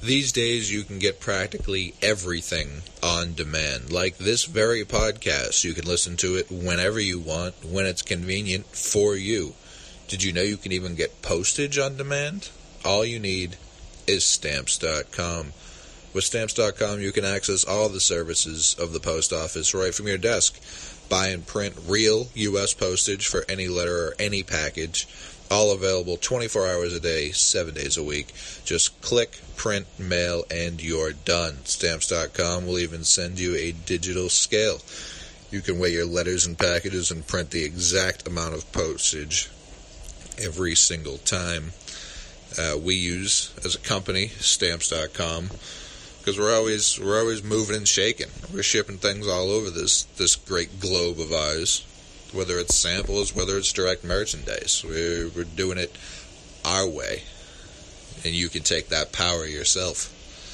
These days, you can get practically everything on demand. Like this very podcast, you can listen to it whenever you want, when it's convenient for you. Did you know you can even get postage on demand? All you need is Stamps.com. With Stamps.com, you can access all the services of the post office right from your desk. Buy and print real U.S. postage for any letter or any package. All available 24 hours a day, 7 days a week. Just click, print, mail, and you're done. Stamps.com will even send you a digital scale. You can weigh your letters and packages and print the exact amount of postage every single time. We use, as a company, Stamps.com, because we're always moving and shaking. We're shipping things all over this great globe of ours. Whether it's samples, whether it's direct merchandise. We're doing it our way. And you can take that power yourself.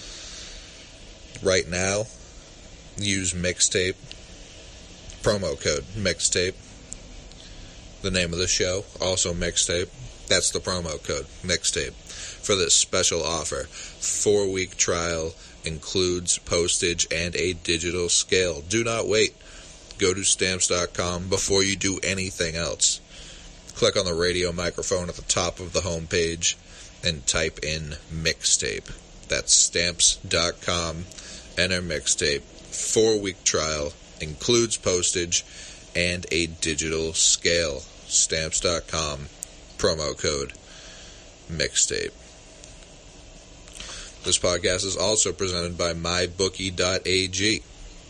Right now, use Mixtape. Promo code Mixtape. The name of the show, also Mixtape. That's the promo code, Mixtape. For this special offer, 4-week trial includes postage and a digital scale. Do not wait. Go to Stamps.com before you do anything else. Click on the radio microphone at the top of the home page and type in Mixtape. That's Stamps.com. Enter Mixtape. 4-week trial includes postage and a digital scale. Stamps.com. Promo code Mixtape. This podcast is also presented by MyBookie.ag.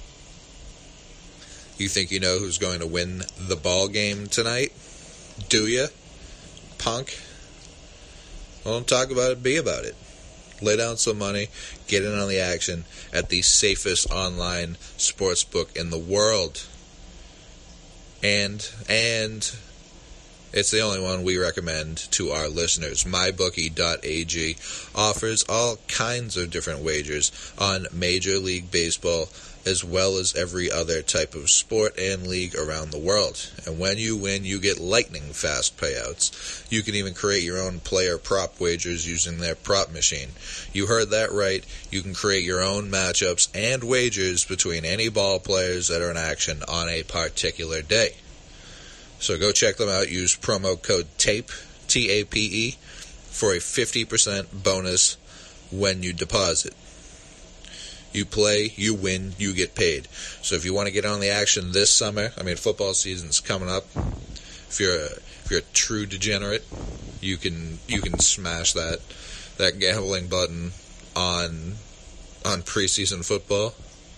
You think you know who's going to win the ball game tonight? Do you? Punk? Well, don't talk about it, be about it. Lay down some money, get in on the action at the safest online sportsbook in the world. And it's the only one we recommend to our listeners. MyBookie.ag offers all kinds of different wagers on Major League Baseball, as well as every other type of sport and league around the world. And when you win, you get lightning fast payouts. You can even create your own player prop wagers using their prop machine. You heard that right. You can create your own matchups and wagers between any ball players that are in action on a particular day. So go check them out. Use promo code TAPE, T-A-P-E, for a 50% bonus when you deposit. You play, you win, you get paid. So if you want to get on the action this summer, football season's coming up. If you're a true degenerate, you can smash that gambling button on preseason football.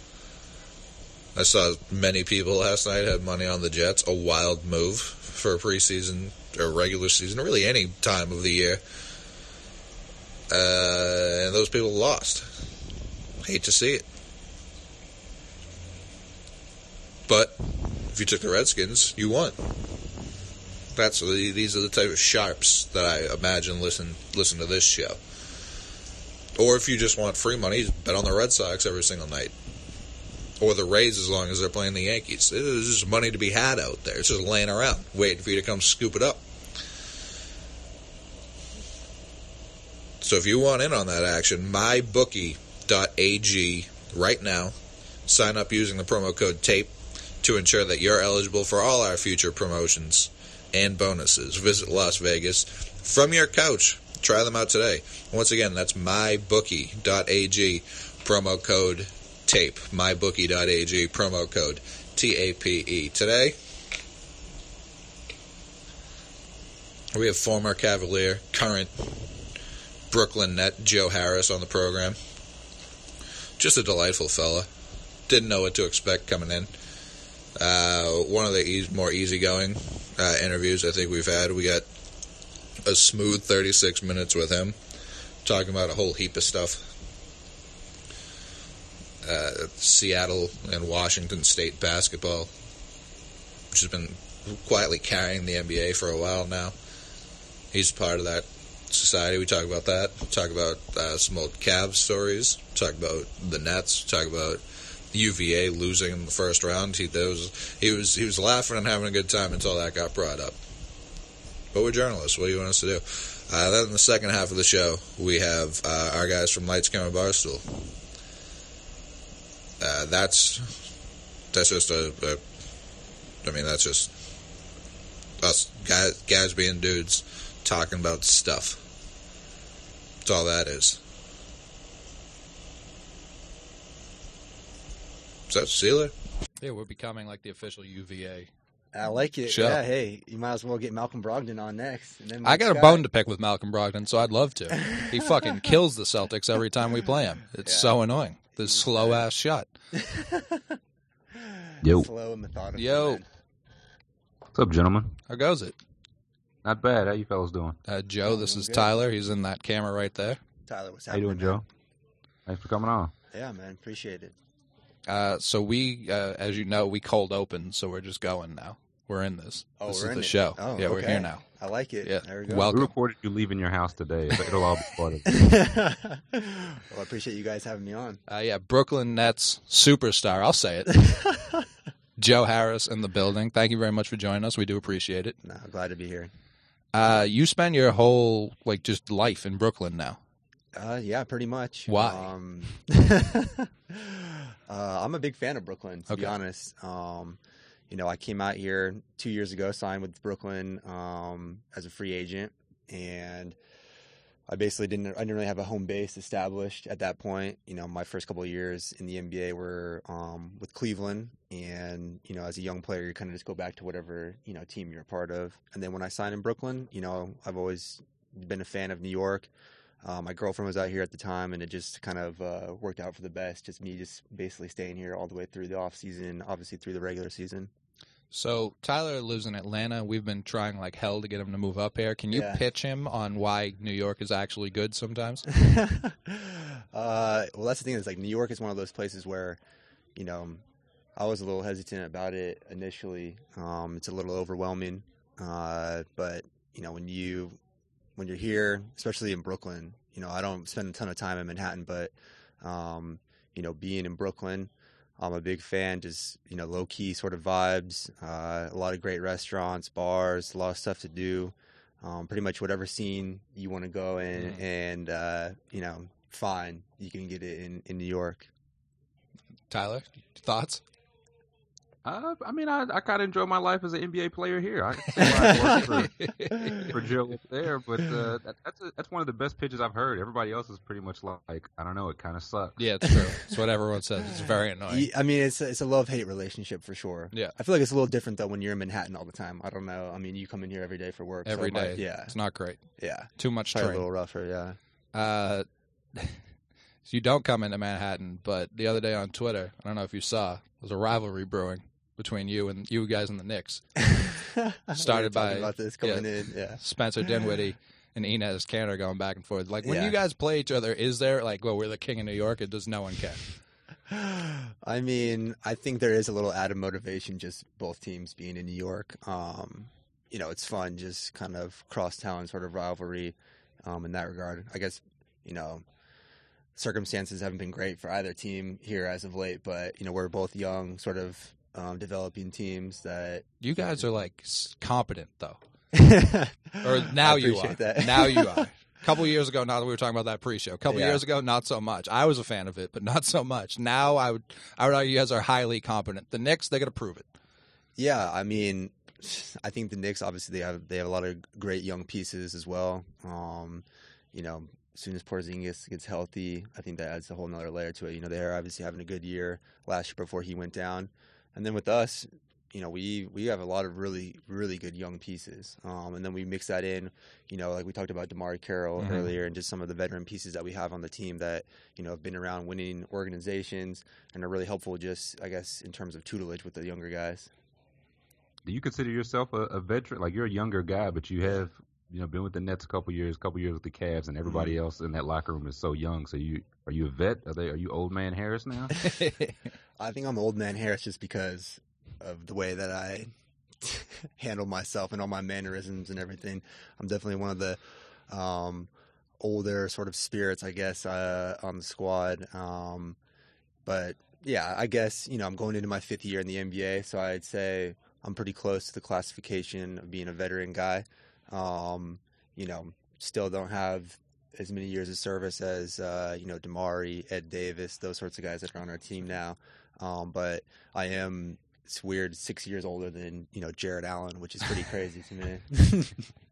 I saw many people last night had money on the Jets, a wild move for a preseason or regular season, really any time of the year. And those people lost. Hate to see it. But if you took the Redskins, you won. These are the type of sharps that I imagine listen to this show. Or if you just want free money, bet on the Red Sox every single night. Or the Rays as long as they're playing the Yankees. There's just money to be had out there. It's just laying around, waiting for you to come scoop it up. So if you want in on that action, MyBookie.ag right now. Sign up using the promo code TAPE to ensure that you're eligible for all our future promotions and bonuses. Visit Las Vegas from your couch. Try them out today. Once again, that's MyBookie.ag, promo code TAPE. MyBookie.ag, promo code TAPE. Today, we have former Cavalier, current Brooklyn Net Joe Harris on the program. Just a delightful fella. Didn't know what to expect coming in. One of the more easygoing interviews I think we've had. We got a smooth 36 minutes with him, talking about a whole heap of stuff. Seattle and Washington State basketball, which has been quietly carrying the NBA for a while now. He's part of that society. We talk about that. Talk about some old Cavs stories. Talk about the Nets. Talk about UVA losing in the first round. He was laughing and having a good time until that got brought up. But we're journalists. What do you want us to do? Then in the second half of the show, we have our guys from Lights Camera Barstool. That's just that's just us guys being dudes talking about stuff. That's all that is. Is that Sealer? Yeah, we're becoming like the official UVA. I like it. Show. Yeah, hey, you might as well get Malcolm Brogdon on next. And then I got a bone to pick with Malcolm Brogdon, so I'd love to. He fucking kills the Celtics every time we play him. It's so annoying. This slow-ass shot. Yo. Slow and methodical. Yo. Man. What's up, gentlemen? How goes it? Not bad. How you fellas doing? Joe, this is Tyler. He's in that camera right there. Tyler, what's How you happening? doing, Joe? Thanks for coming on. Yeah, man. Appreciate it. So we, as you know, we cold open, so we're just going now. We're in this. Oh, this we're is in the it. show. Oh, yeah, we're okay. here now. I like it. Yeah. There we go. Welcome. We recorded you leaving your house today, but it'll all be part of it. Well, I appreciate you guys having me on. Yeah, Brooklyn Nets superstar. I'll say it. Joe Harris in the building. Thank you very much for joining us. We do appreciate it. No, glad to be here. You spend your whole just life in Brooklyn now. Yeah, pretty much. Why? I'm a big fan of Brooklyn, to be honest. I came out here 2 years ago, signed with Brooklyn as a free agent, and I basically didn't really have a home base established at that point. My first couple of years in the NBA were with Cleveland, and as a young player, you kind of just go back to whatever team you're a part of. And then when I signed in Brooklyn, I've always been a fan of New York. My girlfriend was out here at the time, and it just kind of worked out for the best. Just me basically staying here all the way through the off season, obviously through the regular season. So Tyler lives in Atlanta. We've been trying like hell to get him to move up here. Can you pitch him on why New York is actually good sometimes? Well, that's the thing. Is like New York is one of those places where, I was a little hesitant about it initially. It's a little overwhelming, but when you're here, especially in Brooklyn, I don't spend a ton of time in Manhattan, but being in Brooklyn, I'm a big fan. Just low-key sort of vibes, a lot of great restaurants, bars, a lot of stuff to do. Pretty much whatever scene you want to go in, and fine, you can get it in New York. Tyler, thoughts? I kind of enjoy my life as an NBA player here. I can see why I work for Joe up there, but that's one of the best pitches I've heard. Everybody else is pretty much like, I don't know, it kind of sucks. Yeah, it's true. It's what everyone says. It's very annoying. I mean, it's a love-hate relationship for sure. Yeah. I feel like it's a little different, though, when you're in Manhattan all the time. I don't know. I mean, you come in here every day for work. Every day. Yeah. It's not great. Yeah. Too much Probably train. a little rougher, yeah. So you don't come into Manhattan, but the other day on Twitter, I don't know if you saw, there's a rivalry brewing between you guys and the Knicks. Started by about this coming in. Yeah. Spencer Dinwiddie and Enes Kanter going back and forth. Like when Yeah. you guys play each other, is there we're the king of New York? Or does no one care? I mean, I think there is a little added motivation just both teams being in New York. It's fun, just kind of cross-town sort of rivalry in that regard. I guess, circumstances haven't been great for either team here as of late, but, we're both young, sort of developing teams that... You guys are competent, though. Or now you are. That. Now you are. A couple years ago, now that we were talking about that pre-show, a couple years ago, not so much. I was a fan of it, but not so much. Now I would argue you guys are highly competent. The Knicks, they got to prove it. Yeah, I mean, I think the Knicks, obviously, they have a lot of great young pieces as well. As soon as Porzingis gets healthy, I think that adds a whole nother layer to it. They're obviously having a good year last year before he went down. And then with us, we have a lot of really, really good young pieces. And then we mix that in, like we talked about DeMar Carroll earlier, and just some of the veteran pieces that we have on the team that, have been around winning organizations and are really helpful just, I guess, in terms of tutelage with the younger guys. Do you consider yourself a veteran? Like, you're a younger guy, but you have, been with the Nets a couple years with the Cavs, and everybody else in that locker room is so young. So are you a vet? Are you old man Harris now? I think I'm old man Harris just because of the way that I handle myself and all my mannerisms and everything. I'm definitely one of the older sort of spirits, I guess, on the squad. But yeah, I guess, I'm going into my 5th year in the NBA, so I'd say I'm pretty close to the classification of being a veteran guy. still don't have as many years of service as Damari, Ed Davis, those sorts of guys that are on our team now. But I am, it's weird, 6 years older than Jared Allen, which is pretty crazy to me.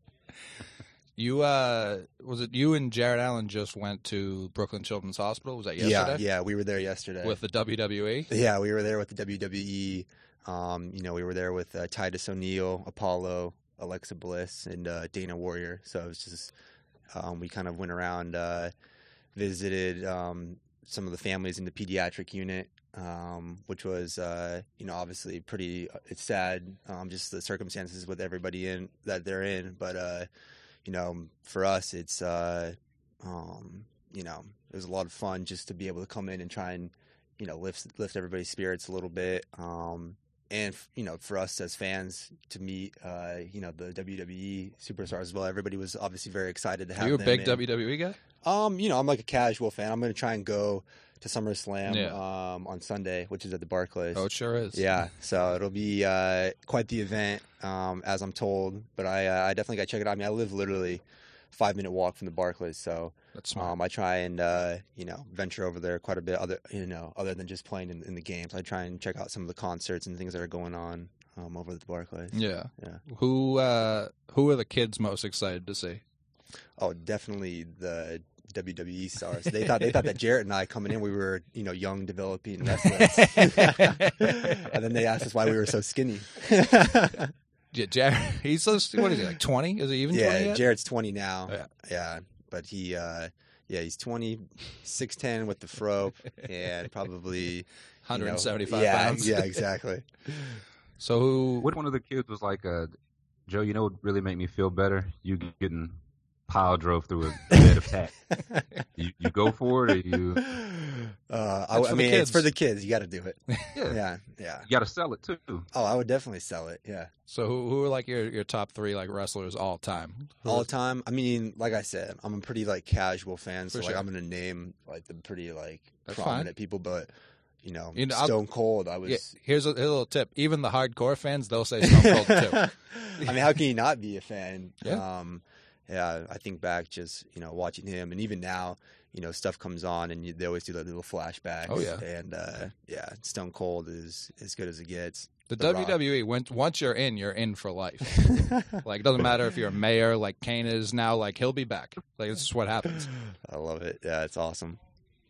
You was it you and Jared Allen just went to Brooklyn Children's Hospital? Was that yesterday? Yeah, we were there yesterday With the WWE? Yeah, we were there with the WWE. We were there with Titus O'Neil, Apollo, Alexa Bliss, and Dana Warrior. So it was just we kind of went around, visited some of the families in the pediatric unit, which was obviously pretty. It's sad, just the circumstances with everybody that they're in, but. For us, it's, it was a lot of fun just to be able to come in and try and, lift everybody's spirits a little bit. And, for us as fans to meet, the WWE superstars as well. Everybody was obviously very excited to have them. Are you a big WWE guy? I'm like a casual fan. I'm going to try and go to SummerSlam on Sunday, which is at the Barclays. Oh, it sure is. Yeah, so it'll be quite the event, as I'm told. But I definitely got to check it out. I mean, I live literally a 5-minute walk from the Barclays, so that's smart. I try and venture over there quite a bit. Other than just playing in the games, I try and check out some of the concerts and things that are going on over at the Barclays. Yeah. Who are the kids most excited to see? Oh, definitely the WWE stars. They thought that Jarrett and I coming in, we were young, developing wrestlers, and then they asked us why we were so skinny. Yeah, Jarrett, he's so what is he, like 20? Is he even 20 yet? Jarrett's 20 now. Yeah, but he's 20, 6'10" with the fro, and probably 175 pounds. Yeah, exactly. So which one of the kids was like, Joe, what would really make me feel better? You getting pile drove through a bed of tack. You go for it, or you? It's for the kids. You got to do it. Yeah. You got to sell it too. Oh, I would definitely sell it. Yeah. So who are like your top 3 like wrestlers all time? All time. I mean, like I said, I'm a pretty like casual fan, so sure. I'm gonna name like the pretty like That's prominent fine. people, but. Stone Cold. Here's a little tip. Even the hardcore fans, they'll say Stone Cold too. I mean, how can you not be a fan? Yeah. I think back just, watching him, and even now, stuff comes on and they always do like little flashbacks. Oh, yeah. And, Stone Cold is as good as it gets. The WWE, once you're in for life. Like, it doesn't matter if you're a mayor, like Kane is now, like, he'll be back. Like, this is what happens. I love it. Yeah, it's awesome.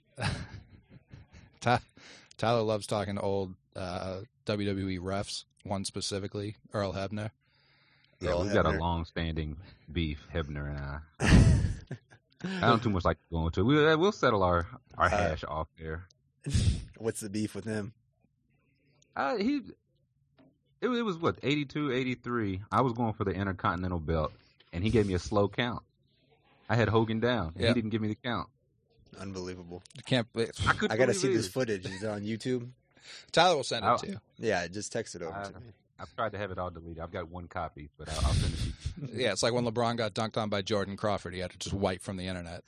Tyler loves talking to old WWE refs, one specifically, Earl Hebner. Yeah, we've got a long-standing beef, Hebner and I. I don't too much like to go into it. We'll settle our hash off there. What's the beef with him? It was, 82, 83. I was going for the Intercontinental belt, and he gave me a slow count. I had Hogan down, and he didn't give me the count. Unbelievable. I got to see this footage. Is it on YouTube? Tyler will send it to you. Yeah, just text it over to me. I've tried to have it all deleted. I've got one copy, but I'll send it to you. Yeah, it's like when LeBron got dunked on by Jordan Crawford. He had to just wipe from the internet.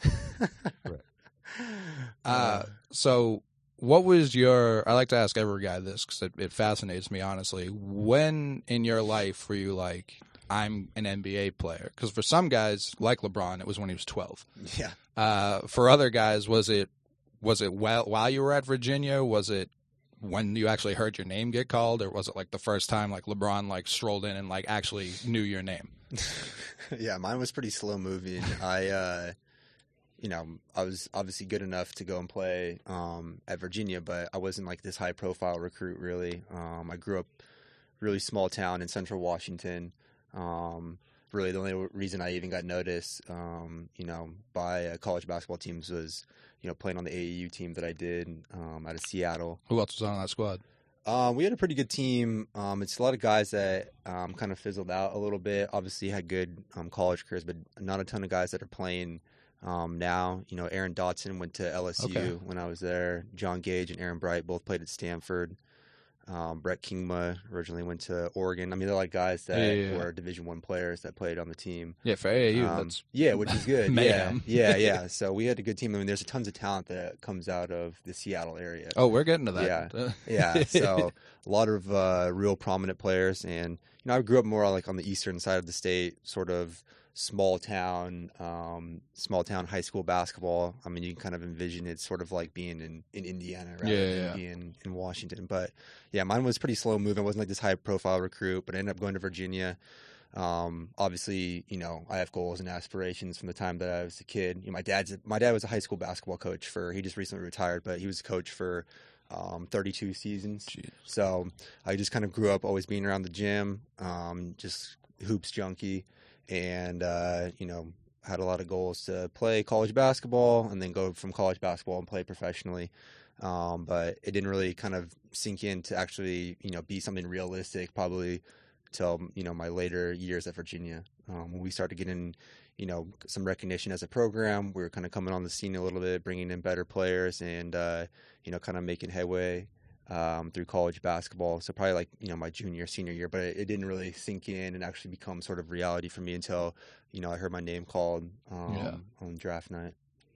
Right. So what was I like to ask every guy this because it fascinates me, honestly. When in your life were you like, I'm an NBA player? Because for some guys, like LeBron, it was when he was 12. Yeah. For other guys, was it while you were at Virginia? Was it when you actually heard your name get called, or was it like the first time like LeBron like strolled in and like actually knew your name? Yeah, mine was pretty slow moving. I was obviously good enough to go and play at Virginia, but I wasn't like this high profile recruit really. I grew up really small town in central Washington. Really, the only reason I even got noticed, by college basketball teams was, playing on the AAU team that I did out of Seattle. Who else was on that squad? We had a pretty good team. It's a lot of guys that kind of fizzled out a little bit. Obviously had good college careers, but not a ton of guys that are playing now. Aaron Dotson went to LSU when I was there. John Gage and Aaron Bright both played at Stanford. Brett Kingma originally went to Oregon. I mean, they're like guys that were Division I players that played on the team. Yeah, for AAU, that's which is good. Mayhem. Yeah. So we had a good team. I mean, there's tons of talent that comes out of the Seattle area. Oh, we're getting to that. Yeah. So a lot of real prominent players, and I grew up more like on the eastern side of the state, sort of small town high school basketball. I mean, you can kind of envision it sort of like being in Indiana rather than being in Washington. But yeah, mine was pretty slow moving. It wasn't like this high profile recruit, but I ended up going to Virginia. Obviously, I have goals and aspirations from the time that I was a kid. My dad was a high school basketball coach he just recently retired, but he was a coach for 32 seasons. Jeez. So I just kind of grew up always being around the gym, just hoops junkie, and had a lot of goals to play college basketball and then go from college basketball and play professionally. But it didn't really kind of sink in to actually, be something realistic probably till, my later years at Virginia. When we started getting, some recognition as a program, we were kind of coming on the scene a little bit, bringing in better players and, kind of making headway through college basketball. So probably like, my junior, senior year, but it didn't really sink in and actually become sort of reality for me until, I heard my name called on draft night.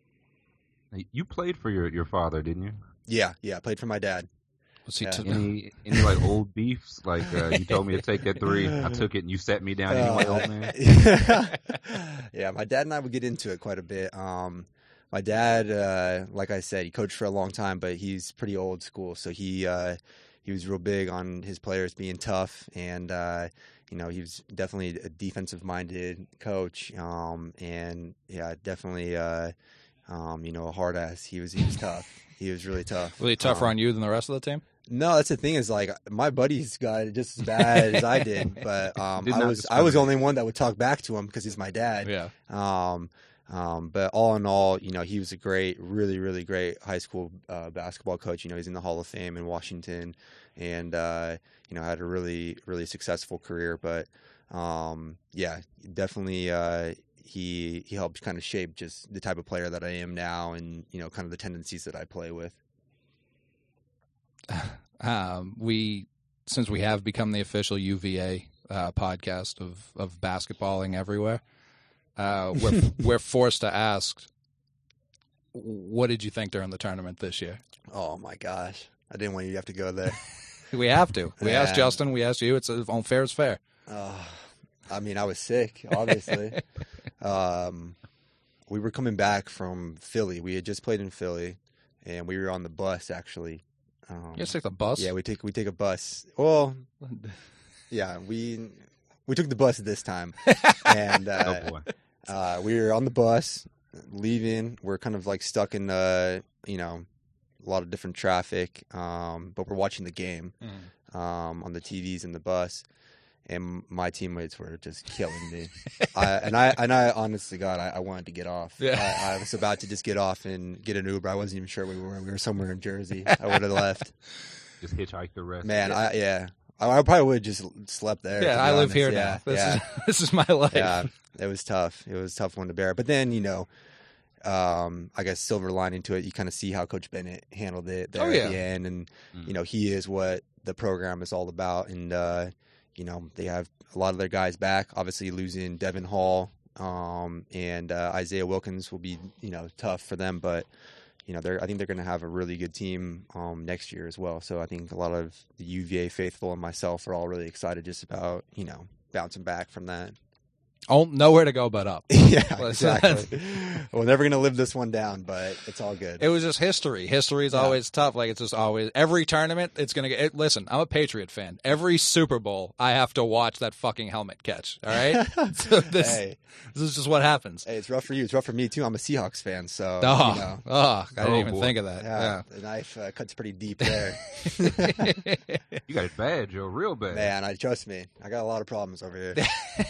You played for your father, didn't you? Yeah, I played for my dad. Was he any like old beefs? Like you told me to take that three, I took it, and you sat me down. Anyway, old man. Yeah, my dad and I would get into it quite a bit. My dad, like I said, he coached for a long time, but he's pretty old school. So he was real big on his players being tough, and he was definitely a defensive-minded coach. And yeah, definitely, a hard ass. He was tough. He was really tough. Was he tougher on you than the rest of the team? No, that's the thing is like my buddies got it just as bad as I did, but I was the only one that would talk back to him because he's my dad. Yeah. But all in all, he was a great, really, really great high school basketball coach. He's in the Hall of Fame in Washington, and had a really, really successful career. But yeah, definitely. He helped kind of shape just the type of player that I am now, and kind of the tendencies that I play with. Since we have become the official UVA podcast of basketballing everywhere, we're forced to ask, what did you think during the tournament this year? Oh my gosh, I didn't want you to have to go there. We have to. We asked Justin. We asked you. It's fair is fair. I mean, I was sick, obviously. We were coming back from Philly. We had just played in Philly, and we were on the bus actually. You guys take the bus? Yeah, we take a bus. Well, yeah, we took the bus this time, and oh boy. We were on the bus leaving. We're kind of like stuck in a lot of different traffic, but we're watching the game on the TVs in the bus. And my teammates were just killing me. I honestly, God, I wanted to get off. Yeah. I was about to just get off and get an Uber. I wasn't even sure we were somewhere in Jersey. I would have left. Just hitchhike the rest. Man, I probably would have just slept there. Yeah, I live here now. This is my life. Yeah, it was tough. It was a tough one to bear. But then, I guess silver lining to it, you kind of see how Coach Bennett handled it there at the end. And, he is what the program is all about. And, they have a lot of their guys back. Obviously, losing Devin Hall and Isaiah Wilkins will be, tough for them. But, I think they're going to have a really good team next year as well. So I think a lot of the UVA faithful and myself are all really excited just about, bouncing back from that. Oh, nowhere to go but up. Yeah, exactly. We're never going to live this one down, but it's all good. It was just history. History is always tough. Like, it's just always, every tournament, it's going to get, listen, I'm a Patriot fan. Every Super Bowl, I have to watch that fucking helmet catch. All right? So this is just what happens. Hey, it's rough for you. It's rough for me, too. I'm a Seahawks fan, so, I didn't even think of that. Yeah. The knife cuts pretty deep there. You got it bad, Joe. Real bad. Man, trust me. I got a lot of problems over here.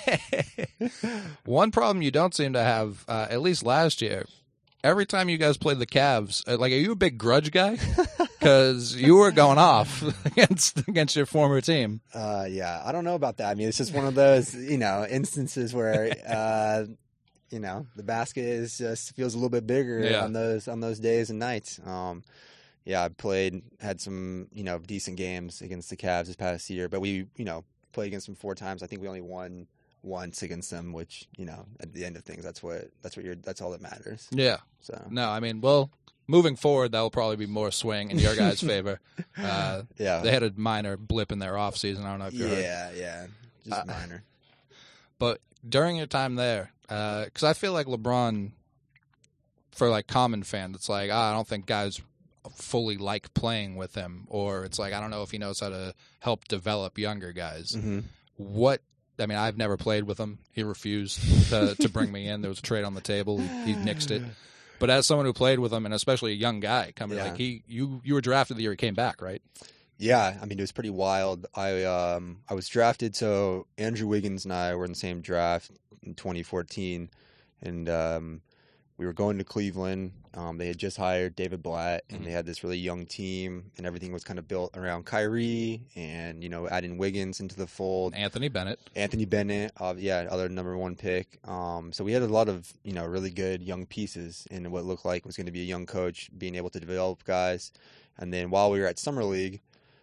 One problem you don't seem to have, at least last year, every time you guys played the Cavs, are you a big grudge guy? Because you were going off against your former team. Yeah, I don't know about that. I mean, it's just one of those, instances where, the basket just feels a little bit bigger on those days and nights. I had some, decent games against the Cavs this past year, but we, played against them 4 times. I think we only won once against them, which, at the end of things, that's all that matters. Yeah. So no, I mean, well, moving forward, that will probably be more swing in your guys' favor. They had a minor blip in their off season. I don't know if you heard. Yeah. just minor. But during your time there, because I feel like LeBron, for like common fans, it's like, I don't think guys fully like playing with him, or it's like, I don't know if he knows how to help develop younger guys. Mm-hmm. I mean, I've never played with him. He refused to bring me in. There was a trade on the table. He nixed it. But as someone who played with him, and especially a young guy coming, like you were drafted the year he came back, right? Yeah, I mean, it was pretty wild. I was drafted, so Andrew Wiggins and I were in the same draft in 2014, and we were going to Cleveland. They had just hired David Blatt, and they had this really young team, and everything was kind of built around Kyrie and, you know, adding Wiggins into the fold. Anthony Bennett, other number one pick. So we had a lot of, you know, really good young pieces in what looked like was going to be a young coach being able to develop guys. And then while we were at Summer League,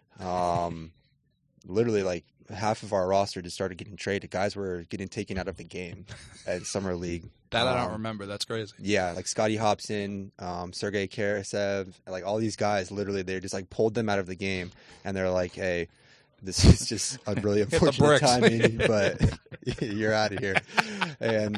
literally like half of our roster just started getting traded. Guys were getting taken out of the game at Summer League. That I don't remember. That's crazy. Yeah, like Scotty Hobson, Sergei Karasev, like all these guys, literally they just like pulled them out of the game, and they're like, "Hey, this is just a really unfortunate timing, but you're out of here." And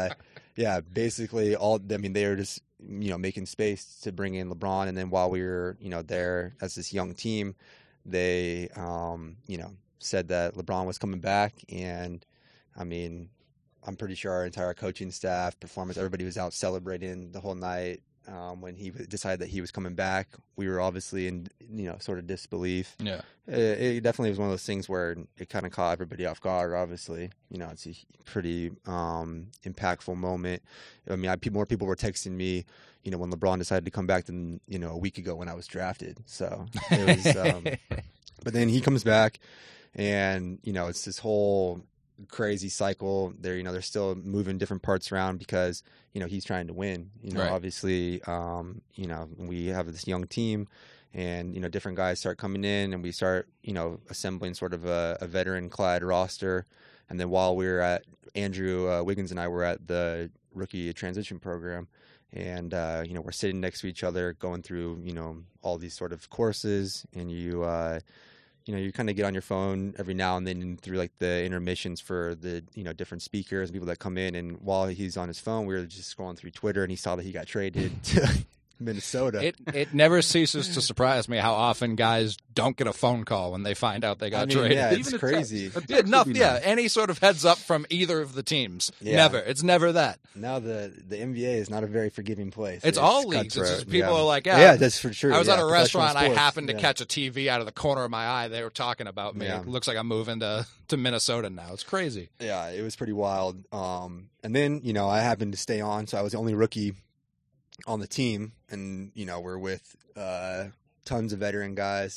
basically they were just, you know, making space to bring in LeBron, and then while we were, you know, there as this young team, they you know, said that LeBron was coming back, and I mean, I'm pretty sure our entire coaching staff, performance, everybody was out celebrating the whole night when he decided that he was coming back. We were obviously in, you know, sort of disbelief. Yeah, it definitely was one of those things where it kind of caught everybody off guard. Obviously, you know, it's a pretty impactful moment. I mean, more people were texting me, you know, when LeBron decided to come back than, you know, a week ago when I was drafted. So it was, but then he comes back, and, you know, it's this whole crazy cycle. They're still moving different parts around because, you know, he's trying to win. You know, right. Obviously, you know, we have this young team, and, you know, different guys start coming in, and we start, you know, assembling sort of a veteran-clad roster. And then while we were at Andrew Wiggins and I were at the rookie transition program, and you know, we're sitting next to each other, going through, you know, all these sort of courses, and you know, you kind of get on your phone every now and then through like the intermissions for the, you know, different speakers and people that come in. And while he's on his phone, we were just scrolling through Twitter, and he saw that he got traded to Minnesota. It never ceases to surprise me how often guys don't get a phone call when they find out they got traded. Yeah, it's crazy. Any sort of heads up from either of the teams. Yeah. Never. It's never that. Now the NBA is not a very forgiving place. It's all leagues. It's just people are like, yeah, that's for sure. I was at a restaurant. I happened to catch a TV out of the corner of my eye. They were talking about me. Yeah. It looks like I'm moving to Minnesota now. It's crazy. Yeah, it was pretty wild. And then, you know, I happened to stay on, so I was the only rookie on the team, and, you know, we're with tons of veteran guys,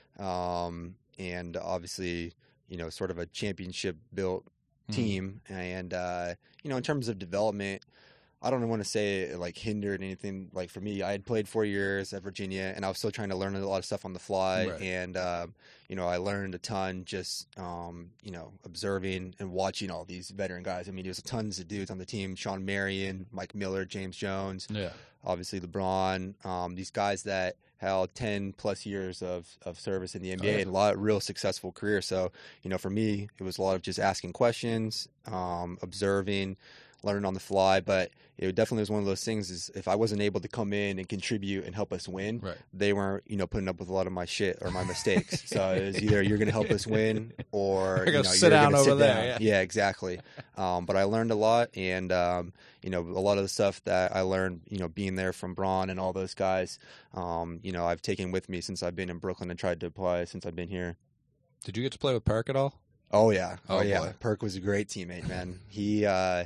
and obviously, you know, sort of a championship built team. And you know, in terms of development, I don't want to say it like hindered anything. Like for me, I had played 4 years at Virginia, and I was still trying to learn a lot of stuff on the fly. Right. And you know, I learned a ton just you know, observing and watching all these veteran guys. I mean, there's tons of dudes on the team: Sean Marion, Mike Miller, James Jones. Yeah. Obviously LeBron. These guys that held 10 plus years of service in the NBA and a lot of real successful careers. So, you know, for me, it was a lot of just asking questions, observing, learning on the fly. But it definitely was one of those things is if I wasn't able to come in and contribute and help us win, right, they weren't, you know, putting up with a lot of my shit or my mistakes. So it was either you're going to help us win or you're going to sit down over there. Yeah, exactly. But I learned a lot, and you know, a lot of the stuff that I learned, you know, being there from Braun and all those guys, you know, I've taken with me since I've been in Brooklyn and tried to apply since I've been here. Did you get to play with Perk at all? Oh yeah. Oh yeah. Boy. Perk was a great teammate, man. He's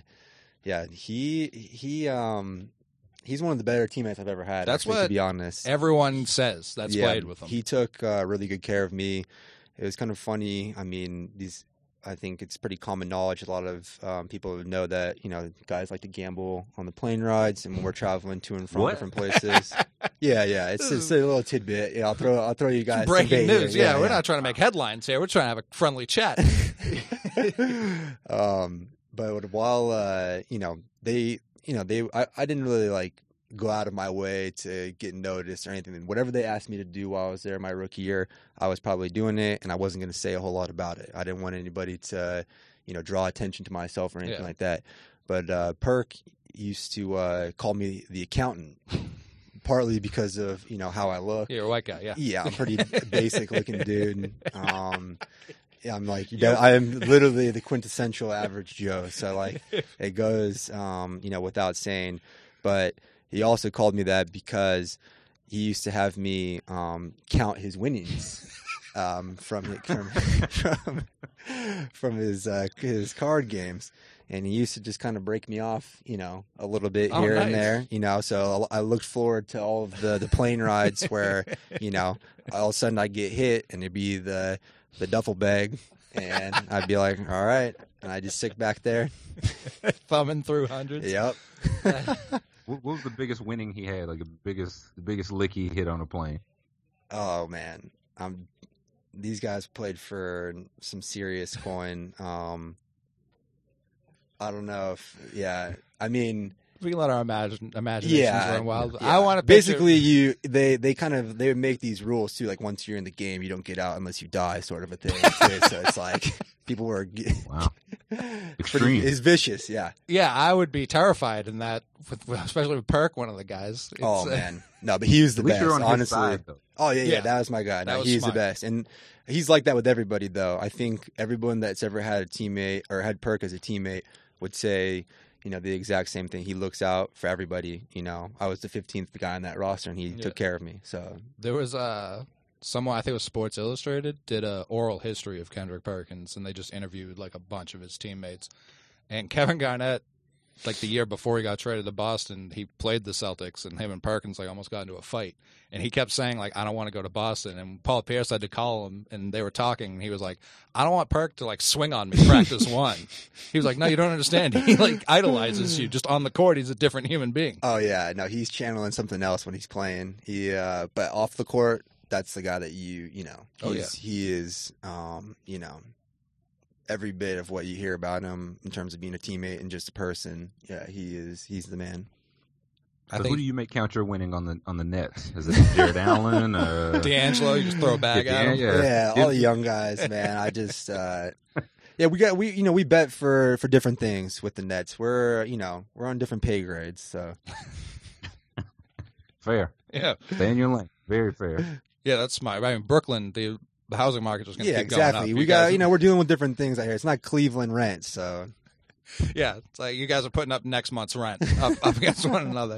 one of the better teammates I've ever had. That's what, to be honest, everyone says that's played with him. He took really good care of me. It was kind of funny. I mean, I think it's pretty common knowledge. A lot of people know that, you know, guys like to gamble on the plane rides, and when we're traveling to and from different places. Yeah. It's a little tidbit. Yeah, I'll throw you guys some breaking news. Yeah, we're not trying to make headlines here. We're trying to have a friendly chat. But while you know, I didn't really like go out of my way to get noticed or anything. And whatever they asked me to do while I was there my rookie year, I was probably doing it, and I wasn't going to say a whole lot about it. I didn't want anybody to, draw attention to myself or anything like that. But Perk used to call me the accountant, partly because of how I look. You're a white guy, yeah. Yeah, I'm a pretty basic looking dude. Yeah, I'm like, I'm literally the quintessential average Joe. So like, it goes, without saying. But he also called me that because he used to have me count his winnings from his card games, and he used to just kind of break me off, a little bit here and there, So I looked forward to all of the plane rides where, all of a sudden I get hit and it'd be the duffel bag, and I'd be like, all right, and I just sit back there, thumbing through hundreds. Yep. What was the biggest winning he had? Like the biggest lick he hit on a plane? Oh man, these guys played for some serious coin. I don't know if, I mean, we can let our imaginations run wild. Yeah. I want to basically they would make these rules too. Like once you're in the game, you don't get out unless you die, sort of a thing. So it's like people were extreme. It's vicious, yeah. Yeah, I would be terrified in that, especially with Perk, one of the guys. Oh man, no, but he was the best. You're on honestly. His side, oh yeah, that was my guy. No, he's the best, and he's like that with everybody. Though I think everyone that's ever had a teammate or had Perk as a teammate would say, the exact same thing. He looks out for everybody. I was the 15th guy on that roster, and he took care of me. So there was someone, I think it was Sports Illustrated, did a oral history of Kendrick Perkins, and they just interviewed like a bunch of his teammates. And Kevin Garnett, like the year before he got traded to Boston, he played the Celtics, and him and Perkins like almost got into a fight. And he kept saying like, I don't want to go to Boston. And Paul Pierce had to call him, and they were talking. And he was like, I don't want Perk to like swing on me practice one. He was like, no, you don't understand. He like idolizes you. Just on the court, he's a different human being. Oh yeah, no, he's channeling something else when he's playing. But off the court, that's the guy that he is, every bit of what you hear about him in terms of being a teammate and just a person. Yeah, he's the man. Who do you make count your winning on the Nets? Is it Jared Allen or D'Angelo? You just throw a bag at him. Yeah, all the young guys, man. I just we bet for different things with the Nets. We're on different pay grades, so fair. Yeah, stay in your lane. Very fair. Yeah, that's smart. I mean, Brooklyn, the housing market is going to keep exactly. going up. We got we're dealing with different things out here. It's not Cleveland rent, so. Yeah, it's like you guys are putting up next month's rent up against one another.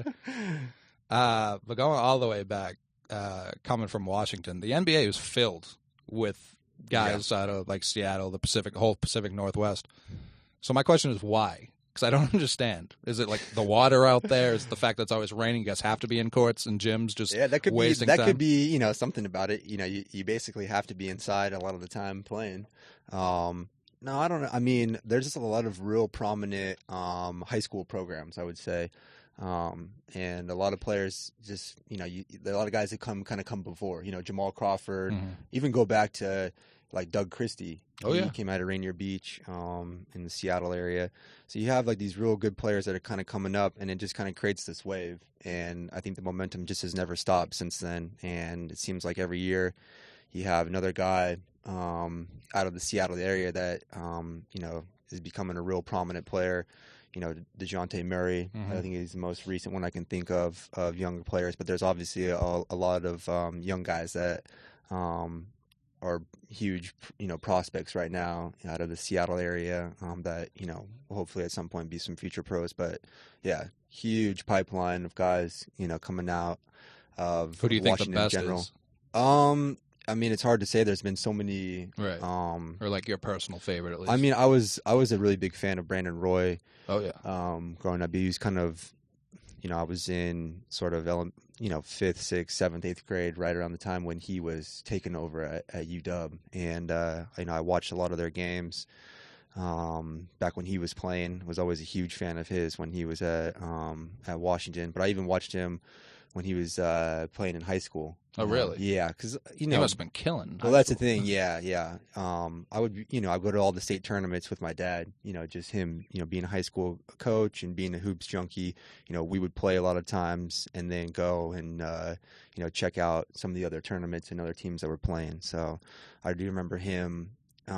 But going all the way back, coming from Washington, the NBA was filled with guys out of like Seattle, the whole Pacific Northwest. So my question is why? Because I don't understand. Is it like the water out there? Is it the fact that it's always raining? You guys have to be in courts and gyms just wasting time? That could be something about it. You basically have to be inside a lot of the time playing. No, I don't know. I mean, there's just a lot of real prominent high school programs, I would say. And a lot of players just, there are a lot of guys that come before, Jamal Crawford, even go back to like Doug Christie. He came out of Rainier Beach in the Seattle area. So you have like these real good players that are kind of coming up, and it just kind of creates this wave. And I think the momentum just has never stopped since then. And it seems like every year you have another guy out of the Seattle area that, is becoming a real prominent player. DeJounte Murray, I think he's the most recent one I can think of younger players. But there's obviously a lot of young guys that are huge, prospects right now out of the Seattle area that, will hopefully at some point be some future pros. But, yeah, huge pipeline of guys, coming out of Who do you think Washington the best in general. Is? I mean, it's hard to say. There's been so many, right? Or like your personal favorite, at least. I mean, I was a really big fan of Brandon Roy. Oh yeah. Growing up, he was kind of, I was in sort of 5th, 6th, 7th, 8th grade, right around the time when he was taking over at UW, and I watched a lot of their games. Back when he was playing, was always a huge fan of his when he was at Washington. But I even watched him when he was playing in high school. Oh, really? Yeah, because He must have been killing. Well, that's the thing. Yeah. I would, I'd go to all the state tournaments with my dad. Just him, being a high school coach and being a hoops junkie. We would play a lot of times and then go and check out some of the other tournaments and other teams that were playing. So I do remember him.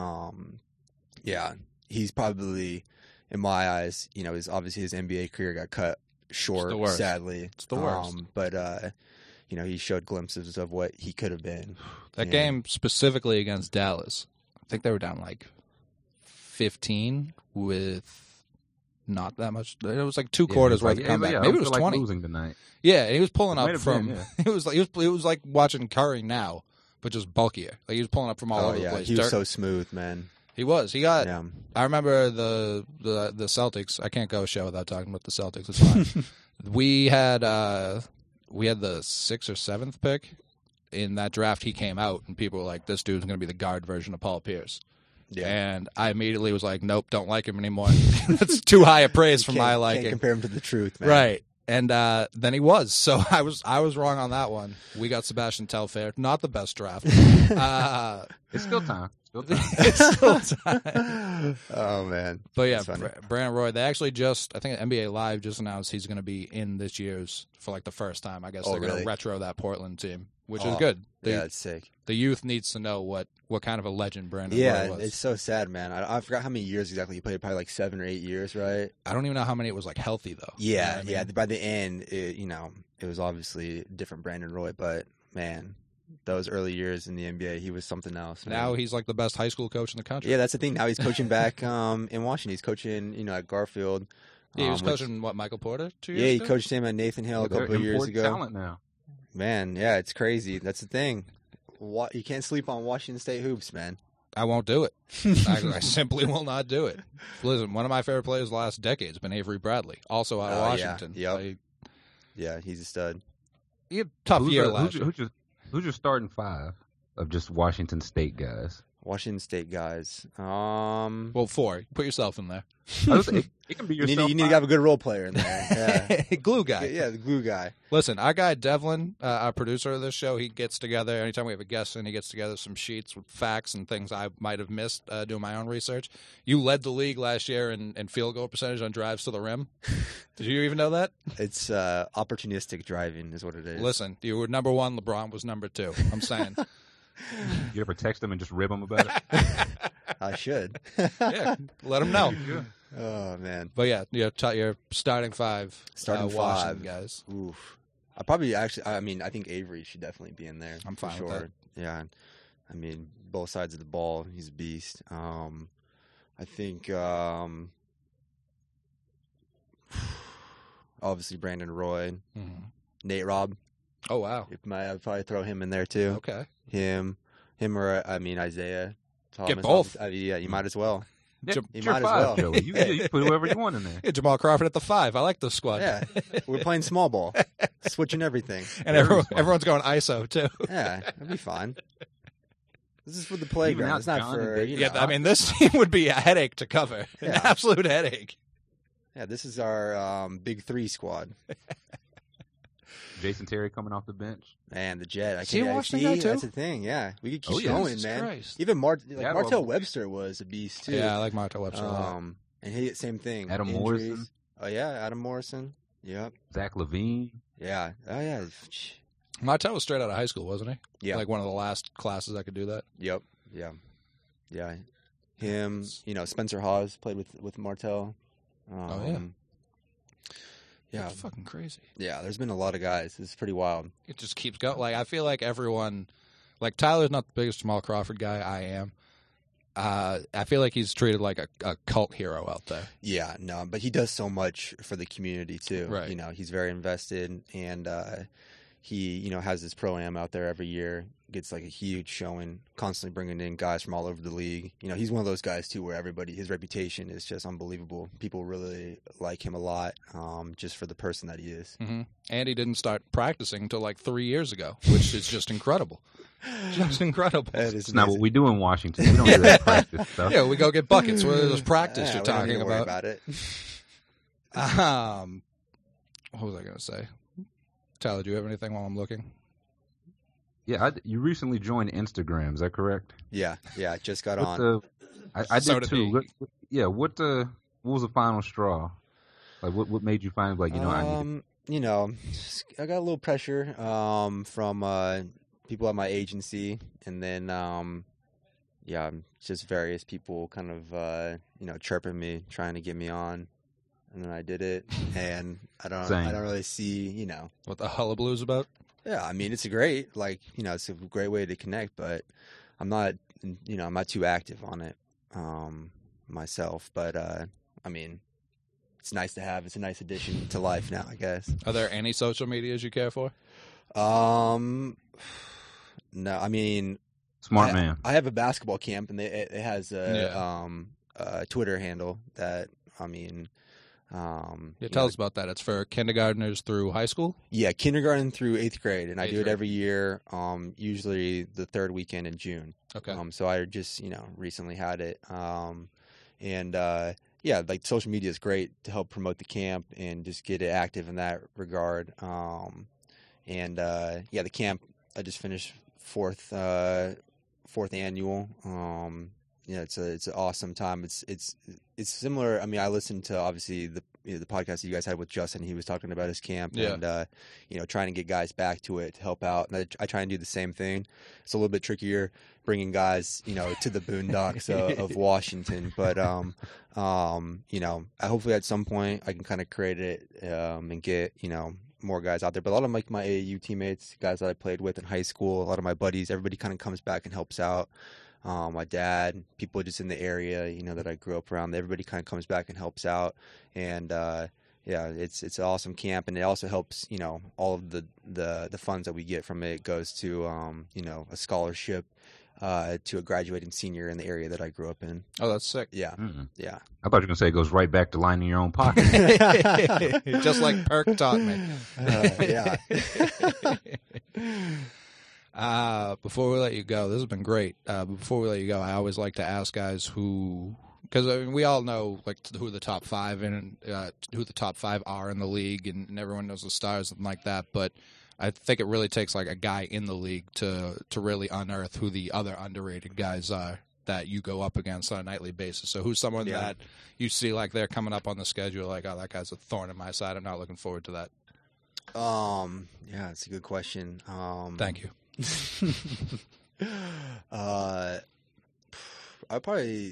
Yeah, he's probably, in my eyes, his NBA career got cut short. Sadly, it's the worst. But he showed glimpses of what he could have been. That game specifically against Dallas, I think they were down like 15 with not that much. It was like 2 quarters worth of comeback. Maybe it was 20. Losing tonight. Yeah, and he was pulling up from. It was like watching Curry now, but just bulkier. Like he was pulling up from all over the place. He was so smooth, man. He was. He got. Yeah. I remember the Celtics. I can't go a show without talking about the Celtics. It's fine. We had the 6th or 7th pick in that draft. He came out, and people were like, "This dude's going to be the guard version of Paul Pierce." Yeah. And I immediately was like, "Nope, don't like him anymore. That's too high a praise for my liking." Can't compare him to the truth, man. Right. And then he was. So I was wrong on that one. We got Sebastian Telfair. Not the best draft. It's still time. It's still time. Oh, man. But yeah, Brandon Roy, they actually I think NBA Live just announced he's going to be in this year's for like the first time. I guess they're going to retro that Portland team, which is good. It's sick. The youth needs to know what kind of a legend Brandon Roy was. It's so sad, man. I forgot how many years exactly he played. Probably like 7 or 8 years, right? I don't even know how many it was like healthy, though. Yeah, you know I mean? By the end, it was obviously different Brandon Roy, but man, those early years in the NBA, he was something else. Man. Now he's like the best high school coach in the country. Yeah, that's the thing. Now he's coaching back in Washington. He's coaching, at Garfield. Yeah, he was coaching Michael Porter 2 years ago? Yeah, he coached him at Nathan Hill a couple of years ago. Talent now. Man, yeah, it's crazy. That's the thing. You can't sleep on Washington State hoops, man. I won't do it. I simply will not do it. Listen, one of my favorite players the last decade has been Avery Bradley, also out of Washington. Yeah. Yep. Yeah, he's a stud. He had a tough year last year. Who's your starting 5 of just Washington State guys? Washington State guys. Well, 4. Put yourself in there. It can be yourself. You need to have a good role player in there. Yeah. Glue guy. Yeah, the glue guy. Listen, our guy Devlin, our producer of this show, he gets together, anytime we have a guest in, he gets together some sheets with facts and things I might have missed doing my own research. You led the league last year in field goal percentage on drives to the rim. Did you even know that? It's opportunistic driving is what it is. Listen, you were number 1, LeBron was number 2. I'm saying. You ever text him and just rib him about it? I should. Yeah, let him know. Oh, man. But yeah, your starting 5. Starting 5 guys. Oof. I think Avery should definitely be in there. I'm fine with that. Yeah. I mean, both sides of the ball, he's a beast. I think obviously Brandon Roy, Nate Robb. Oh, wow. I'd probably throw him in there too. Okay. Him or Isaiah Thomas. Get both. Yeah, you might as well. You might as well. Joey. You put whoever you want in there. Yeah, Jamal Crawford at the 5. I like the squad. Yeah, we're playing small ball, switching everything, and everyone's going ISO too. Yeah, that'd be fine. This is for the playground. It's not for I mean, this team would be a headache to cover. Yeah. An absolute headache. Yeah, this is our Big 3 squad. Jason Terry coming off the bench. Man, the Jet. See, that's the thing. Yeah, we could keep going, man. Christ. Even Martell Webster was a beast too. Yeah, I like Martell Webster. And he same thing. Adam Morrison. Oh yeah, Adam Morrison. Yep. Zach LaVine. Yeah. Oh yeah. Martell was straight out of high school, wasn't he? Yeah. Like one of the last classes that could do that. Yep. Yeah. Yeah. Him. Spencer Hawes played with Martell. Oh yeah. Yeah, it's fucking crazy. Yeah, there's been a lot of guys. It's pretty wild. It just keeps going. Like I feel like everyone, like Tyler's not the biggest Jamal Crawford guy. I am. I feel like he's treated like a cult hero out there. Yeah, no, but he does so much for the community too. Right. He's very invested, and he has his pro-am out there every year. Gets like a huge showing, constantly bringing in guys from all over the league. He's one of those guys too where his reputation is just unbelievable. People really like him a lot, just for the person that he is. Mm-hmm. And he didn't start practicing until like 3 years ago, which is just incredible. Just incredible. It's not what we do in Washington. We don't do that practice stuff. Yeah, we go get buckets. What is practice you're we don't talking need to worry about it? What was I going to say? Tyler, do you have anything while I'm looking? Yeah, you recently joined Instagram. Is that correct? Yeah, I just got on. I did too. What was the final straw? Like, what made you find like I need I got a little pressure from people at my agency, and then just various people kind of chirping me, trying to get me on, and then I did it, and I don't really see what the hullabaloo's about. Yeah, I mean it's a great it's a great way to connect, but I'm not too active on it myself, but I mean. It's nice to have. It's a nice addition to life now, I guess. Are there any social medias you care for? No, I mean, smart man. I have a basketball camp, and it has a Twitter handle that tell us about that. It's for kindergartners through high school. Yeah, kindergarten through 8th grade, and I do it every year. Usually the third weekend in June. Okay. So I just recently had it, yeah, like social media is great to help promote the camp and just get it active in that regard. The camp, I just finished fourth annual. It's an awesome time. It's similar. I mean, I listened to obviously the podcast that you guys had with Justin. He was talking about his camp and trying to get guys back to it to help out. And I try and do the same thing. It's a little bit trickier bringing guys to the boondocks of Washington, but hopefully at some point I can kind of create it and get more guys out there. But a lot of my AAU teammates, guys that I played with in high school, a lot of my buddies, everybody kind of comes back and helps out. My dad, people just in the area, that I grew up around, everybody kind of comes back and helps out. And, it's an awesome camp. And it also helps, all of the funds that we get from it goes to, a scholarship to a graduating senior in the area that I grew up in. Oh, that's sick. Yeah. Mm-hmm. Yeah. I thought you were going to say it goes right back to lining your own pocket. Just like Perk taught me. Yeah. Before we let you go, this has been great. Before we let you go, I always like to ask guys because we all know who the top five and who the top five are in the league, and everyone knows the stars and like that. But I think it really takes like a guy in the league to really unearth who the other underrated guys are that you go up against on a nightly basis. So who's someone that you see like they're coming up on the schedule, like, oh, that guy's a thorn in my side. I'm not looking forward to that. Yeah, it's a good question. Thank you. I'd probably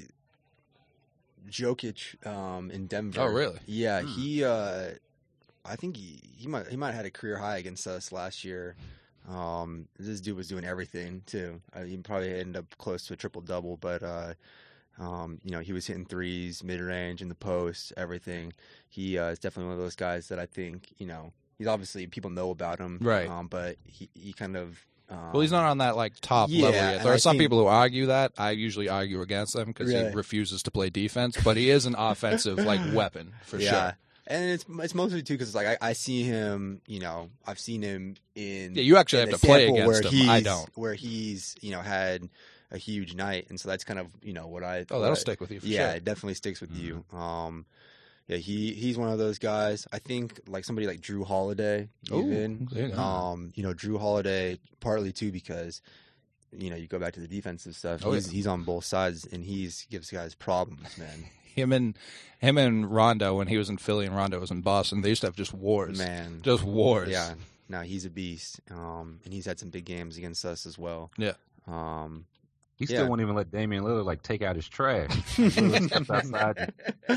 Jokic in Denver. Oh, really? Yeah, I think he might have had a career high against us last year. This dude was doing everything too. He probably ended up close to a triple double, but he was hitting threes, mid range, in the post, everything. He is definitely one of those guys that I think he's obviously people know about him, right? But he kind of. Well, he's not on that top level yet. There are some people who argue that. I usually argue against them because he refuses to play defense. But he is an offensive weapon for sure. And it's mostly too because I see him. I've seen him in. Yeah, you actually have to play against him. I don't. Where he's had a huge night, and so that's kind of what I. Oh, that'll stick with you. For sure. Yeah, it definitely sticks with you. Yeah, he's one of those guys. I think somebody like Drew Holiday, even. Drew Holiday, partly too because you go back to the defensive stuff. He's on both sides, and gives guys problems, man. Him and Rondo, when he was in Philly and Rondo was in Boston, they used to have just wars. Man, just wars. Yeah, no, he's a beast, and he's had some big games against us as well. Yeah. He still won't even let Damian Lillard take out his trash. Steps outside.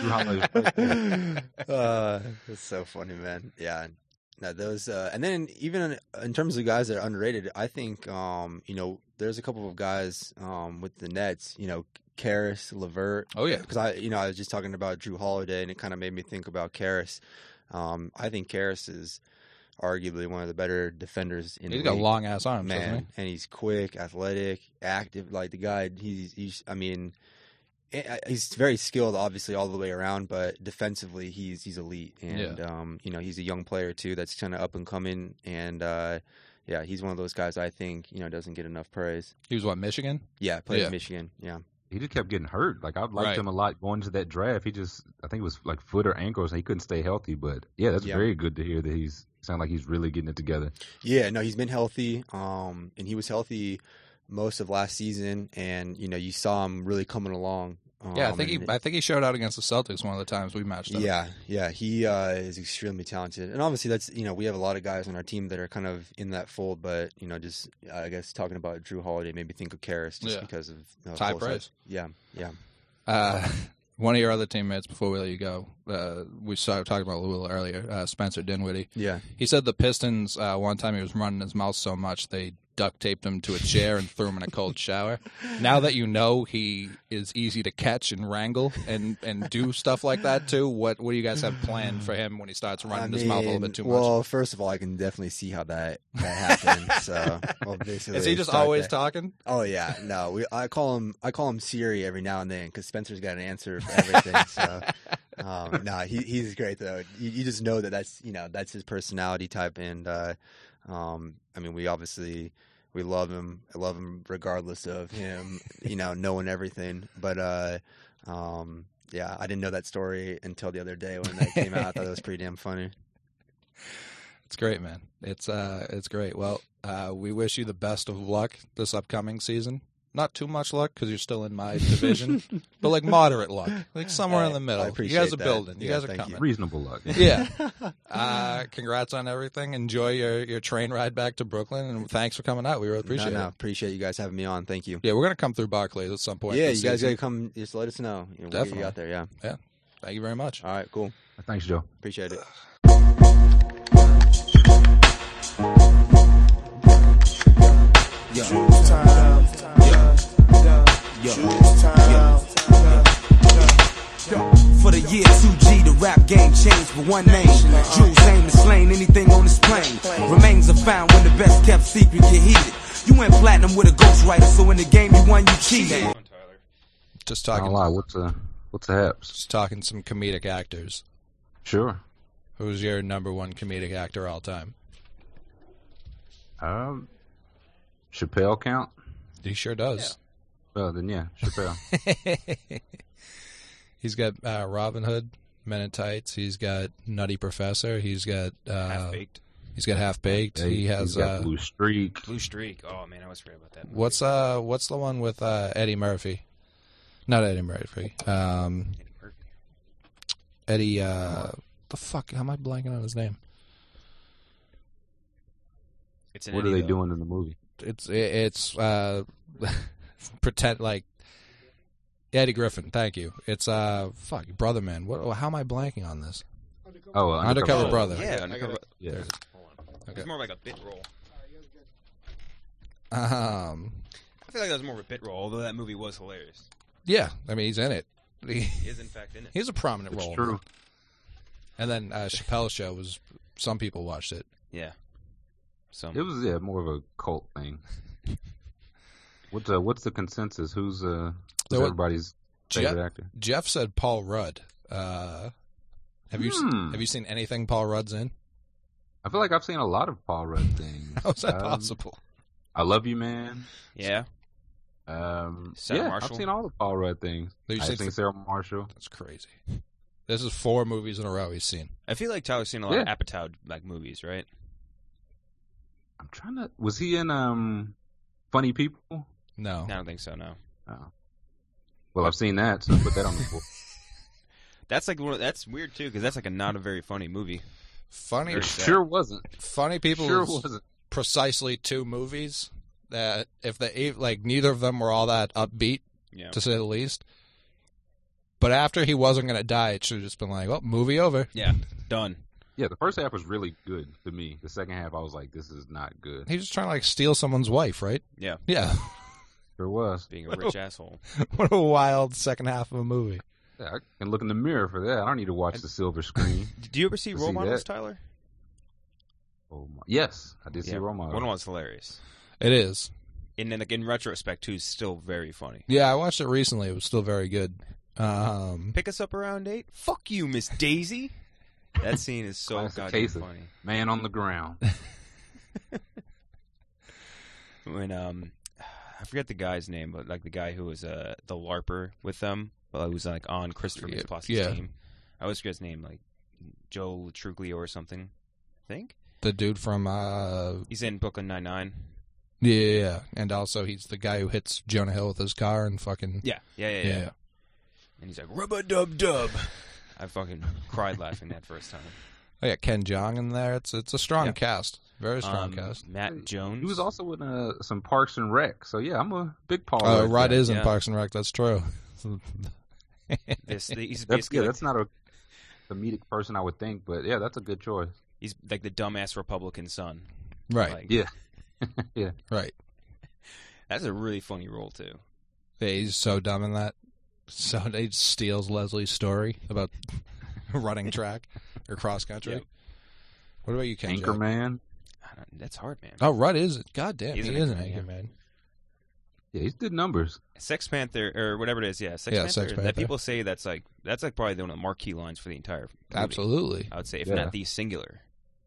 That's so funny, man. Yeah. Now those, and then even in terms of guys that are underrated, I think there's a couple of guys with the Nets. Karis LeVert. Oh yeah. Because I was just talking about Drew Holiday, and it kind of made me think about Karis. I think Karis is arguably one of the better defenders in the league. He's got long ass arms, man, and he's quick, athletic, active. Like the guy, he's very skilled, obviously all the way around. But defensively, he's elite, and he's a young player too. That's kind of up and coming, and he's one of those guys I think doesn't get enough praise. He was Michigan? Yeah, played at Michigan. Yeah. he just kept getting hurt. Like I liked Right. him a lot going into that draft. I think it was like foot or ankles, and he couldn't stay healthy. But yeah, that's very good to hear that he's sound like he's really getting it together. Yeah, no, he's been healthy, and he was healthy most of last season, and you saw him really coming along. Yeah, I think he showed out against the Celtics one of the times we matched up. Yeah, he is extremely talented, and obviously that's we have a lot of guys on our team that are kind of in that fold, but just I guess talking about Drew Holiday made me think of Karras just because of Ty Price. Yeah. One of your other teammates, before we let you go, we started talking about Louisville earlier, Spencer Dinwiddie. Yeah. He said the Pistons, one time he was running his mouth so much they duct taped him to a chair and threw him in a cold shower. Now that you know he is easy to catch and wrangle and do stuff like that too, what do you guys have planned for him when he starts running his mouth a little bit too much? Well, first of all, I can definitely see how that happened. So, basically, is he just always talking? Oh yeah, no. I call him Siri every now and then because Spencer's got an answer for everything. So, no, he's great though. You just know that's his personality type, and I mean, we love him. I love him regardless of him, knowing everything. But yeah, I didn't know that story until the other day when that came out. I thought it was pretty damn funny. It's great, man. It's great. Well, we wish you the best of luck this upcoming season. Not too much luck because you're still in my division, but like moderate luck, like somewhere in the middle. I appreciate you guys are that. building. You Yeah, guys are thank coming. you. Reasonable luck. Yeah. Congrats on everything. Enjoy your train ride back to Brooklyn, and thanks for coming out. We really appreciate it. Appreciate you guys having me on. Thank you. Yeah, we're gonna come through Barclays at some point. Yeah, this you guys season. gotta come. Just let us know. We'll get you out there. Yeah. Yeah. Thank you very much. All right. Cool. Thanks, Joe. Appreciate it. For the year 2G, the rap game changed with one name. Drew's aim is slain anything on this plane. Remains are found when the best kept secret get heated. You went platinum with a ghostwriter, so in the game you won, you cheated. Just Not talking. a lot. What's the haps? Just talking some comedic actors. Sure. Who's your number one comedic actor all time? Chappelle count? He sure does. Well, then yeah, Chappelle. He's got Robin Hood, Men in Tights. He's got Nutty Professor. He's got Half-Baked. He's got Half Baked. He has He's got Blue Streak. Blue Streak. Oh man, I always forget about that movie. what's the one with Eddie Murphy? Not Eddie Murphy. Eddie. The fuck? How am I blanking on his name? It's an What are they doing in the movie? It's pretend like Eddie Griffin. Thank you. It's fuck Brother Man. What? How am I blanking on this? Oh, Undercover Brother. Yeah, Undercover. Yeah. Hold on. Okay. It's more like a bit role. Um. I feel like that was more of a bit role, although that movie was hilarious. Yeah. I mean, he's in it. He is in fact in it. He's a prominent It's role. true. And then Chappelle's Show was. Some people watched it. Yeah. So It was more of a cult thing. What's the consensus? Who's everybody's favorite actor? Jeff said Paul Rudd. Have you seen anything Paul Rudd's in? I feel like I've seen a lot of Paul Rudd things. How's that possible? I Love You, Man. yeah. Yeah, Marshall? I've seen all the Paul Rudd things. You've I've seen seen Sarah Marshall. That's crazy. This is 4 movies in a row he's seen. I feel like Tyler's seen a lot of Apatow like movies, right? I'm trying to. Was he in Funny People? No. I don't think so. No. Oh. Well, I've seen that, so I put that on the board. That's like that's weird too, because that's like not a very funny movie. Funny. It sure wasn't. Funny People Sure is wasn't. precisely 2 movies that if they like neither of them were all that upbeat Yeah. to say the least. But after he wasn't going to die, it should have just been like, "Oh, movie over." Yeah. Done. Yeah, the first half was really good to me. The second half, I was like, this is not good. He was just trying to like steal someone's wife, right? Yeah. Yeah. Sure was. Being a rich asshole. What a wild second half of a movie. Yeah, I can look in the mirror for that. I don't need to watch the silver screen. Do you ever see To Role see Models, that. Tyler? Oh my. Yes, I did see Role Models. Role Models hilarious. It is. And then like, in retrospect, too, still very funny. Yeah, I watched it recently. It was still very good. Pick us up around 8? Fuck you, Miss Daisy. That scene is so Classic goddamn case of funny. Man on the ground. When I forget the guy's name, but like the guy who was the LARPer with them, who was like on Christopher Mintz-Plasse' team. I always forget his name, like Joe Latruglio or something. I think the dude from he's in Brooklyn Nine-Nine. Yeah, and also he's the guy who hits Jonah Hill with his car and fucking yeah. And he's like rub-a-dub-dub. I fucking cried laughing that first time. Oh yeah, Ken Jeong in there. It's a strong cast, very strong cast. Matt Jones. He was also in some Parks and Rec. So yeah, I'm a big Paul. Rudd is in Parks and Rec. That's true. He's basically that's not a comedic person, I would think, but yeah, that's a good choice. He's like the dumbass Republican son. Right. Like, yeah. Yeah. Right. That's a really funny role too. Yeah, he's so dumb in that. So he steals Leslie's story about running track or cross country. Yep. What about you, Ken? Anchorman. That's hard, man. Oh, Rudd is. God damn, he is an Anchorman, Anchorman. Yeah, he's did numbers. Sex Panther or whatever it is, Sex Panther. That people say that's like probably one of the marquee lines for the entire movie. Absolutely. I would say, if not the singular.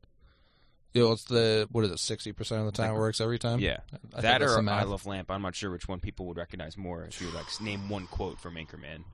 Yeah, it's the 60% of the time it works every time. Yeah, I that or I Love Lamp. I'm not sure which one people would recognize more if you would like name one quote from Anchorman.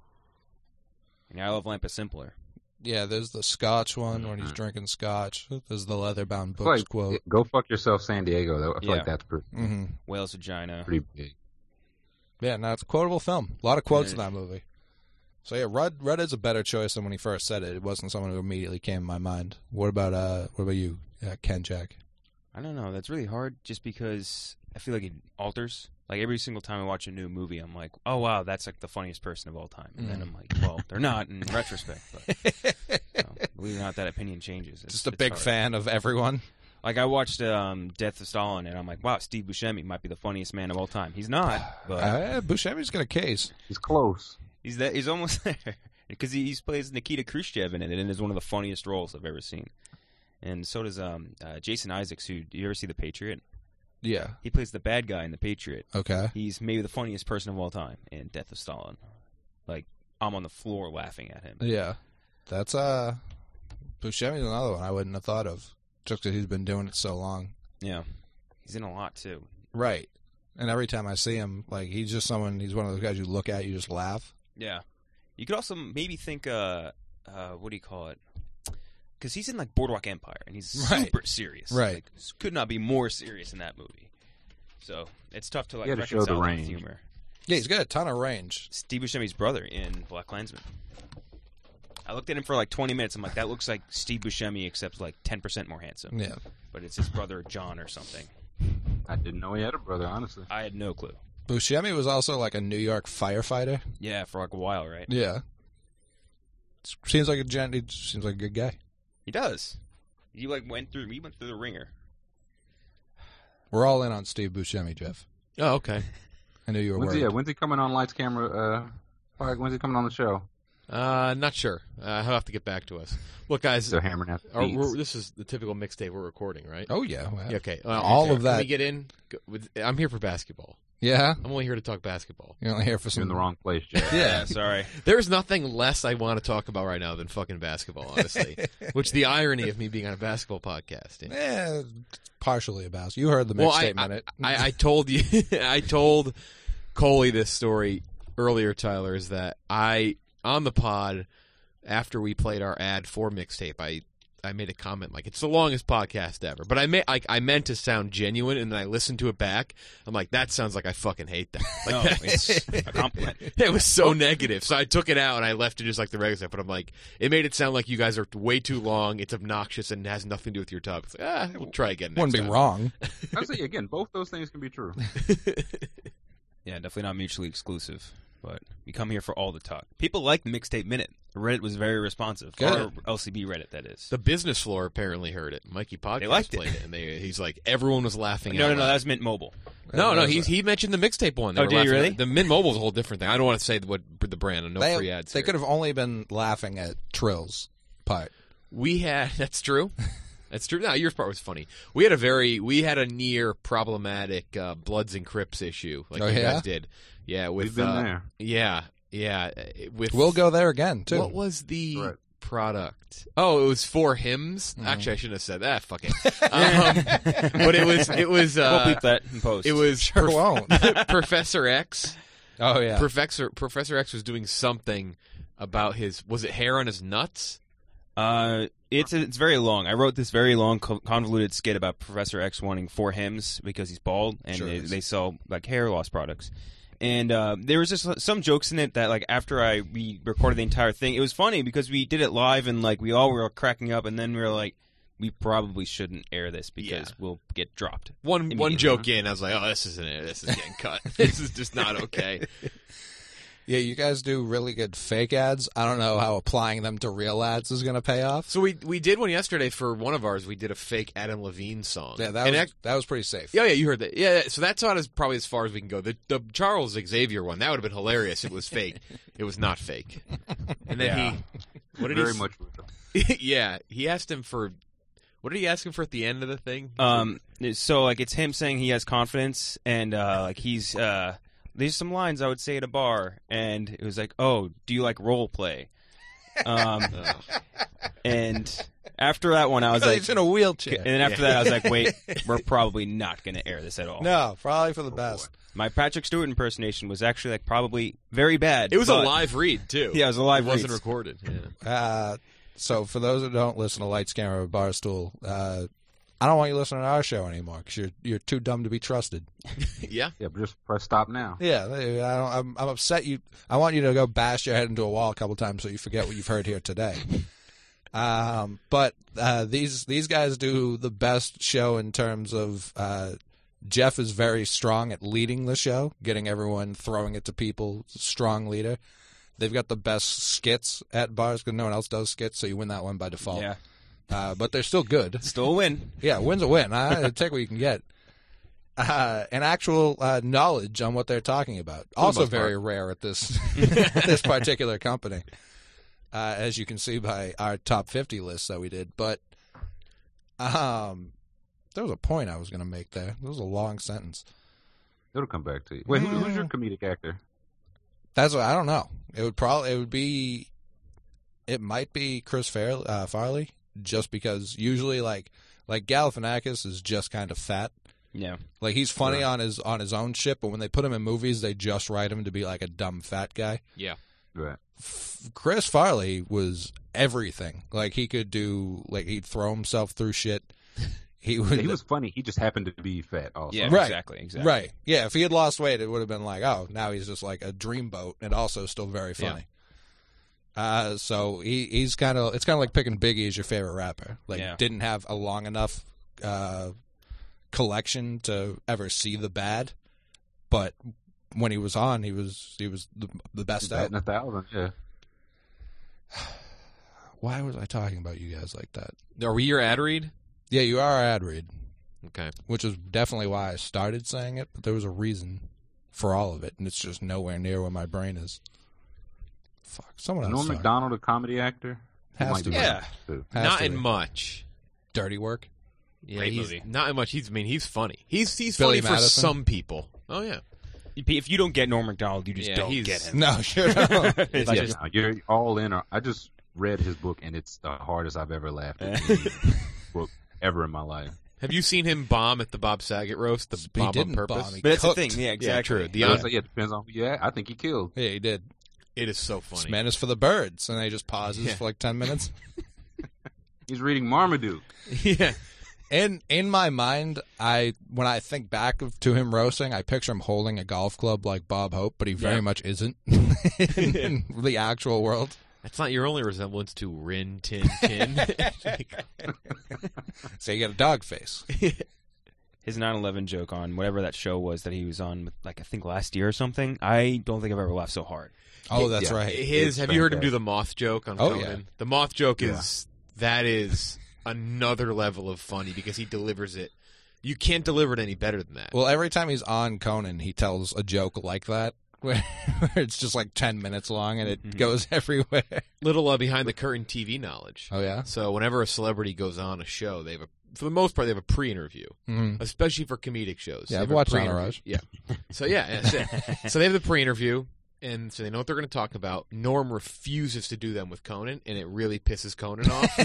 And I Love Lamp is simpler. Yeah, there's the Scotch one when he's drinking Scotch. There's the leather-bound books quote. Go fuck yourself, San Diego. Though I feel like that's pretty. Mm-hmm. Whale's vagina. Pretty big. Yeah, no, it's a quotable film. A lot of quotes in that movie. So yeah, Rudd is a better choice than when he first said it. It wasn't someone who immediately came to my mind. What about you, Ken Jack? I don't know. That's really hard just because I feel like it alters. Like every single time I watch a new movie, I'm like, oh wow, that's like the funniest person of all time. And then I'm like, well, they're not in retrospect. But believe it or not, that opinion changes. Just a big fan of everyone. Like I watched Death of Stalin, and I'm like, wow, Steve Buscemi might be the funniest man of all time. He's not, but Buscemi's got a case. He's close. He's almost there because he plays Nikita Khrushchev in it, and it's one of the funniest roles I've ever seen. And so does Jason Isaacs. Do you ever see The Patriot? Yeah, he plays the bad guy in The Patriot. Okay, he's maybe the funniest person of all time in Death of Stalin. Like I'm on the floor laughing at him. Yeah, that's Buscemi's another one I wouldn't have thought of just because he's been doing it so long. Yeah, he's in a lot too. Right, and every time I see him, like he's just someone. He's one of those guys you look at, you just laugh. Yeah, you could also maybe think, what do you call it? Because he's in like Boardwalk Empire, and he's super serious. Right, like, could not be more serious in that movie. So it's tough to like reconcile the range. humor. Yeah, he's got a ton of range. Steve Buscemi's brother in BlacKkKlansman. I looked at him for like 20 minutes. I'm like, that looks like Steve Buscemi, except like 10% more handsome. Yeah, but it's his brother John or something. I didn't know he had a brother. Honestly, I had no clue. Buscemi was also like a New York firefighter. Yeah, for like a while, right? Yeah. Seems like he seems like a good guy. He does. He went through the ringer. We're all in on Steve Buscemi, Jeff. Oh, okay. I knew you were worried. When's he coming on Lights Camera? When's he coming on the show? Not sure. He'll have to get back to us. Look, guys, so hammering out the beats. This is the typical mixtape we're recording, right? Oh yeah. Okay. All of that. Can we get in? I'm here for basketball. Yeah? I'm only here to talk basketball. You're only here for some... You're in the wrong place, Jeff. Yeah, sorry. There's nothing less I want to talk about right now than fucking basketball, honestly. Which the irony of me being on a basketball podcast. Yeah, partially about. You heard the mixtape minute. I told you, I told Coley this story earlier, Tyler, is that on the pod, after we played our ad for mixtape, I made a comment like, it's the longest podcast ever. But I meant to sound genuine, and then I listened to it back. I'm like, that sounds like I fucking hate that. Like, no, it's a compliment. It was so negative. So I took it out, and I left it just like the regular stuff. But I'm like, it made it sound like you guys are way too long. It's obnoxious, and has nothing to do with your topic. It's like, we'll try again next Wouldn't be time. wrong. I would say, again, both those things can be true. Yeah, definitely not mutually exclusive. But we come here for all the talk. People like the Mixtape Minute. Reddit was very responsive. Or LCB Reddit, that is. The business floor apparently heard it. Mikey Podcast they liked played it, and he's like, everyone was laughing. No, that was Mint Mobile. No, he mentioned the mixtape one. They oh, were did he really? The Mint Mobile is a whole different thing. I don't want to say what the brand and free ads. They here. could have only been laughing at Trill's part. That's true. That's true. No, your part was funny. We had a near problematic Bloods and Crips issue, like you guys did. Yeah, We've been there. Yeah. We'll go there again too. What was the product. Oh, it was for hymns. Actually, I shouldn't have said that. Fuck it. But it was. We'll bleep that in post. It was Sure won't. Professor X. Oh yeah. Professor X was doing something about his. Was it hair on his nuts? It's very long. I wrote this very long, convoluted skit about Professor X wanting 4 hymns because he's bald, and they sell like hair loss products. And there was just some jokes in it that, like, after we recorded the entire thing, it was funny because we did it live and like we all were cracking up, and then we were like, we probably shouldn't air this because we'll get dropped. One joke in, I was like, oh, this isn't it. This is getting cut. This is just not okay. Yeah, you guys do really good fake ads. I don't know how applying them to real ads is going to pay off. So we did one yesterday for one of ours. We did a fake Adam Levine song. Yeah, that was pretty safe. Yeah, you heard that. Yeah, so that's not probably as far as we can go. The Charles Xavier one, that would have been hilarious. It was fake. It was not fake. And then what did very he? Much. Yeah, he asked him for. What did he ask him for at the end of the thing? So like it's him saying he has confidence, and like he's there's some lines I would say at a bar, and it was like, oh, do you like role play? And after that one, I was like, he's in a wheelchair. And then after that, I was like, wait, we're probably not going to air this at all. No, probably for the best. My Patrick Stewart impersonation was actually like probably very bad. It was a live read too. Yeah, it was a live read. It wasn't recorded. Yeah. So for those who don't listen to Lights, Camera, Barstool, I don't want you listening to our show anymore because you're too dumb to be trusted. Yeah. Yeah, but just press stop now. Yeah, I'm upset. I want you to go bash your head into a wall a couple times so you forget what you've heard here today. But these guys do the best show in terms of Jeff is very strong at leading the show, getting everyone, throwing it to people. Strong leader. They've got the best skits at bars because no one else does skits, so you win that one by default. Yeah. But they're still good. Still a win. Yeah, win's a win. Take what you can get. And actual knowledge on what they're talking about. Also very rare at this this particular company, as you can see by our top 50 list that we did. But there was a point I was going to make there. It was a long sentence. It'll come back to you. Wait, who's your comedic actor? That's what I don't know. It might be Chris Farley, just because usually like Galifianakis is just kind of fat. Yeah, like he's funny on his own shit, but when they put him in movies, they just write him to be like a dumb fat guy. Yeah, right. Chris Farley was everything. Like he could do, like he'd throw himself through shit. He was funny. He just happened to be fat. Also, yeah, right. exactly. Right. Yeah, if he had lost weight, it would have been like, oh, now he's just like a dreamboat, and also still very funny. Yeah. So he's kind of, it's kind of like picking Biggie as your favorite rapper. Like didn't have a long enough collection to ever see the bad, but when he was on, he was the best out. 1,000, yeah. Why was I talking about you guys like that? Are we your ad read? Yeah, you are our ad read. Okay. Which is definitely why I started saying it, but there was a reason for all of it, and it's just nowhere near where my brain is. Fuck, someone else. Norm Macdonald, a comedy actor? Has to be. Yeah. Not in be. Much. Dirty Work? Yeah, Great he's movie. not in much. He's funny. He's Billy funny for Madison? some people. Oh, yeah. If you don't get Norm Macdonald, you just don't get him. No, sure don't. It's Like, just- you're all in. I just read his book, and it's the hardest I've ever laughed at any book ever in my life. Have you seen him bomb at the Bob Saget roast? The He bomb on didn't purpose? bomb. He but that's the cooked. thing. Yeah, exactly. true. The Yeah, it depends on who you ask. I think he killed. Yeah, he did. It is so funny. This man is for the birds, and then he just pauses for like 10 minutes. He's reading Marmaduke. Yeah. And in my mind, when I think back to him roasting, I picture him holding a golf club like Bob Hope, but he very much isn't in the actual world. That's not your only resemblance to Rin Tin Tin. So you got a dog face. His 9/11 joke on whatever that show was that he was on, like I think last year or something. I don't think I've ever laughed so hard. Oh, that's right. Have you heard him do the moth joke on Conan? Yeah. The moth joke is another level of funny because he delivers it. You can't deliver it any better than that. Well, every time he's on Conan, he tells a joke like that, where it's just like 10 minutes long and it goes everywhere. Little behind the curtain TV knowledge. Oh, yeah? So whenever a celebrity goes on a show, for the most part, they have a pre-interview, especially for comedic shows. Yeah, They I've have a watched pre-interview. Entourage. Yeah. So, yeah, that's it. So they have the pre-interview. and so they know what they're going to talk about. Norm refuses to do them with Conan, and it really pisses Conan off.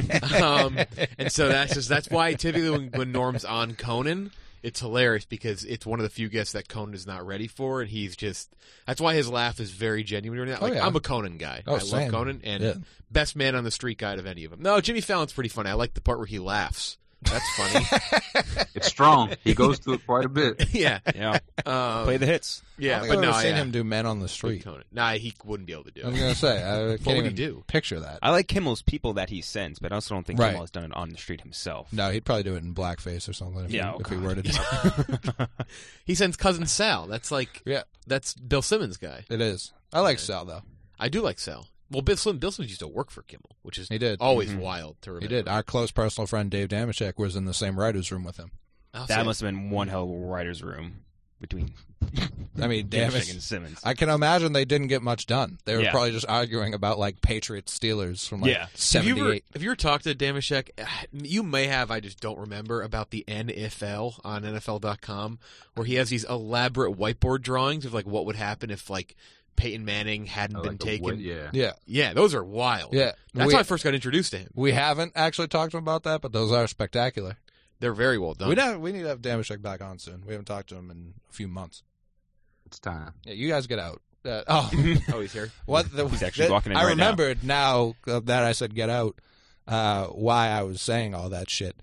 And so that's why typically when Norm's on Conan, it's hilarious because it's one of the few guests that Conan is not ready for, and that's why his laugh is very genuine. Like, I'm a Conan guy. I love Conan, and best man on the street guy of any of them. No, Jimmy Fallon's pretty funny. I like the part where he laughs. That's funny. It's strong. He goes through it quite a bit. Yeah. Play the hits. Yeah, but I've seen him do Men on the Street. Nah, he wouldn't be able to do it. I was going to say, I can't even do? Picture that. I like Kimmel's people that he sends, but I also don't think Kimmel has done it on the street himself. No, he'd probably do it in blackface or something if he were to do it. He sends Cousin Sal. That's Bill Simmons' guy. It is. I like Sal, though. I do like Sal. Well, Bill Simmons used to work for Kimmel, which is always wild to remember. He did. Our close personal friend Dave Damashek was in the same writer's room with him. That must have been one hell of a writer's room between Damashek and Simmons. I can imagine they didn't get much done. They were probably just arguing about like Patriots Steelers from 78. If you ever talked to Damashek, you may have, I just don't remember, about the NFL on NFL.com, where he has these elaborate whiteboard drawings of like what would happen if like Peyton Manning hadn't been taken. Yeah, those are wild. Yeah, that's how I first got introduced to him. We haven't actually talked to him about that, but those are spectacular. They're very well done. We need to have Damashek back on soon. We haven't talked to him in a few months. It's time. Yeah, you guys get out. He's here. He's actually walking in I right remembered now that I said get out. Why I was saying all that shit.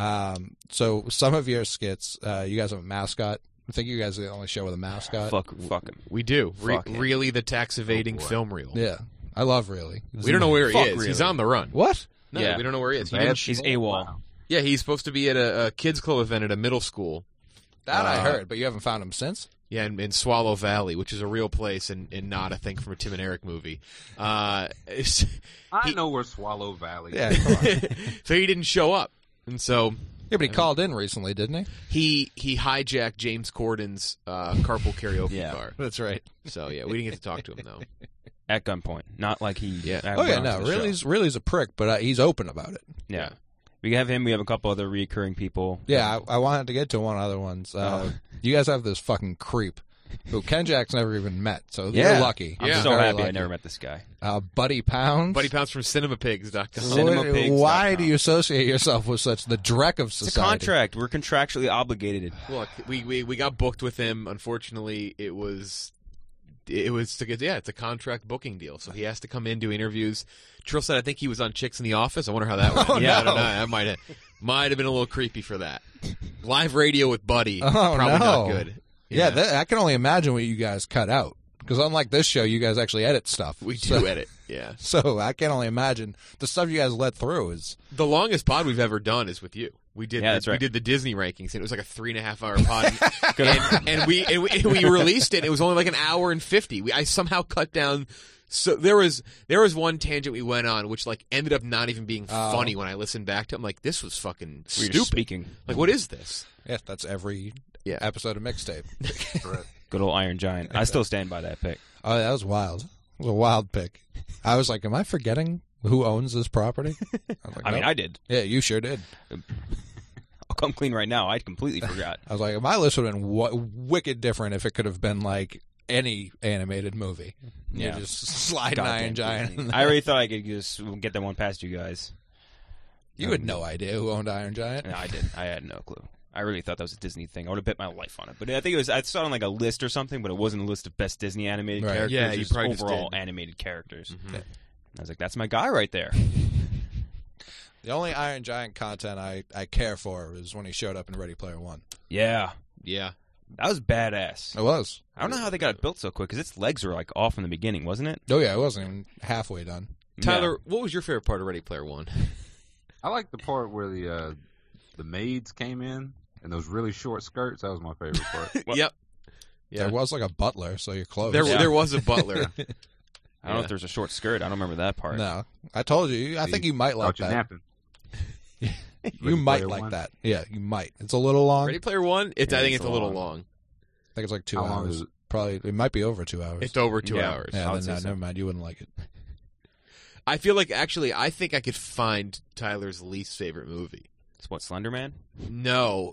So some of your skits, you guys have a mascot. I think you guys are the only show with a mascot. Fuck him. We do. Really, the tax evading film reel. Yeah, I love Really. We don't know where he is. Really. He's on the run. What? No, we don't know where he is. He's AWOL. Wow. Yeah, he's supposed to be at a kids club event at a middle school. That I heard, but you haven't found him since? Yeah, in Swallow Valley, which is a real place and not a thing from a Tim and Eric movie. I know where Swallow Valley is. Yeah, come on. So he didn't show up. And so... Yeah, but he called in recently, didn't he? He hijacked James Corden's carpool karaoke car. That's right. So, yeah, we didn't get to talk to him, though. At gunpoint. Not like he... Really's a prick, but he's open about it. Yeah. We have him. We have a couple other recurring people. Yeah, I wanted to get to one other ones. You guys have this fucking creep who Ken Jack's never even met, so you're lucky. I'm so happy I never met this guy. Buddy Pounds. Buddy Pounds from CinemaPigs.com. CinemaPigs.com. Why do you associate yourself with such the dreck of society? It's a contract. We're contractually obligated. Look, we got booked with him. Unfortunately, it's a contract booking deal, so he has to come in, do interviews. Trill said I think he was on Chicks in the Office. I wonder how that went. I don't know. That might have been a little creepy for that. Live radio with Buddy, probably not good. Yeah, I can only imagine what you guys cut out. Because unlike this show, you guys actually edit stuff. We do edit, yeah. So I can only imagine the stuff you guys let through is... The longest pod we've ever done is with you. We did we did the Disney rankings, and it was like a 3.5-hour pod. and we released it. It was only like an hour and 50. I somehow cut down... So there was one tangent we went on, which like ended up not even being funny when I listened back to it. I'm like, this was fucking stupid. Speaking. Like, what is this? Yeah, that's every episode of Mixtape. Good old Iron Giant. I still stand by that pick. Oh, that was wild. It was a wild pick. I was like, am I forgetting who owns this property? I mean, I did. Yeah, you sure did. I'll come clean right now. I completely forgot. I was like, my list would have been wicked different if it could have been like any animated movie. Yeah. You just slide an Iron Giant. I already thought I could just get that one past you guys. You had no idea who owned Iron Giant? No, I didn't. I had no clue. I really thought that was a Disney thing. I would have bet my life on it. But I think I saw it on like a list or something, but it wasn't a list of best Disney animated characters. Yeah, you just probably overall just animated characters. Mm-hmm. I was like, that's my guy right there. The only Iron Giant content I care for is when he showed up in Ready Player One. Yeah. Yeah. That was badass. It was. I don't know how they got it built so quick, because its legs were like off in the beginning, wasn't it? Oh, yeah, it wasn't even halfway done. Tyler, what was your favorite part of Ready Player One? I like the part where the maids came in and those really short skirts. That was my favorite part. Yep. There was like a butler, so you're close. There was a butler. I don't know if there's a short skirt. I don't remember that part. No. I told you. I think you might like that. Napping. You might like that. Yeah, you might. It's a little long. Ready Player One? I think it's a little long. I think it's like 2 How long hours. is it? Probably. It might be over 2 hours. It's over 2 hours. Yeah, then never mind. You wouldn't like it. I feel like, actually, I think I could find Tyler's least favorite movie. It's what, Slender Man? No.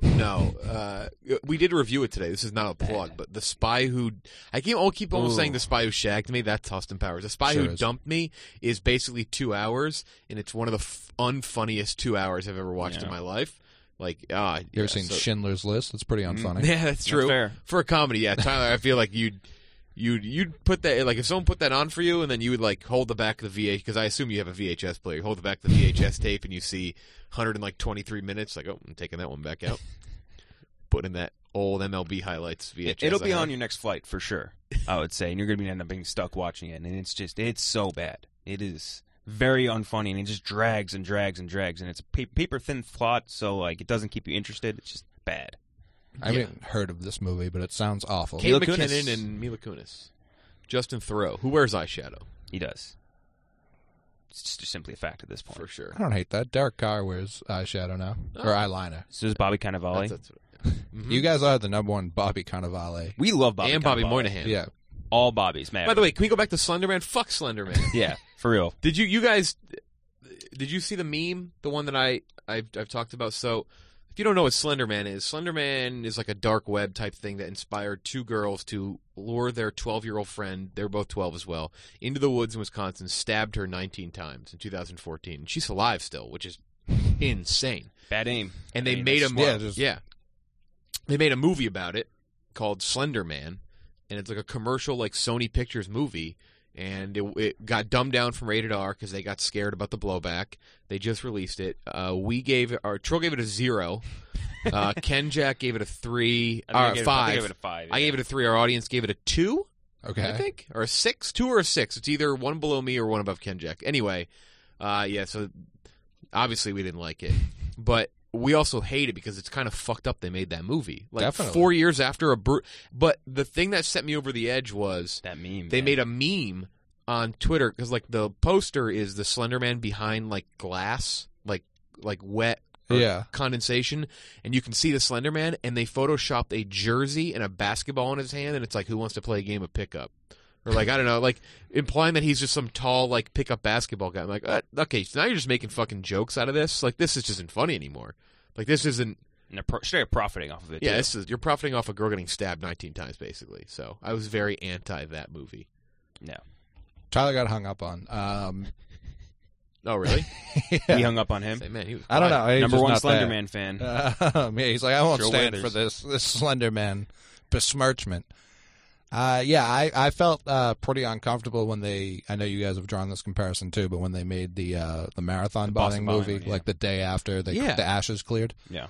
We did review it today. This is not a plug, but The Spy Who... I'll keep almost saying The Spy Who Shagged Me. That's Austin Powers. The Spy Who Dumped Me is basically 2 hours, and it's one of the unfunniest 2 hours I've ever watched in my life. Like, you ever seen Schindler's List? It's pretty unfunny. Yeah, that's true. Fair. For a comedy, yeah. Tyler, I feel like you'd put that, like, if someone put that on for you, and then you would, like, hold the back of the VHS, because I assume you have a VHS player, you hold the back of the VHS tape, and you see 123 minutes, like, oh, I'm taking that one back out. Put in that old MLB highlights VHS. It'll be on your next flight, for sure, I would say, and you're going to end up being stuck watching it, and it's so bad. It is very unfunny, and it just drags and drags and drags, and it's a paper-thin plot, so, like, it doesn't keep you interested. It's just bad. I haven't heard of this movie, but it sounds awful. Kate McKinnon and Mila Kunis. Justin Theroux. Who wears eyeshadow? He does. It's just simply a fact at this point. For sure. I don't hate that. Derek Carr wears eyeshadow now. Or eyeliner. So does Bobby Cannavale. Mm-hmm. You guys are the number one Bobby Cannavale. We love Bobby and Cannavale. Bobby Moynihan. Yeah. All Bobbies, man. By the way, can we go back to Slenderman? Fuck Slenderman. Yeah, for real. Did you guys see the meme? The one that I've talked about? So, if you don't know what Slenderman is like a dark web type thing that inspired two girls to lure their 12-year-old friend, they're both 12 as well, into the woods in Wisconsin, stabbed her 19 times in 2014. And she's alive still, which is insane. Bad aim. And they made they made a movie about it called Slender Man, and it's like a commercial, like Sony Pictures movie, and it got dumbed down from rated R because they got scared about the blowback. They just released it. Trill gave it a 0. Ken Jack gave it a 3, or 5. I gave it a 5. Yeah. I gave it a 3. Our audience gave it a 2. Okay. I think, or a 6, 2 or a 6. It's either one below me or one above Ken Jack. Anyway, so obviously we didn't like it, but we also hate it because it's kind of fucked up they made that movie. Like, Definitely. 4 years after but the thing that set me over the edge was that meme. They made a meme on Twitter because, like, the poster is the Slender Man behind, like, glass, like wet condensation, and you can see the Slender Man, and they photoshopped a jersey and a basketball in his hand, and it's like, who wants to play a game of pickup? Or, like, I don't know, like, implying that he's just some tall, like, pickup basketball guy. I'm like, okay, so now you're just making fucking jokes out of this? Like, this just isn't funny anymore. Like, this isn't... And they're straight up profiting off of it, yeah, too. you're profiting off a girl getting stabbed 19 times, basically. So, I was very anti that movie. No. Tyler got hung up on. Oh, really? Yeah. We hung up on him? Say, man, he was I don't know. He's Number one not Slender there. Man fan. Yeah, he's like, I won't Joe stand Weathers. for this Slender Man besmirchment. I felt pretty uncomfortable when I know you guys have drawn this comparison too, but when they made the marathon bombing movie, one, yeah. like the day after the ashes cleared. Yeah.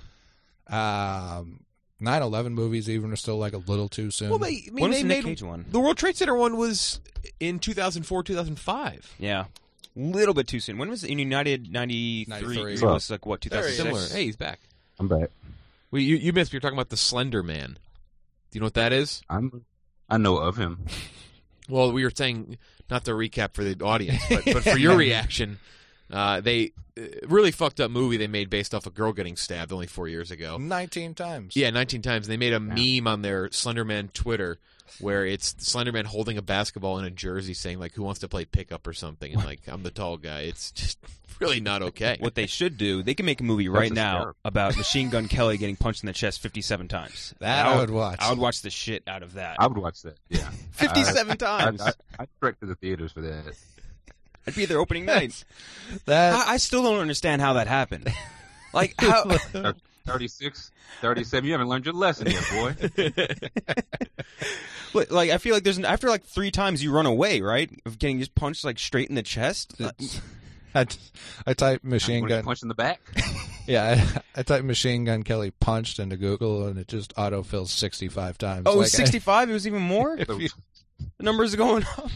9/11 movies even are still like a little too soon. Well, when was the Nick Cage one? The World Trade Center one was in 2004, 2005. Yeah. Little bit too soon. When was it? In United 93? It was like, what, 2006? Similar. Hey, he's back. I'm back. Well, you missed. You're talking about the Slender Man. Do you know what that is? I know of him. Well, we were saying, not to recap for the audience, but for your reaction, they really fucked up movie they made based off a girl getting stabbed only 4 years ago. 19 times. Yeah, 19 times. They made a meme on their Slenderman Twitter where it's Slenderman holding a basketball in a jersey saying, like, who wants to play pickup or something? And, like, I'm the tall guy. It's just really not okay. What they should do, they can make a movie right now about Machine Gun Kelly getting punched in the chest 57 times. That I would watch. I would watch the shit out of that. I would watch that, yeah. 57 times. I'd trek to the theaters for that. I'd be there opening night. I still don't understand how that happened. Like, how... 36, 37, you haven't learned your lesson yet, boy. But, like, I feel like after like 3 times you run away, right? Of getting just punched like straight in the chest. I type Machine Gun. Punch in the back. Yeah, I type Machine Gun Kelly punched into Google, and it just autofills 65 times. Oh, 65? It was even more? The numbers are going up.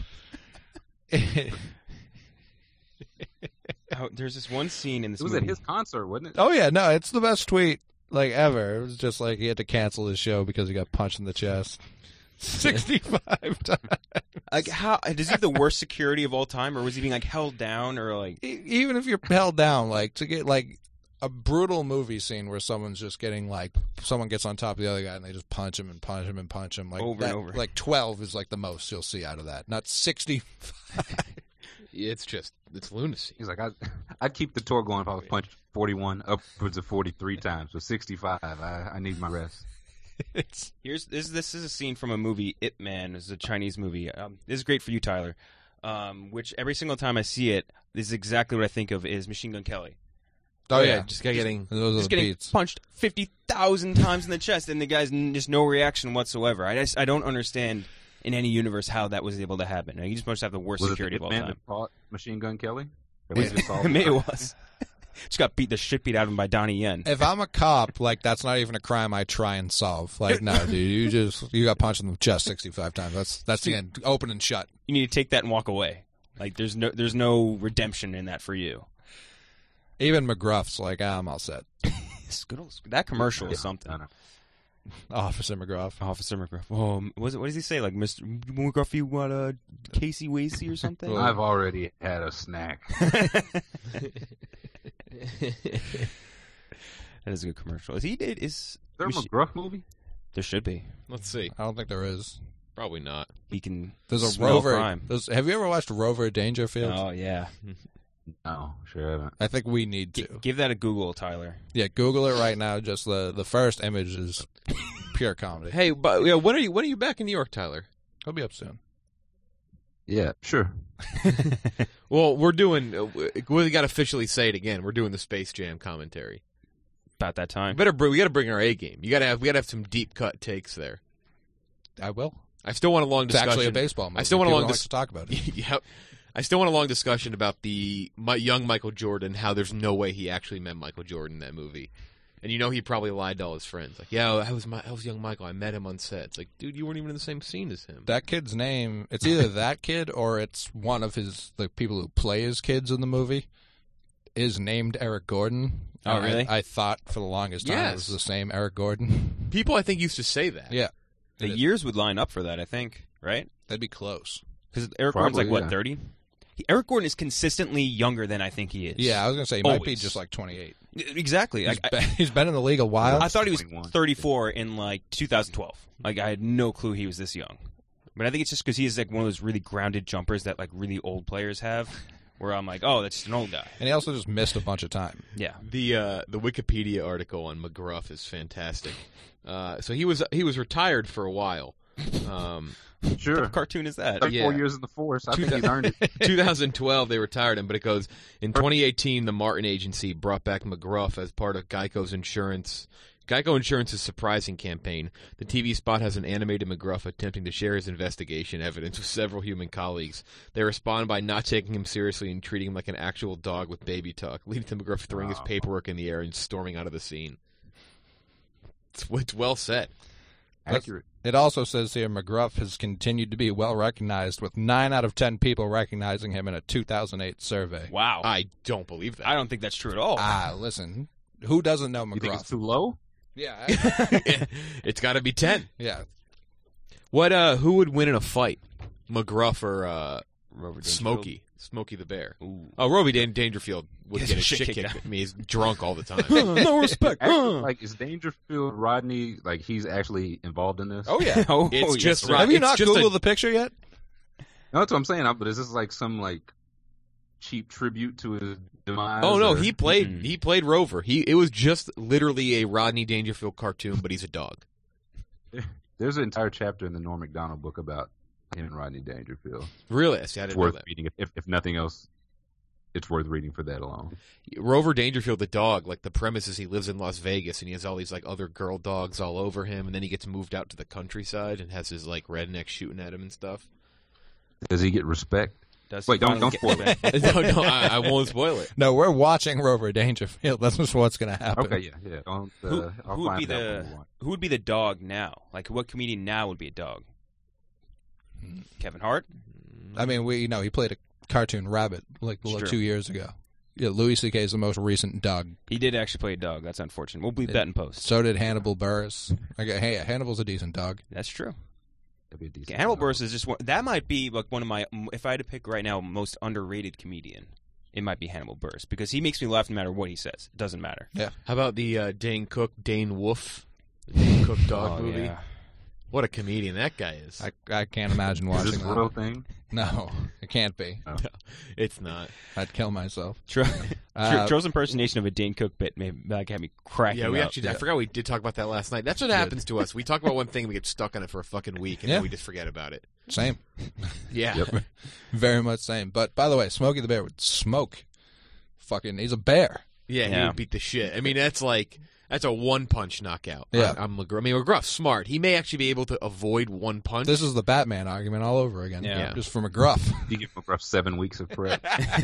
There's this one scene in this movie. It was at his concert, wasn't it? Oh, yeah, no, it's the best tweet, like, ever. It was just like he had to cancel his show because he got punched in the chest 65 times. Like, how does he have the worst security of all time, or was he being, like, held down, or, like... Even if you're held down, like, to get, like, a brutal movie scene where someone's just getting, like, someone gets on top of the other guy and they just punch him and punch him and punch him. Like, over and over. Like, 12 is, like, the most you'll see out of that, not 65. it's lunacy. He's like, I'd keep the tour going if I was punched 41, upwards of 43 times. So 65, I need my rest. This is a scene from a movie, Ip Man. It's a Chinese movie. This is great for you, Tyler. Which every single time I see it, this is exactly what I think of is Machine Gun Kelly. Oh yeah, just getting beats. Punched 50,000 times in the chest, and the guy's just no reaction whatsoever. I don't understand in any universe how that was able to happen. You just must have the worst security of all time. That fought Machine Gun Kelly? Maybe it was. Just got the shit beat out of him by Donnie Yen. If I'm a cop, like that's not even a crime I try and solve. Like, no, dude, you got punched in the chest 65 times. That's the end. Open and shut. You need to take that and walk away. Like there's no redemption in that for you. Even McGruff's like, I'm all set. That commercial is something. Officer McGruff. Oh, what does he say? Like, Mr. McGruff, you want Casey Wasey or something? I've already had a snack. That is a good commercial. Is there a McGruff movie? There should be. Let's see. I don't think there is. Probably not. He can. There's a smell Rover. crime. Have you ever watched Rover Dangerfield? Oh yeah. No, sure haven't. I think we need to. Give that a Google, Tyler. Yeah, Google it right now. Just the first image is pure comedy. Hey, but when are you back in New York, Tyler? He'll be up soon. Yeah, sure. Well, we got to officially say it again. We're doing the Space Jam commentary. About that time. We got to bring our A game. We got to have some deep cut takes there. I will. I still want a long discussion. It's actually a baseball movie. I still want a long to talk about it. Yep. I still want a long discussion about the young Michael Jordan, how there's no way he actually met Michael Jordan in that movie. And he probably lied to all his friends. Like, yeah, I was young Michael. I met him on set. It's like, dude, you weren't even in the same scene as him. That kid's name, it's either that kid or it's one of the people who play his kids in the movie is named Eric Gordon. Oh, really? I thought for the longest time it was the same Eric Gordon. People, I think, used to say that. Yeah. The years would line up for that, I think, right? That'd be close. Because Eric Gordon's like, what, 30? Eric Gordon is consistently younger than I think he is. Yeah, I was going to say he might be just like 28. Exactly. He's been in the league a while. I thought he was 34 in like 2012. Like I had no clue he was this young. But I think it's just because he's like one of those really grounded jumpers that like really old players have. Where I'm like, oh, that's just an old guy. And he also just missed a bunch of time. Yeah. The Wikipedia article on McGruff is fantastic. So he was retired for a while. Sure. What type of cartoon is that? 4 years in the force. I think he's earned it. 2012, they retired him, but it goes, in 2018, the Martin Agency brought back McGruff as part of Geico Insurance's surprising campaign. The TV spot has an animated McGruff attempting to share his investigation evidence with several human colleagues. They respond by not taking him seriously and treating him like an actual dog with baby talk, leading to McGruff throwing his paperwork in the air and storming out of the scene. It's well said. Accurate. It also says here McGruff has continued to be well recognized, with 9 out of 10 people recognizing him in a 2008 survey. Wow. I don't believe that. I don't think that's true at all. Listen, who doesn't know McGruff? You think it's too low? Yeah. It's got to be 10. Yeah. Who would win in a fight? McGruff or Smokey? Smokey the Bear. Ooh. Oh, Roby Dangerfield would get his shit kicked. I mean, he's drunk all the time. No respect. Actually, like, is Dangerfield Rodney, like, he's actually involved in this? Oh, yeah. It's just Have you not Googled the picture yet? No, that's what I'm saying. But is this like some, like, cheap tribute to his demise? Oh, no, or? he played Rover. It was just literally a Rodney Dangerfield cartoon, but he's a dog. There's an entire chapter in the Norm Macdonald book about him and Rodney Dangerfield. Really? See, I didn't know worth that. reading. If nothing else, it's worth reading for that alone. Rover Dangerfield, the dog, like the premise is he lives in Las Vegas and he has all these like other girl dogs all over him, and then he gets moved out to the countryside and has his like rednecks shooting at him and stuff. Does he get respect? Wait, don't spoil it. No, I won't spoil it. No, we're watching Rover Dangerfield. That's just what's going to happen. Okay, yeah. Don't, who would be the dog now? Like, what comedian now would be a dog? Kevin Hart? I mean, he played a cartoon rabbit like 2 years ago. Yeah, Louis C.K. is the most recent dog. He did actually play a dog. That's unfortunate. We'll bleep that in post. So did Hannibal Buress. Okay, hey, Hannibal's a decent dog. That's true. Be a decent Hannibal Buress is just that might be like one of my, if I had to pick right now, most underrated comedian. It might be Hannibal Buress because he makes me laugh no matter what he says. It doesn't matter. Yeah. How about the Dane Cook, Dane Wolf, Dane Cook dog movie? Yeah. What a comedian that guy is. I can't imagine Is watching this a that. real thing? No, it can't be. Oh. It's not. I'd kill myself. Troll's impersonation of a Dane Cook bit had me cracking Yeah, we up. actually. I forgot we did talk about that last night. That's what happens to us. We talk about one thing, we get stuck on it for a fucking week, and Yeah. then we just forget about it. Same. Yeah. Yep. Very much same. But by the way, Smokey the Bear would smoke. Fucking, he's a bear. Yeah, he Yeah. would beat the shit. I mean, that's a one-punch knockout. Yeah. I'm McGruff. I mean, McGruff's smart. He may actually be able to avoid one punch. This is the Batman argument all over again. Yeah. Just for McGruff. You give McGruff 7 weeks of prep.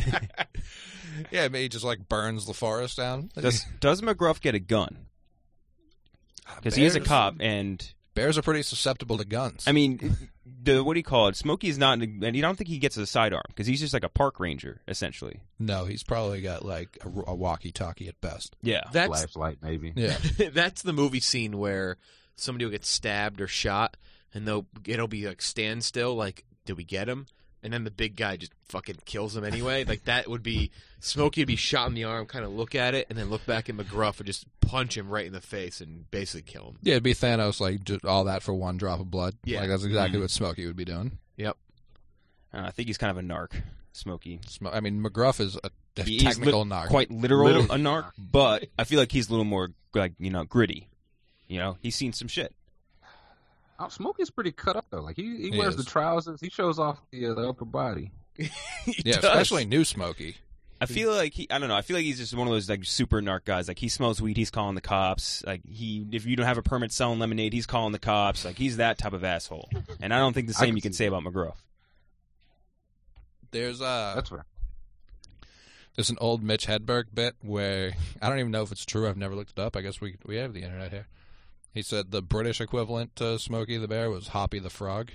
Yeah, maybe he just like burns the forest down. Does McGruff get a gun? Because he is a cop, and Bears are pretty susceptible to guns. I mean, what do you call it? Smokey's not, and you don't think he gets a sidearm because he's just like a park ranger essentially. No, he's probably got like a walkie-talkie at best. Yeah, That's Flashlight, maybe. Yeah. that's the movie scene where somebody will get stabbed or shot, and it'll be like standstill. Like, did we get him? And then the big guy just fucking kills him anyway. Like, that would be Smokey would be shot in the arm, kind of look at it, and then look back at McGruff and just punch him right in the face and basically kill him. Yeah, it'd be Thanos, like just all that for one drop of blood. Yeah. Like that's exactly what Smokey would be doing. Yep. I think he's kind of a narc, Smokey. I mean, McGruff is a He is technical narc. quite literal a narc, but I feel like he's a little more like gritty. He's seen some shit. Oh, Smokey's pretty cut up though. Like he He wears is. the trousers. He shows off the upper body. Yeah, especially new Smokey. I feel like I don't know. I feel like he's just one of those like super narc guys. Like he smells weed, he's calling the cops. Like if you don't have a permit selling lemonade, he's calling the cops. Like he's that type of asshole. And I don't think the same you can say about McGruff. There's That's right. There's an old Mitch Hedberg bit where I don't even know if it's true. I've never looked it up. I guess we have the internet here. He said the British equivalent to Smokey the Bear was Hoppy the Frog.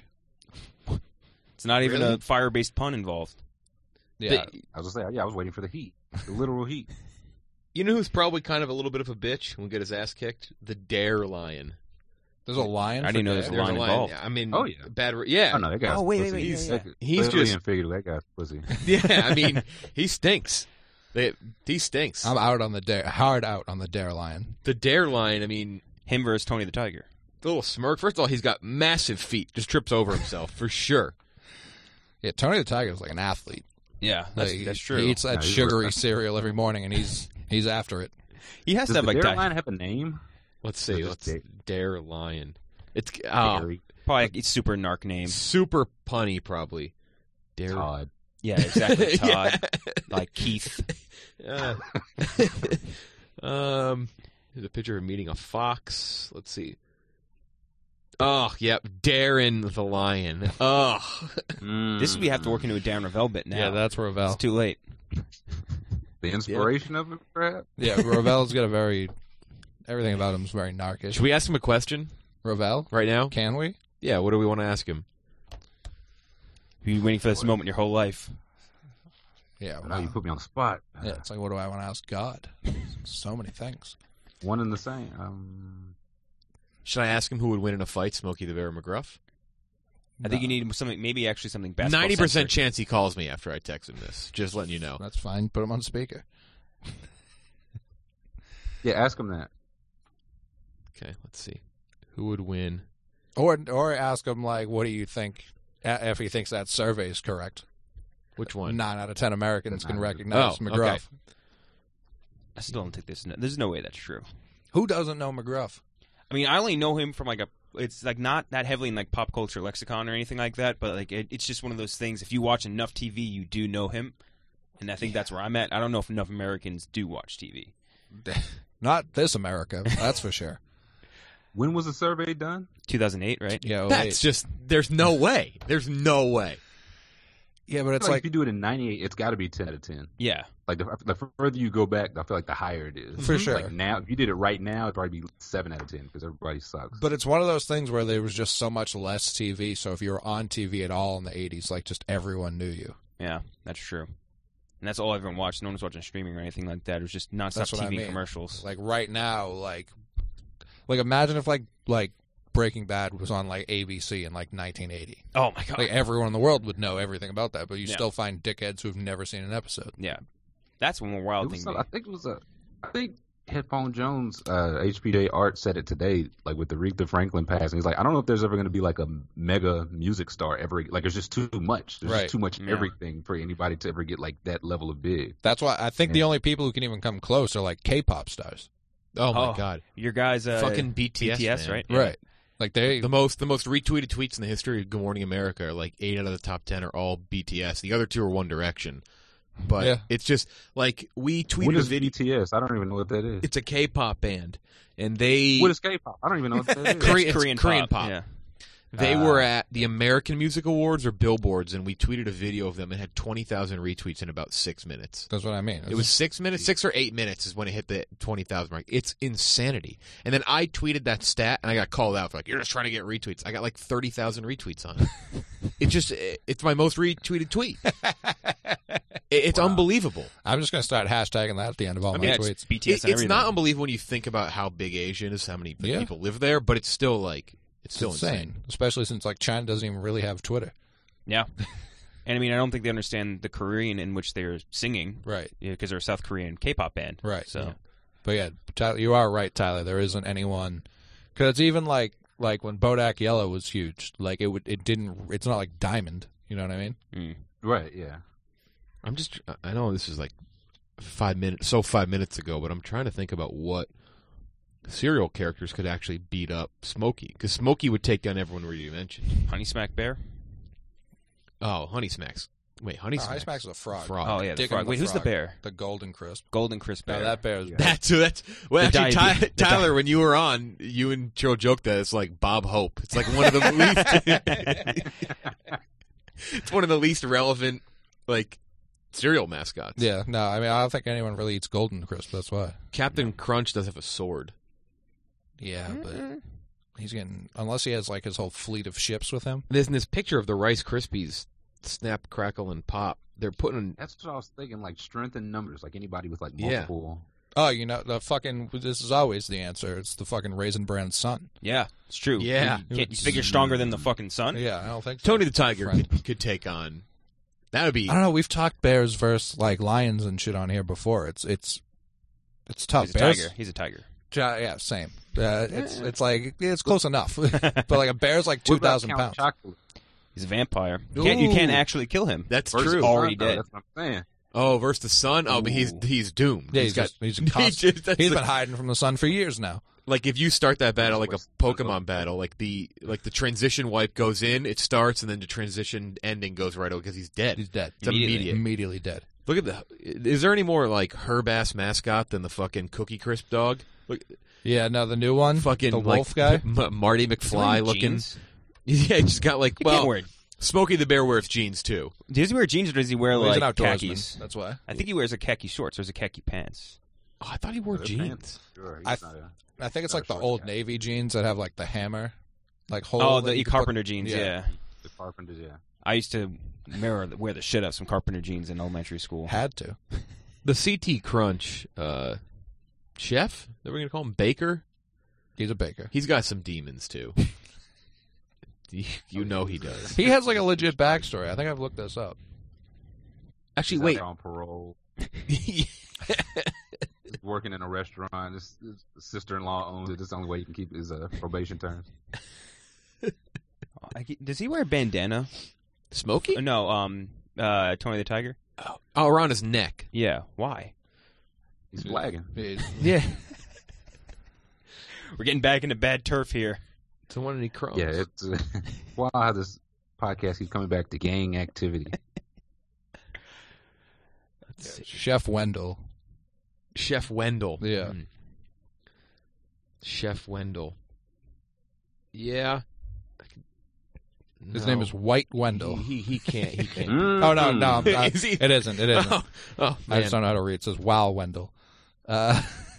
It's not even Really? a fire-based pun involved. Yeah, I was gonna say, I was waiting for the heat, the literal heat. You know who's probably kind of a little bit of a bitch and will get his ass kicked? The Dare Lion. there's a lion. I for didn't know Bear? there's a lion involved. I mean, Oh, yeah. Yeah. Oh no, that guy's Oh, wait, pussy. wait, He's, yeah. He's literally just- and figuratively, that guy's pussy. Yeah, I mean, he stinks. He stinks. I'm out on the Dare. Hard out on the Dare lion. The Dare Lion, I mean, Him versus Tony the Tiger. the little smirk. First of all, he's got massive feet. Just trips over himself, for sure. Yeah, Tony the Tiger is like an athlete. Yeah, Like, that's true. He eats that Yeah, he's sugary worth it. cereal every morning, and he's after it. He has Does to have the like Dare Lion have a name? Let's see. Or Let's just Dare Lion. It's Dairy? probably a super narc name. super punny, probably. Dare. Todd. Yeah, exactly. Todd, Yeah. like Keith. Uh, here's a picture of him meeting a fox. Let's see. Oh, yep. Darren the Lion. Oh. This we have to work into a Darren Ravel bit now. Yeah, that's Ravel. It's too late. The inspiration of it, perhaps? Yeah, Ravel's got everything about him is very narkish. Should we ask him a question Ravel? right now? Can we? Yeah, what do we want to ask him? You've been waiting for this moment your whole life. Yeah. Now you put me on the spot. Yeah, it's like, what do I want to ask God? So many things. One and the same. Should I ask him who would win in a fight, Smokey the Bear or McGruff? I think you need something, maybe actually something basketball 90% centric. chance he calls me after I text him this. Just letting you know. That's fine. Put him on speaker. Yeah, ask him that. Okay, let's see. Who would win? Or ask him, like, what do you think, if he thinks that survey is correct? Which one? 9 out of 10 Americans can 9 recognize Oh, McGruff. okay. I still don't think there's no way that's true. Who doesn't know McGruff? I mean, I only know him from it's like not that heavily in like pop culture lexicon or anything like that, but like it's just one of those things. If you watch enough TV, you do know him, and I think that's where I'm at. I don't know if enough Americans do watch TV. Not this America, that's for sure. When was the survey done? 2008, right? Yeah, That's just, there's no way. There's no way. yeah, but it's Like, like, if you do it in 98, it's got to be 10 out of 10. Yeah. Like the further you go back, I feel like the higher it is. For sure. Like now, if you did it right now, it'd probably be 7 out of 10 because everybody sucks. but it's one of those things where there was just so much less TV. So if you were on TV at all in the 80s, like just everyone knew you. Yeah, that's true. And that's all everyone watched. No one was watching streaming or anything like that. It was just nonstop That's what TV I mean. commercials. Like right now, like imagine if like Breaking Bad was on like ABC in like 1980. Oh my god. Like everyone in the world would know everything about that, but you Yeah. still find dickheads who've never seen an episode. Yeah. That's one more wild It was thing. I think it was I think Headphone Jones, HPJ Art said it today, like with the Aretha Franklin passing. He's like, I don't know if there's ever going to be like a mega music star ever. Like, there's just too much. There's just too much everything for anybody to ever get like that level of big. That's why I think the only people who can even come close are like K-pop stars. Oh my god, your guys, fucking BTS, right? Yeah. Right. Like the most retweeted tweets in the history of Good Morning America are like 8 out of the top 10 are all BTS. The other 2 are One Direction. But it's just like we tweeted what is a video. BTS? I don't even know what that is. It's a K-pop band, and they what is K-pop? I don't even know what that is. Korean pop. Yeah. They were at the American Music Awards or Billboards, and we tweeted a video of them. It had 20,000 retweets in about 6 minutes. That's what I mean. It was 6 minutes, 6 or 8 minutes is when it hit the 20,000 mark. It's insanity. And then I tweeted that stat, and I got called out for like, you're just trying to get retweets. I got like 30,000 retweets on it. It's my most retweeted tweet. It's unbelievable. I'm just going to start hashtagging that at the end of all my tweets. It's BTS. It's not unbelievable when you think about how big Asia is, how many people live there, but it's still like it's still insane. Especially since like China doesn't even really have Twitter. Yeah. And I mean, I don't think they understand the Korean in which they're singing, right? Because they're a South Korean K-pop band, right? So, but yeah, Tyler, you are right, Tyler. There isn't anyone because it's even like when Bodak Yellow was huge. Like it's not like Diamond. You know what I mean? Mm. Right? Yeah. I know this is like 5 minutes ago, but I'm trying to think about what serial characters could actually beat up Smokey, because Smokey would take down everyone you mentioned. Honey Smack Bear. Oh, Honey Smacks. Wait, Honey Smack's is a frog. Oh yeah, the frog. Wait, who's the bear? The Golden Crisp. Golden Crisp bear. No, that bear is. That's well. Actually, Tyler, when you were on, you and Joe joked that it's like Bob Hope. It's like one of the least. It's one of the least relevant like cereal mascots. Yeah, no, I mean I don't think anyone really eats Golden Crisp. That's why. Captain Crunch does have a sword. Yeah, but he's getting unless he has like his whole fleet of ships with him. There's this picture of the Rice Krispies Snap, Crackle, and Pop. They're putting. That's what I was thinking. Like strength in numbers. Like anybody with like multiple. Oh, you know the fucking. This is always the answer. It's the fucking Raisin Bran sun. Yeah, it's true. Yeah, you think you're stronger than the fucking sun? Yeah, I don't think so. Tony the Tiger could take on. That would be. I don't know. We've talked bears versus like lions and shit on here before. It's tough. He's a tiger. He's a tiger. Yeah, same. It's like it's close enough, but like a bear's like 2,000 pounds. He's a vampire. You can't actually kill him. That's true. He's already dead. That's what I'm saying. Oh, versus the sun. Oh, but he's doomed. Yeah, he's been hiding from the sun for years now. Like if you start that battle like a Pokemon battle, like the transition wipe goes in, it starts, and then the transition ending goes right over because he's dead. He's dead. It's immediately dead. Look at is there any more like herb-ass mascot than the fucking Cookie Crisp dog? Look, yeah, no, the new one, fucking the wolf guy, Marty McFly looking. Yeah, he just got like Smokey the Bear wears jeans too. Does he wear jeans or does he wear like khakis? That's why. I think he wears a khaki shorts or is it khaki pants. Oh, I thought he wore jeans. Sure, I think it's like the old Navy jeans that have like the hammer, like hole. Oh, the Carpenter jeans. Yeah, the Carpenters. Yeah, I used to wear the shit out of some Carpenter jeans in elementary school. Had to. The CT Crunch chef, that we're gonna call him Baker. He's a baker. He's got some demons too. You know he does. He has like a legit backstory. I think I've looked this up. Actually, wait. On parole. Working in a restaurant. His sister-in-law owns it. It's the only way he can keep his probation terms. Does he wear a bandana? Smokey? No, Tony the Tiger. Oh, around his neck. Yeah. Why? He's flagging. Yeah. We're getting back into bad turf here. So what any crumbs? Yeah, it's wow how this podcast keeps coming back to gang activity. Chef Wendell. Chef Wendell. Yeah. Chef Wendell. Yeah. His name is White Wendell. He can't. Oh no! It isn't. It isn't. Oh, I just don't know how to read. It says Wow Wendell. Yeah,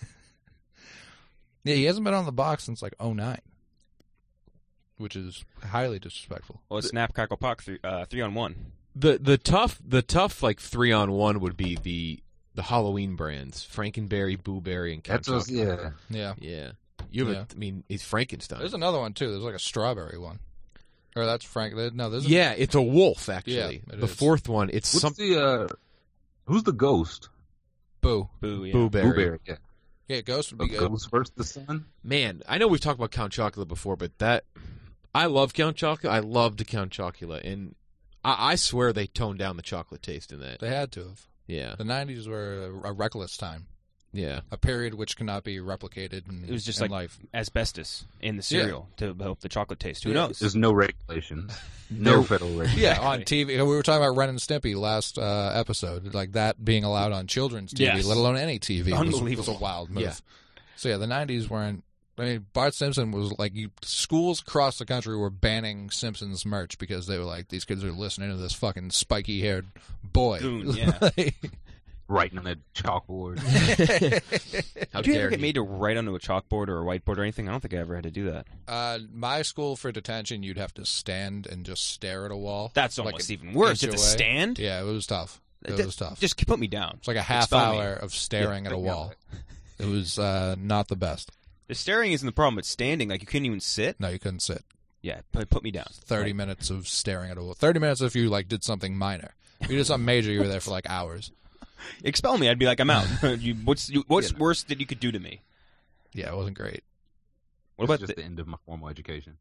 he hasn't been on the box since like 2009, which is highly disrespectful. Well, it's Snap Crackle Pop 3-on-1. The tough like 3-on-1 would be the Halloween brands: Frankenberry, Boo Berry, and Count Chocula. Yeah. You have I mean, it's Frankenstein. There's another one too. There's like a strawberry one. Or that's Frank. No, there's it's a wolf actually. Yeah, the fourth one, it's who's the ghost? Boo. Boo. Yeah. Boo Berry. Yeah. Yeah, Ghost would be good. Ghost versus the Sun. Man, I know we've talked about Count Chocula before, but I love Count Chocula. I loved Count Chocula, and I swear they toned down the chocolate taste in that. They had to have. Yeah. The 90s were a reckless time. Yeah. A period which cannot be replicated in, It was just in like life. asbestos in the cereal to help the chocolate taste. Who knows? There's no regulations. No federal regulations. Yeah, on TV. We were talking about Ren and Stimpy last episode. Like that being allowed on children's TV, Yes. let alone any TV, Unbelievable. was a wild move. Yeah. So yeah, the 90s weren't. I mean, Bart Simpson was like, schools across the country were banning Simpsons merch because they were like, these kids are listening to this fucking spiky-haired boy. Goon, yeah. Writing on that chalkboard. How Did you dare ever get he. made to write onto a chalkboard or a whiteboard or anything? I don't think I ever had to do that. My school for detention, you'd have to stand and just stare at a wall. That's like almost an even worse. inch It's a away. stand? Yeah, it was tough. It was tough. Just put me down. It's like a half Expel me. hour of staring at a wall. It was not the best. The staring isn't the problem. It's standing. Like, you couldn't even sit. No, you couldn't sit. Yeah, put me down. 30 minutes of staring at a wall. 30 minutes if you like did something minor. If you did something major, you were there for like hours. Expel me. I'd be like, I'm out. What's worse that you could do to me? Yeah, it wasn't great. What It's about just the end of my formal education?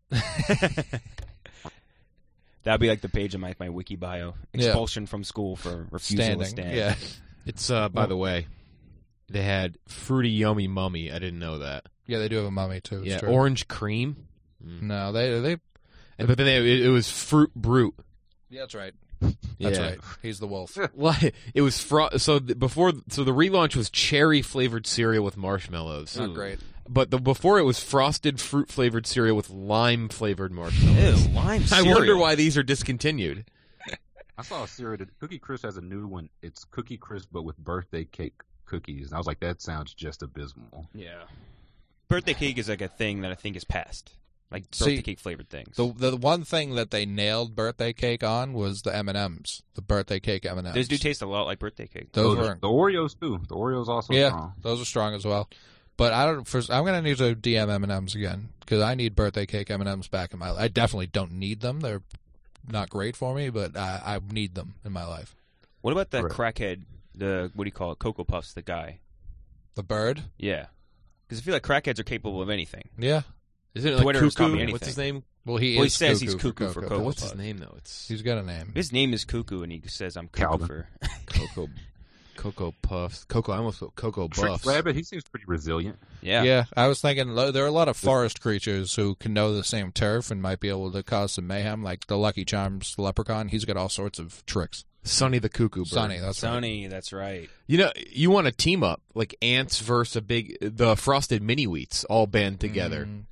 That'd be like the page of my wiki bio. Expulsion from school for refusal to stand. Yeah. It's, by the way, they had Fruity Yummy Mummy. I didn't know that. Yeah, they do have a mummy too. It's Yeah, true. Orange Cream. No, they. But then it was Fruit Brute. Yeah, that's right. That's Yeah. right. He's the wolf. Well, it was so the relaunch was cherry flavored cereal with marshmallows. Not great. But before it was frosted fruit flavored cereal with lime flavored marshmallows. Ew, lime I cereal. wonder why these are discontinued. I saw a cereal. Cookie Crisp has a new one. It's Cookie Crisp, but with birthday cake cookies. And I was like, that sounds just abysmal. Yeah. Birthday cake is like a thing that I think is past. Like See, birthday cake flavored things. The one thing that they nailed birthday cake on was the M&Ms, the birthday cake M&Ms. Those do taste a lot like birthday cake. Those weren't. The Oreos too. The Oreos also strong. Those are strong as well. But I'm gonna need to DM M&Ms again because I need birthday cake M&Ms back in my life. I definitely don't need them. They're not great for me, but I need them in my life. What about that Right. crackhead? The what do you call it? Cocoa Puffs. The guy. The bird. Yeah. Because I feel like crackheads are capable of anything. Yeah. Isn't it like Twitter has taught me Cuckoo? anything. What's his name? Well, he Well, is. he says cuckoo he's cuckoo for Cocoa What's his Puffs. name though? It's He's got a name. His name is Cuckoo, and he says I'm cuckoo Calvin. for. Cocoa Puffs. I almost put Cocoa Trick Buffs. Rabbit, he seems pretty resilient. Yeah. Yeah, I was thinking there are a lot of forest creatures who can know the same turf and might be able to cause some mayhem, like the Lucky Charms leprechaun. He's got all sorts of tricks. Sonny the Cuckoo Bird. Sonny, that's right. Sony, that's right. You know, you want to team up like ants versus the Frosted Mini Wheats all band together. Mm.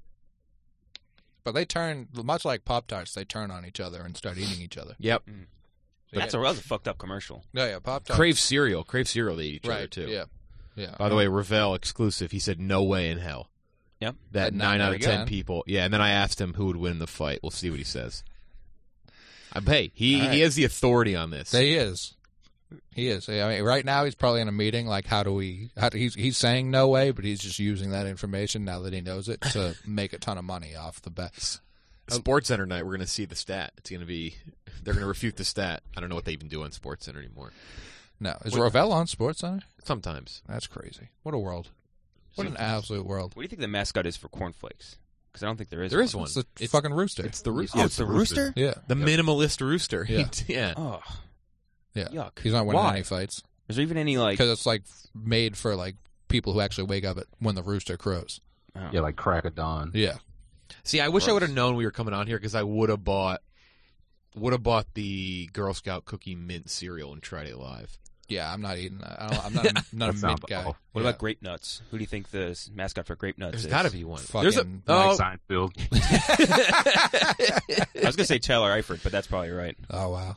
But they turn, much like Pop-Tarts, they turn on each other and start eating each other. Yep. So That was a fucked up commercial. yeah, Pop-Tarts. Crave cereal. They eat each other right, too. yeah. Yeah. By the way, Ravel exclusive. He said no way in hell. Yep. That And 9 now out of 10 again. people. Yeah, and then I asked him who would win the fight. We'll see what he says. Hey, he All right. has the authority on this. He is. He is. I mean, right now he's probably in a meeting. Like, he's saying no way, but he's just using that information now that he knows it to make a ton of money off the bet. Sports Center night, we're going to see the stat. It's going to be, they're going to refute the stat. I don't know what they even do on Sports Center anymore. No, is Ravel on SportsCenter? Sometimes. That's crazy. What a world! What an absolute world! What do you think the mascot is for cornflakes? Because I don't think there is. There is one. It's the fucking rooster. It's the rooster. Oh, it's the rooster. Yeah, The minimalist rooster. Yeah. Yeah. Oh, yeah. yuck. He's not winning Why? any fights Is there even any like? because it's like made for like people who actually wake up when the rooster crows. Oh. Yeah, like Crack of Dawn. Yeah, See, I wish I would have known we were coming on here because I would have bought the Girl Scout cookie mint cereal and tried it live. yeah. I'm not eating that. I'm not a That mint sounds guy. awful. What Yeah. about grape nuts? Who do you think the mascot for grape nuts There's is? got to be one. Fucking There's a Mike Seinfeld. I was gonna say Taylor Eifert, but that's probably right. Oh wow,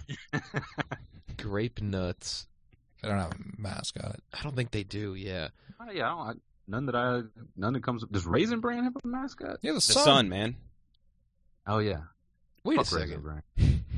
grape nuts. they don't have a mascot. I don't think they do. Yeah. Yeah, none that comes up. Does Raisin Bran have a mascot? Yeah, the The sun. sun, man. Oh yeah. Wait Fuck a second. Raisin Bran.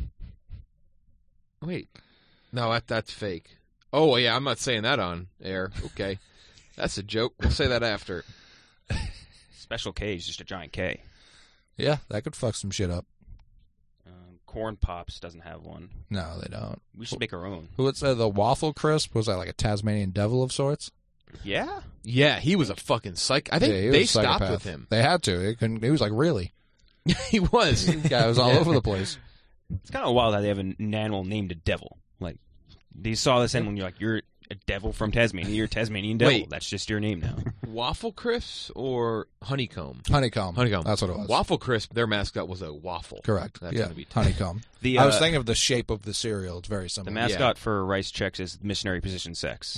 Wait. No, that's fake. Oh yeah, I'm not saying that on air. Okay, that's a joke. We'll say that after. Special K is just a giant K. Yeah, that could fuck some shit up. Corn Pops doesn't have one. No, they don't. We should make our own. Who would say the waffle crisp was that like a Tasmanian devil of sorts? Yeah. Yeah, he was a fucking psych. I think he was they a stopped psychopath. with him. They had to. He was like, really? He was. The guy was all over the place. It's kind of wild how they have an animal named a devil. Like, they saw this and when you're like, you're a devil from Tasmania, you're a Tasmanian devil. Wait. That's just your name now. Waffle Crisps or Honeycomb? Honeycomb. Honeycomb. That's what it was. Waffle Crisp, their mascot was a waffle. Correct. That's yeah, gonna be tough. honeycomb. The, I was thinking of the shape of the cereal. It's very The similar. mascot for Rice Chex is missionary position sex.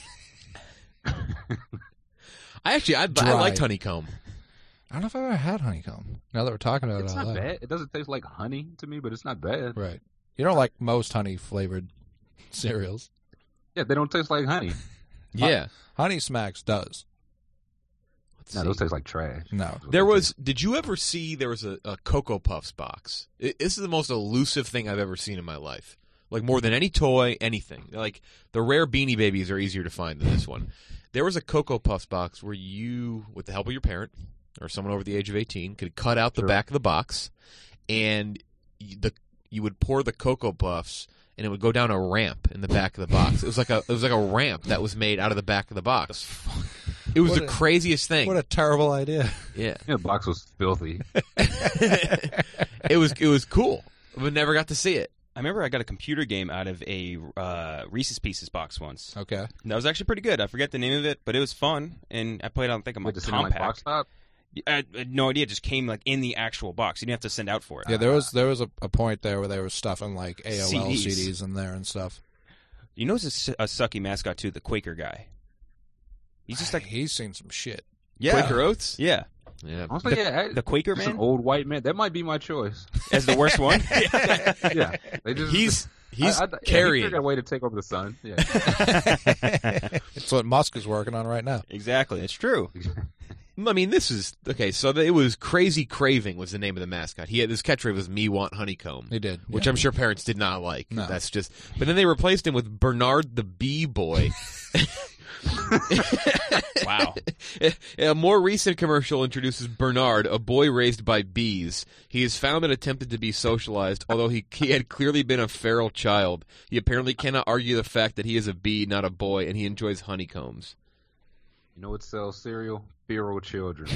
I liked Honeycomb. I don't know if I've ever had honeycomb. Now that we're talking about It's it out not loud. bad. It doesn't taste like honey to me, but it's not bad. Right. You don't like most honey-flavored cereals. Yeah, they don't taste like honey. Yeah. Honey Smacks does. No, those taste like trash. No. Did you ever see there was a Cocoa Puffs box? This is the most elusive thing I've ever seen in my life. Like more than any toy, anything. Like the rare Beanie Babies are easier to find than this one. There was a Cocoa Puffs box where you, with the help of your parent or someone over the age of 18, could cut out the back of the box, and you would pour the Cocoa Puffs, and it would go down a ramp in the back of the box. It was like a ramp that was made out of the back of the box. It was the craziest thing. What a terrible idea. Yeah. The box was filthy. It was cool, but never got to see it. I remember I got a computer game out of a Reese's Pieces box once. Okay. And that was actually pretty good. I forget the name of it, but it was fun, and I played on, I think, on my Wait, does it like compact. box top? I had no idea. It just came like in the actual box. You didn't have to send out for it. Yeah, there was a point there where they were stuffing like AOL CDs. CDs in there and stuff. You know, it's a sucky mascot too. The Quaker guy. He's just like he's seen some shit. Quaker Oats? Yeah. Yeah. Honestly, The Quaker just man an old white man. That might be my choice. as the worst one. Yeah, they just He's he carrying. figured a way to take over the sun. Yeah, It's what Musk is working on right now. Exactly. It's true. I mean, this is okay. So it was Crazy Craving was the name of the mascot. He had this catchphrase was "Me want honeycomb." He did, which yeah. I'm sure parents did not like. No. That's just. But then they replaced him with Bernard the Bee Boy. Wow. A more recent commercial introduces Bernard, a boy raised by bees. He is found and attempted to be socialized, although he had clearly been a feral child. He apparently cannot argue the fact that he is a bee, not a boy, and he enjoys honeycombs. you know what sells cereal? Feral children.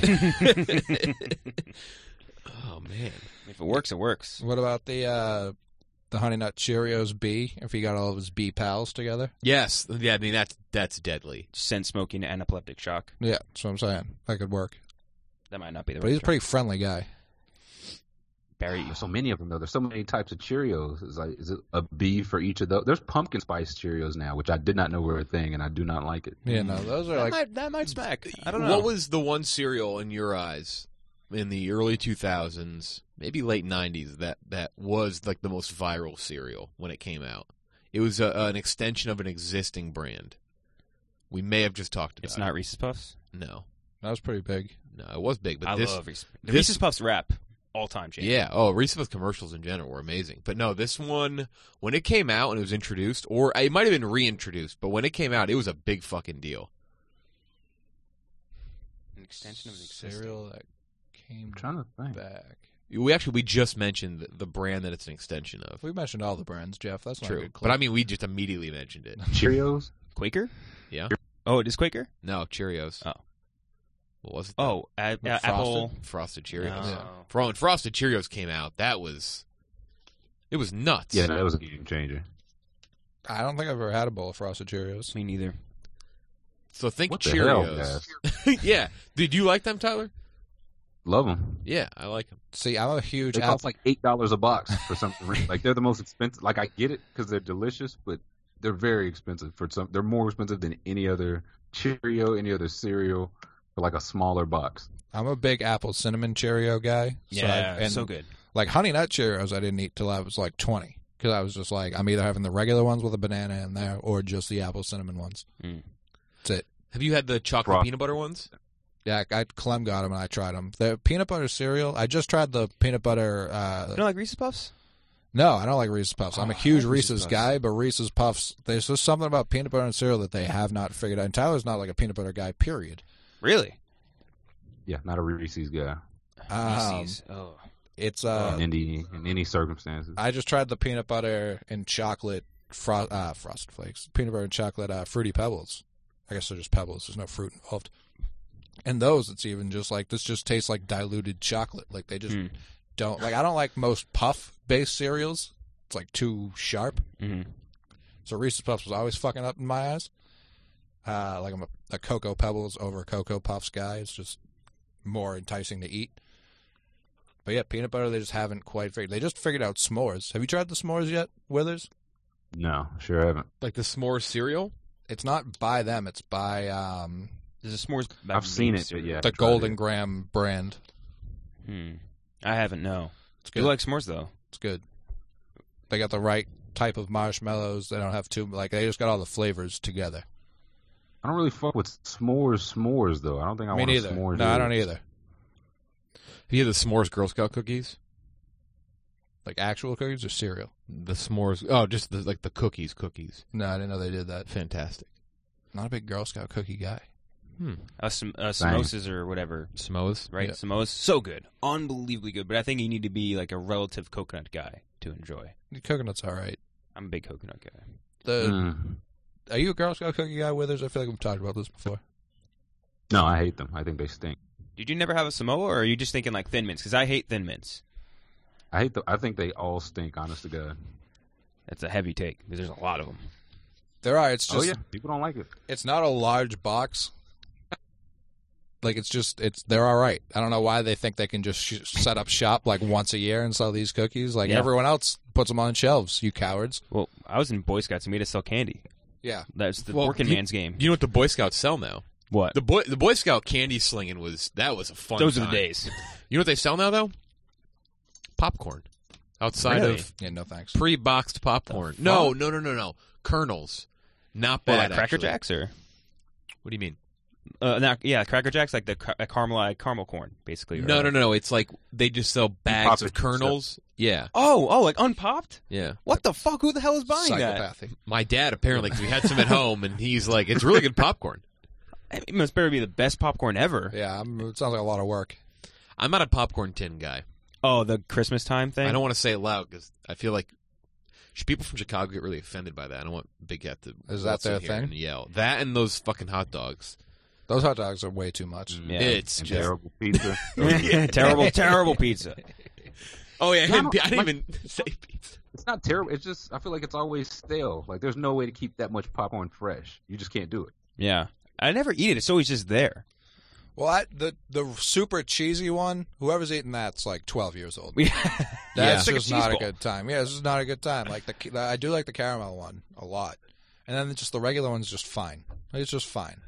Oh man! If it works, it works. What about the Honey Nut Cheerios bee? If he got all of his bee pals together? Yes, yeah. I mean that's deadly. Send Smokey into anaphylactic shock. Yeah, that's what I'm saying. That could work. That might not be the But right he's a term. pretty friendly guy. Barry. There's so many of them though. There's so many types of Cheerios. Is it a bee for each of those? There's pumpkin spice Cheerios now, which I did not know were a thing, and I do not like it. Yeah, no, those are like that might smack. I don't know. What was the one cereal in your eyes in the early 2000s, maybe late 90s, that was like the most viral cereal when it came out? It was an extension of an existing brand. We may have just talked about It's not Reese's Puffs? No. that was pretty big. No, it was big, but I this love Reese's. The this- Reese's Puffs wrap, all-time champion. yeah, Reese's Puffs commercials in general were amazing. But no, this one, when it came out and it was introduced, or it might have been reintroduced, but when it came out, it was a big fucking deal. An extension of an existing. Cereal that came I'm trying to think. back. We just mentioned the brand that it's an extension of. We mentioned all the brands, Jeff. That's not a True. good clip. But I mean, we just immediately mentioned it. Cheerios. Quaker? Yeah? Oh, it is Quaker? No, Cheerios. Oh. What was it? Oh, Apple. Frosted Cheerios. No. When Frosted Cheerios came out, it was nuts. Yeah, no, that was a game changer. I don't think I've ever had a bowl of Frosted Cheerios. Me neither. So think What the hell, Cheerios. guys? Yeah. Did you like them, Tyler? Love them. Yeah, I like them. See, I'm a huge They Apple. cost like $8 a box for something. Like they're the most expensive. Like I get it because they're delicious, but they're very expensive for some. They're more expensive than any other Cheerio, any other cereal for like a smaller box. I'm a big Apple Cinnamon Cheerio guy. So good. Like Honey Nut Cheerios, I didn't eat till I was like 20 because I was just like, I'm either having the regular ones with a banana in there or just the Apple Cinnamon ones. Mm. That's it. Have you had the chocolate Frost. peanut butter ones? Yeah, Clem got them and I tried them. The peanut butter cereal, I just tried the peanut butter. You don't like Reese's Puffs? No, I don't like Reese's Puffs. I'm a huge like Reese's Reese's Puffs. guy, but Reese's Puffs, there's just something about peanut butter and cereal that they have not figured out. And Tyler's not like a peanut butter guy, period. Really? Yeah, not a Reese's guy Reese's. Oh. It's in any circumstances. I just tried the peanut butter and chocolate Frosted Flakes, peanut butter and chocolate Fruity Pebbles, I guess they're just pebbles. There's no fruit involved. And those, it's even just like, this just tastes like diluted chocolate. Like, they just don't, like, I don't like most puff-based cereals. It's, like, too sharp. Mm-hmm. So Reese's Puffs was always fucking up in my eyes. Like, I'm a Cocoa Pebbles over a Cocoa Puffs guy. It's just more enticing to eat. But yeah, peanut butter, they just haven't quite figured. They just figured out s'mores. Have you tried the s'mores yet, Withers? No, sure haven't. Like the s'mores cereal? It's not by them. It's by There's a s'mores. I've seen it, but yeah, the Golden Graham brand. I haven't. No, It's good. You like s'mores though? It's good. They got the right type of marshmallows. They don't have too like. They just got all the flavors together. I don't really fuck with s'mores though. I don't think I Me want neither. a s'mores. No, I don't either. Have you had the s'mores Girl Scout cookies? Like actual cookies or cereal? The s'mores. Oh, just the cookies. No, I didn't know they did that. Fantastic. Not a big Girl Scout cookie guy. Samosas or whatever, S'mores, right? Yeah. Samosas, so good, unbelievably good. But I think you need to be like a relative coconut guy to enjoy. The coconut's all right. I'm a big coconut guy. Are you a Girl Scout cookie guy, Withers? I feel like we've talked about this before. No, I hate them. I think they stink. Did you never have a Samoa, or are you just thinking like Thin Mints? Because I hate Thin Mints. I think they all stink. Honest to God. That's a heavy take because there's a lot of them. There are. It's just. Oh yeah, people don't like it. It's not a large box. Like they're all right. I don't know why they think they can just set up shop like once a year and sell these cookies. Like everyone else puts them on shelves. You cowards. Well, I was in Boy Scouts and we had to sell candy. Yeah, That's the working man's game. You know what the Boy Scouts sell now? What? The Boy Scout candy slinging was a fun. Those time. are the days. You know what they sell now though? Popcorn. Outside Really? of yeah. No thanks. pre-boxed popcorn. No. Kernels. Not bad. Like Cracker actually. Jacks or What do you mean? Cracker Jacks like the caramel corn basically. No. It's like they just sell bags of kernels. Yeah. Oh, like unpopped? Yeah. What the fuck? Who the hell is buying that? Psychopathy. My dad apparently, 'cause we had some at home, and he's like, "It's really good popcorn." It must better be the best popcorn ever. Yeah, it sounds like a lot of work. I'm not a popcorn tin guy. Oh, the Christmas time thing? I don't want to say it loud because I feel like people from Chicago get really offended by that. I don't want Big Cat to Is that their thing? and yell. That and those fucking hot dogs. Those hot dogs are way too much. Yeah. It's And just terrible pizza. terrible pizza. Oh yeah, No, I didn't even say pizza. It's not terrible. It's just I feel like it's always stale. Like there's no way to keep that much popcorn fresh. You just can't do it. Yeah. I never eat it. It's always just there. Well, the super cheesy one, whoever's eating that's like 12 years old. Yeah. That's Yeah. just not a good time. Yeah, this is not a good time. Like I do like the caramel one a lot, and then just the regular one's just fine. It's just fine.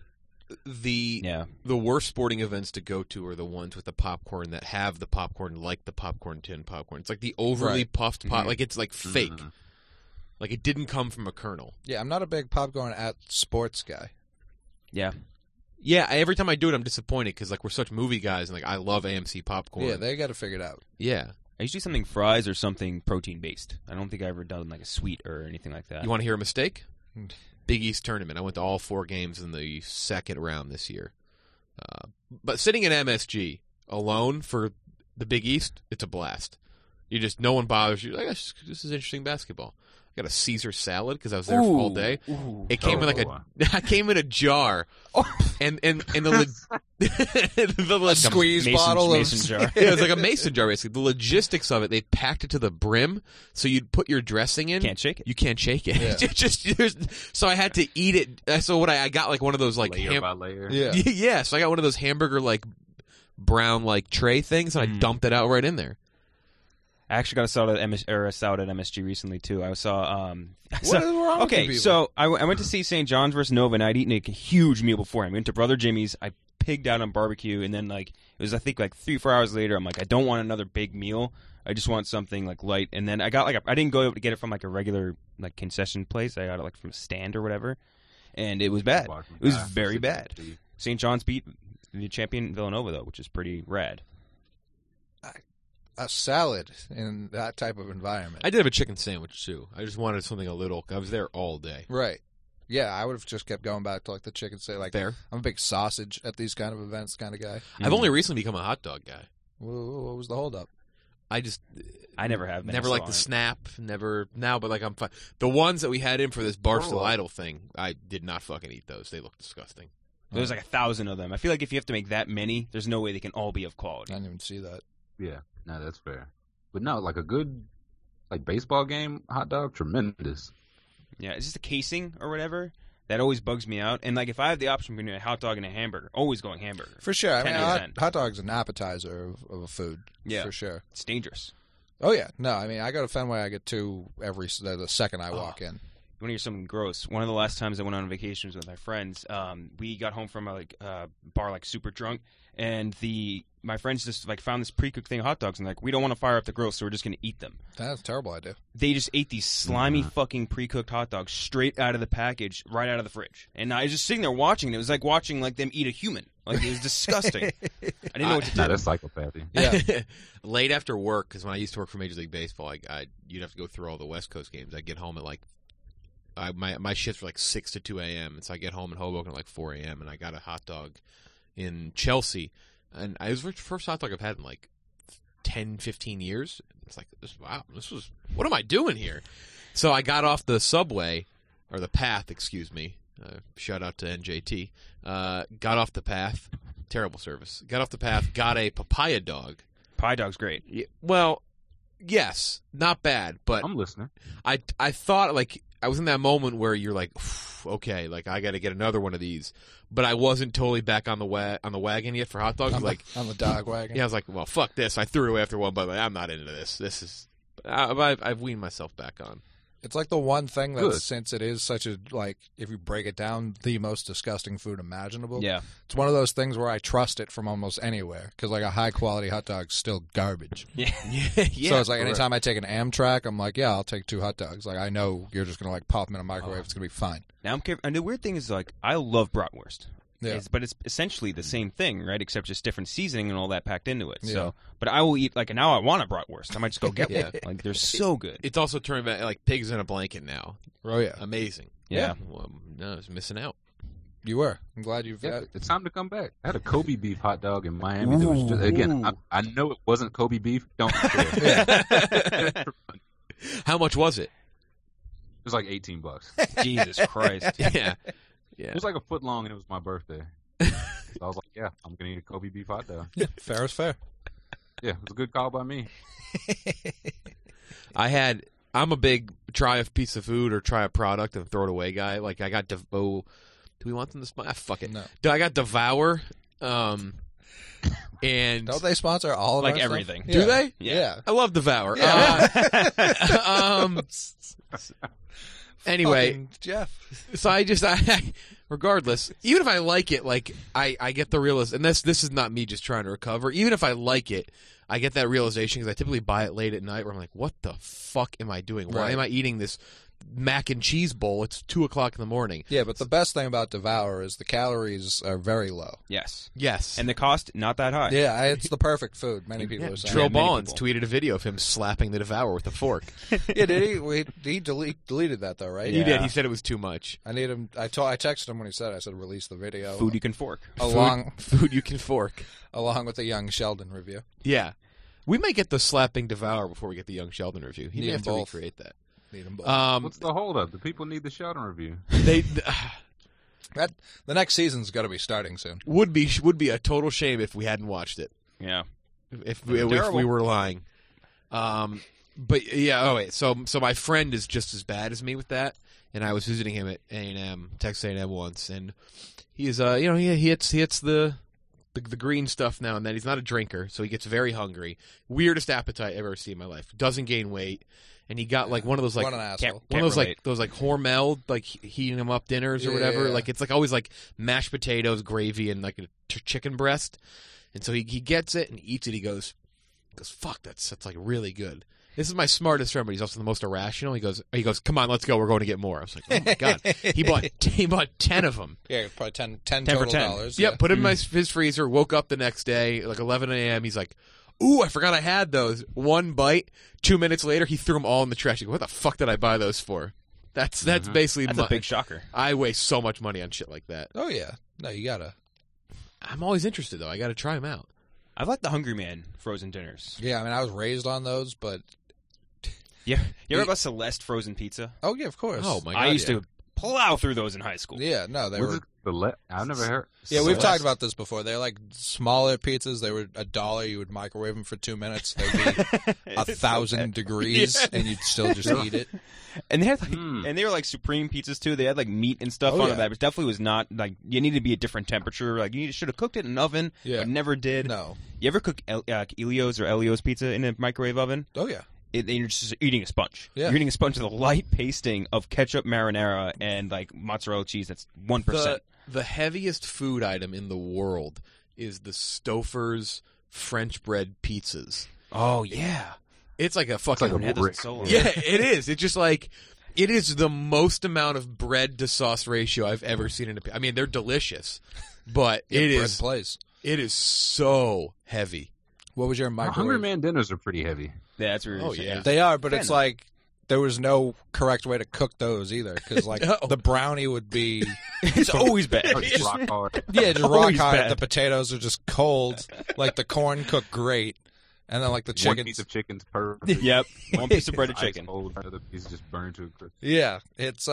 The worst sporting events to go to are the ones with the popcorn that have the popcorn like the popcorn tin popcorn. It's like the overly puffed pop, like it's like fake, like it didn't come from a kernel. Yeah, I'm not a big popcorn at sports guy. Yeah. Yeah, every time I do it, I'm disappointed because like we're such movie guys and like I love AMC popcorn. Yeah, they got to figure it out. Yeah. I usually do something fries or something protein based. I don't think I've ever done like a sweet or anything like that. You want to hear a mistake? Big East tournament. I went to all 4 games in the second round this year. But sitting at MSG alone for the Big East, it's a blast. No one bothers you. Like, this is interesting basketball. I got a Caesar salad because I was there for all day. It came in like I came in a jar, and the squeeze bottle mason jar. Yeah, it was like a mason jar basically. The logistics of it, they packed it to the brim, so you'd put your dressing in. Can't shake it. You can't shake it. Yeah. So I had to eat it. So what I got like one of those like Layer by layer. Yeah. yeah. So I got one of those hamburger like brown like tray things, and I dumped it out right in there. I actually got a salad at MSG recently too. I saw. What is wrong with you Okay, people? so I went to see St. John's versus Nova, and I'd eaten a huge meal before. I went to Brother Jimmy's. I pigged out on barbecue, and then like it was I think like 3-4 hours later. I'm like, I don't want another big meal. I just want something like light. And then I got like I didn't go to get it from like a regular like concession place. I got it like from a stand or whatever, and it was bad. It was very bad. St. John's beat the champion Villanova though, which is pretty rad. A salad in that type of environment. I did have a chicken sandwich too. I just wanted something a little. I was there all day. Right. Yeah, I would have just kept going back to like the chicken sandwich. Like Fair. I'm a big sausage at these kind of events kind of guy. I've only recently become a hot dog guy. What was the holdup? I never have been. Never liked the snap. Never now, but like I'm fine. The ones that we had in for this Barstool Idol thing, I did not fucking eat those. They look disgusting. There's like 1,000 of them. I feel like if you have to make that many, there's no way they can all be of quality. I didn't even see that. Yeah, no, that's fair. But no, like a good like baseball game hot dog, tremendous. Yeah, it's just the casing or whatever that always bugs me out. And like if I have the option between a hot dog and a hamburger, always going hamburger. For sure. I mean, 10%. hot dog's an appetizer of a food. Yeah, for sure. It's dangerous. Oh yeah, no. I mean, I go to Fenway. I get two the second I walk in. You want to hear something gross? One of the last times I went on vacations with my friends, we got home from a bar like super drunk, and my friends just like found this pre-cooked thing of hot dogs and like, we don't want to fire up the grill, so we're just going to eat them. That's a terrible idea. They just ate these slimy fucking pre-cooked hot dogs straight out of the package, right out of the fridge. And I was just sitting there watching, and it was like watching like them eat a human. Like, it was disgusting. I didn't know what to do. That's psychopathy. Yeah. Late after work, because when I used to work for Major League Baseball, you'd have to go through all the West Coast games. I'd get home at like my shifts were like 6 to 2 a.m. And so I get home in Hoboken at like 4 a.m. and I got a hot dog in Chelsea. And it was the first hot dog I've had in like 10, 15 years. It's like, what am I doing here? So I got off the subway, or the path, excuse me. Shout out to NJT. Got off the path. Terrible service. Got off the path, got a papaya dog. Papaya dog's great. Yeah, well, yes, not bad, but I'm listening. I thought, like, I was in that moment where you're like, okay, like I got to get another one of these, but I wasn't totally back on the wagon yet for hot dogs. On the dog wagon. Yeah, I was like, well, fuck this. I threw it away after one, but like, I'm not into this. This is, I've weaned myself back on. It's like the one thing that, since it is such a, like, if you break it down, the most disgusting food imaginable. Yeah. It's one of those things where I trust it from almost anywhere, because, like, a high-quality hot dog's still garbage. Yeah. So it's like anytime I take an Amtrak, I'm like, yeah, I'll take 2 hot dogs. Like, I know you're just going to, like, pop them in a microwave. It's going to be fine. Now I'm careful. And the weird thing is, like, I love bratwurst. Yeah. But it's essentially the same thing, right? Except just different seasoning and all that packed into it. Yeah. So, but I will eat, like, now I want a bratwurst. I might just go get one. Like, they're so good. It's also turned back, like, pigs in a blanket now. Oh, yeah. Amazing. Yeah. Well, no, I was missing out. You were. I'm glad you've got it's time to come back. I had a Kobe beef hot dog in Miami. That was just, again, I know it wasn't Kobe beef. Don't care. How much was it? It was like $18. Jesus Christ. Yeah. It was like a foot long, and it was my birthday. So I was like, yeah, I'm going to eat a Kobe beef hot dog. Yeah, fair is fair. Yeah, it was a good call by me. I'm a big try a piece of food or try a product and throw it away guy. Like, I got, do we want them to sponsor? Fuck it. No. I got Devour, and don't they sponsor all of like our everything? Stuff? Do they? Yeah. I love Devour. Yeah. Anyway, Fucking Jeff. so I regardless, even if I like it, like I get the realization, and this is not me just trying to recover. Even if I like it, I get that realization because I typically buy it late at night where I'm like, what the fuck am I doing? Why Right. am I eating this mac and cheese bowl? It's 2:00 in the morning. Yeah, but the best thing about Devour is the calories are very low. Yes. Yes. And the cost, not that high. Yeah, it's the perfect food. Many people are saying. Trill many Ballins people. tweeted a video of him slapping the Devour with a fork. Yeah, did he? He deleted that though, right? He did. He said it was too much. I need him. I texted him when he said. I said release the video. Food you can fork. Food you can fork. Along with the Young Sheldon review. Yeah. We may get the slapping Devour before we get the Young Sheldon review. He may Need have to them both. recreate that. Need them both. What's the holdup? The people need the Sheldon review. The next season's got to be starting soon. Would be a total shame if we hadn't watched it. Yeah. If we were lying. But yeah, oh wait. So my friend is just as bad as me with that, and I was visiting him at A&M, Texas A&M once, and he's he hits the green stuff now and then. He's not a drinker, so he gets very hungry. Weirdest appetite I've ever seen in my life. Doesn't gain weight. And he got like one of those like What an asshole. one of those like Hormel like heating him up dinners or whatever. Yeah. Like it's like always like mashed potatoes, gravy, and like a chicken breast. And so he gets it and eats it. He goes, fuck, that's like really good. This is my smartest friend, but he's also the most irrational. He goes, come on, let's go. We're going to get more. I was like, oh my god, he bought 10 of them. Yeah, probably 10 for total 10. dollars. Yep, put him in his freezer. Woke up the next day like 11 a.m. He's like, ooh, I forgot I had those. One bite. 2 minutes later, he threw them all in the trash. He goes, what the fuck did I buy those for? That's basically That's a big shocker. I waste so much money on shit like that. Oh yeah. No, you gotta. I'm always interested though. I got to try them out. I've liked the Hungry Man frozen dinners. Yeah, I mean, I was raised on those, but Yeah, you ever have a Celeste frozen pizza? oh yeah, of course. Oh my god! I used to plow through those in high school. Yeah, no, they were. I've never heard. Yeah, we've Celeste? talked about this before. They're like smaller pizzas. They were $1. You would microwave them for 2 minutes. They'd be 1,000 degrees, and you'd still just eat it. And they had like, and they were like supreme pizzas too. They had like meat and stuff on it that definitely was not like you needed to be a different temperature. Like you should have cooked it in an oven, but never did. No. You ever cook Elio's or Elio's pizza in a microwave oven? Oh yeah. You're just eating a sponge. Yeah. You're eating a sponge with a light pasting of ketchup, marinara, and like mozzarella cheese. That's 1%. The heaviest food item in the world is the Stouffer's French bread pizzas. Oh yeah, it's like a fucking like a brick. Yeah, it is. It's just like it is the most amount of bread to sauce ratio I've ever seen in a. I mean, they're delicious, but it is so heavy. What was your microwave? Hungry Man dinners are pretty heavy. Yeah, that's what you're saying. yeah. They are, but it's like there was no correct way to cook those either, because like the brownie would be It's always bad. Just rock hard. just rock Always hard. bad. The potatoes are just cold. Like the corn cooked great, and then like the One chicken. piece of chicken's perfect. Yep, one piece of breaded Ice chicken. cold, the other piece just burned to a crisp. Yeah, it's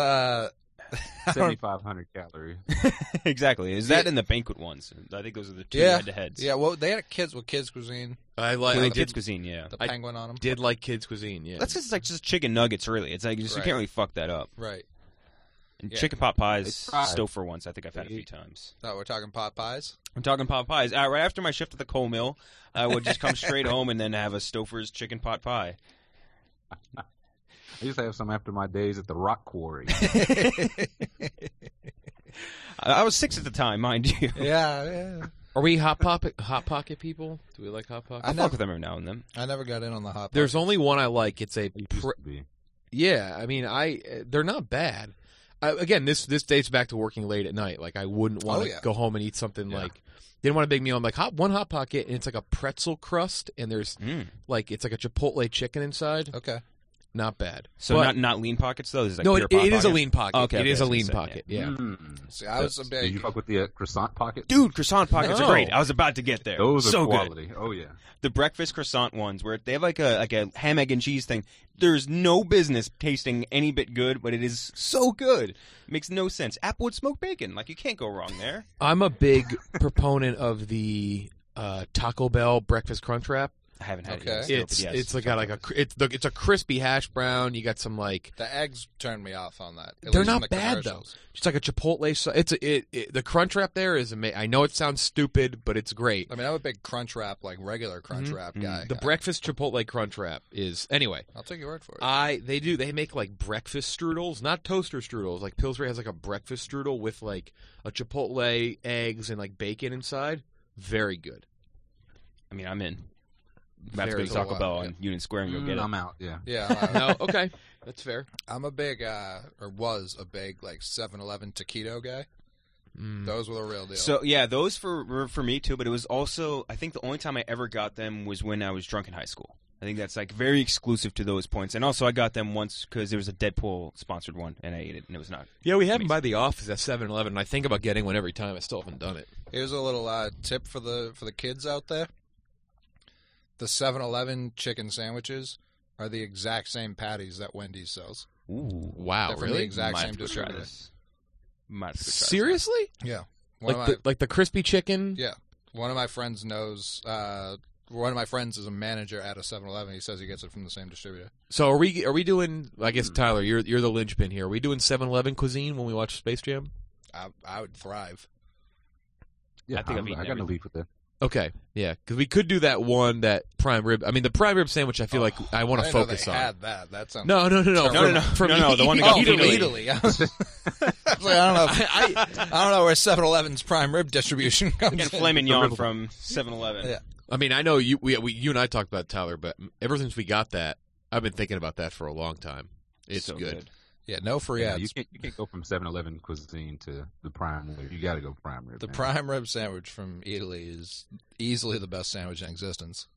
7,500 calories. Exactly. Is that in the banquet ones? I think those are the two yeah head-to-heads. Yeah, well, they had a kids cuisine. I Kids cuisine. Yeah, The penguin on them. did like kids cuisine. Yeah, that's just like just chicken nuggets. Really, it's like you can't really fuck that up. Right. And Yeah. chicken pot pies, tried. Stouffer ones. I think I've had a few times. No, we're talking pot pies. I'm talking pot pies. Right after my shift at the coal mill, I would just come straight home and then have a Stouffer's chicken pot pie. I used to have some after my days at the rock quarry. I was 6 at the time, mind you. Yeah. Are we hot pocket people? Do we like hot pocket? I fuck with them every now and then. I never got in on the hot. There's only one I like. It's a It used to be. yeah. I mean, they're not bad. Again, this dates back to working late at night. Like I wouldn't want to go home and eat something like. Didn't want a big meal. I'm like one hot pocket, and it's like a pretzel crust, and there's like it's like a Chipotle chicken inside. Okay. Not bad. So But- not lean pockets though. This is like no, pure it pot is a pocket? lean pocket. Okay, it okay, is I a was lean gonna say, pocket. Yeah. See, I was a Did big. you fuck with the croissant pocket? Dude, croissant pockets No. are great. I was about to get there. Those are so quality. good. Oh yeah. The breakfast croissant ones, where they have like a ham, egg, and cheese thing. There's no business tasting any bit good, but it is so good. It makes no sense. Applewood smoked bacon, like you can't go wrong there. I'm a big proponent of the Taco Bell breakfast crunch wrap. I haven't had Okay. it yet. still, It's but yes. it's like got like it's a crispy hash brown. You got some like The eggs turned me off on that. At they're least in not the bad though. commercials. Just like a Chipotle. The crunch wrap there is amazing. I know it sounds stupid, but it's great. I mean, I'm a big crunch wrap, like regular crunch wrap guy. The breakfast Chipotle crunch wrap is anyway. I'll take your word for it. They make like breakfast strudels, not toaster strudels. Like Pillsbury has like a breakfast strudel with like a Chipotle, eggs, and like bacon inside. Very good. I mean, I'm in. I'm about to go Very to Taco cool. Bell on Union Square and go get it. I'm out. Yeah. Yeah. No, okay, that's fair. I'm a big, or was a big, like 7-Eleven taquito guy. Those were the real deal. So yeah, those were for me too. But it was also, I think the only time I ever got them was when I was drunk in high school. I think that's like very exclusive to those points. And also, I got them once because there was a Deadpool sponsored one, and I ate it, and it was not. Yeah, we have them by the office at 7-Eleven, and I think about getting one every time. I still haven't done it. Here's a little tip for the kids out there. The 7-Eleven chicken sandwiches are the exact same patties that Wendy's sells. Ooh, Wow, They're from the really? exact Might same have to go try distributor. this. Might have to go try this. Seriously? Yeah. One Like the crispy chicken? Yeah. One of my friends knows. One of my friends is a manager at a 7-Eleven. He says he gets it from the same distributor. So are we doing? I guess Tyler, you're the linchpin here. Are we doing 7-Eleven cuisine when we watch Space Jam? I would thrive. Yeah, I think I've eaten I got no everything. beef with that. Okay, yeah, because we could do that one, that prime rib. I mean, the prime rib sandwich. I feel like I want to I didn't know focus they on. had that. That sounds No. No, the one that got from Italy. Italy. I was like, I don't know. I don't know where 7-Eleven's prime rib distribution comes. Get in. filet mignon from 7-Eleven. Yeah. I mean, I know you and I talked about Tyler, but ever since we got that, I've been thinking about that for a long time. It's So good. Yeah, no free Yeah, ads. you can't go from 7-Eleven cuisine to the prime rib. You got to go prime rib. The man. prime rib sandwich from Italy is easily the best sandwich in existence.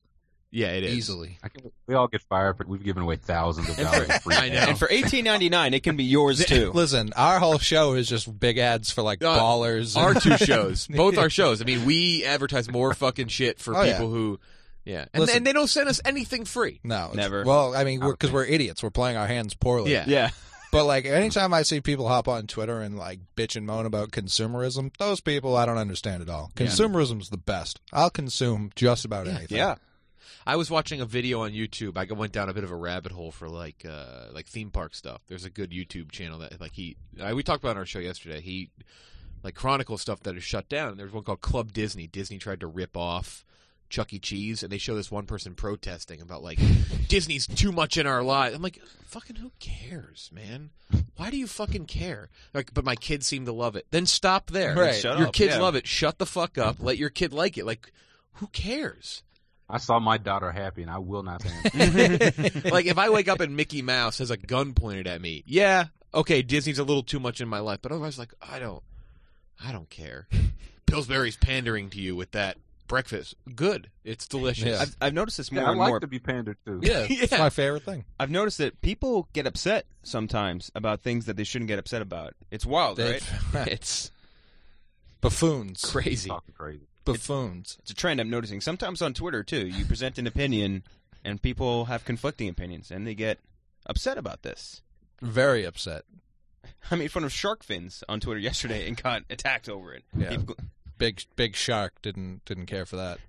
Yeah, it is. Easily. We all get fired, but we've given away thousands of dollars of free. I know. And for $18.99, it can be yours too. Listen, our whole show is just big ads for like ballers. Our two shows, both our shows. I mean, we advertise more fucking shit for people who, and they don't send us anything free. No, never. Well, I mean, because we're idiots. We're playing our hands poorly. Yeah. But like anytime I see people hop on Twitter and like bitch and moan about consumerism, those people I don't understand at all. Consumerism's the best. I'll consume just about anything. Yeah. I was watching a video on YouTube. I went down a bit of a rabbit hole for like theme park stuff. There's a good YouTube channel that we talked about on our show yesterday. He like chronicles stuff that is shut down. There's one called Club Disney. Disney tried to rip off Chuck E. Cheese, and they show this one person protesting about like Disney's too much in our lives. I'm like, fucking who cares, man? Why do you fucking care? Like, but my kids seem to love it. Then stop there. Right. Your kids love it. Shut the fuck up. Let your kid like it. Like, who cares? I saw my daughter happy, and I will not stand. Like, if I wake up and Mickey Mouse has a gun pointed at me, okay, Disney's a little too much in my life, but otherwise, like, I don't care. Pillsbury's pandering to you with that breakfast. Good. It's delicious. Yeah. I've noticed this more I and like more. to be pandered to. Yeah, it's my favorite thing. I've noticed that people get upset sometimes about things that they shouldn't get upset about. It's wild, right? It's buffoons. crazy. Talking crazy. Buffoons. It's a trend I'm noticing. Sometimes on Twitter, too. You present an opinion, and people have conflicting opinions, and they get upset about this. Very upset. I made fun of shark fins on Twitter yesterday and got attacked over it. Yeah. People- Big Shark didn't care for that.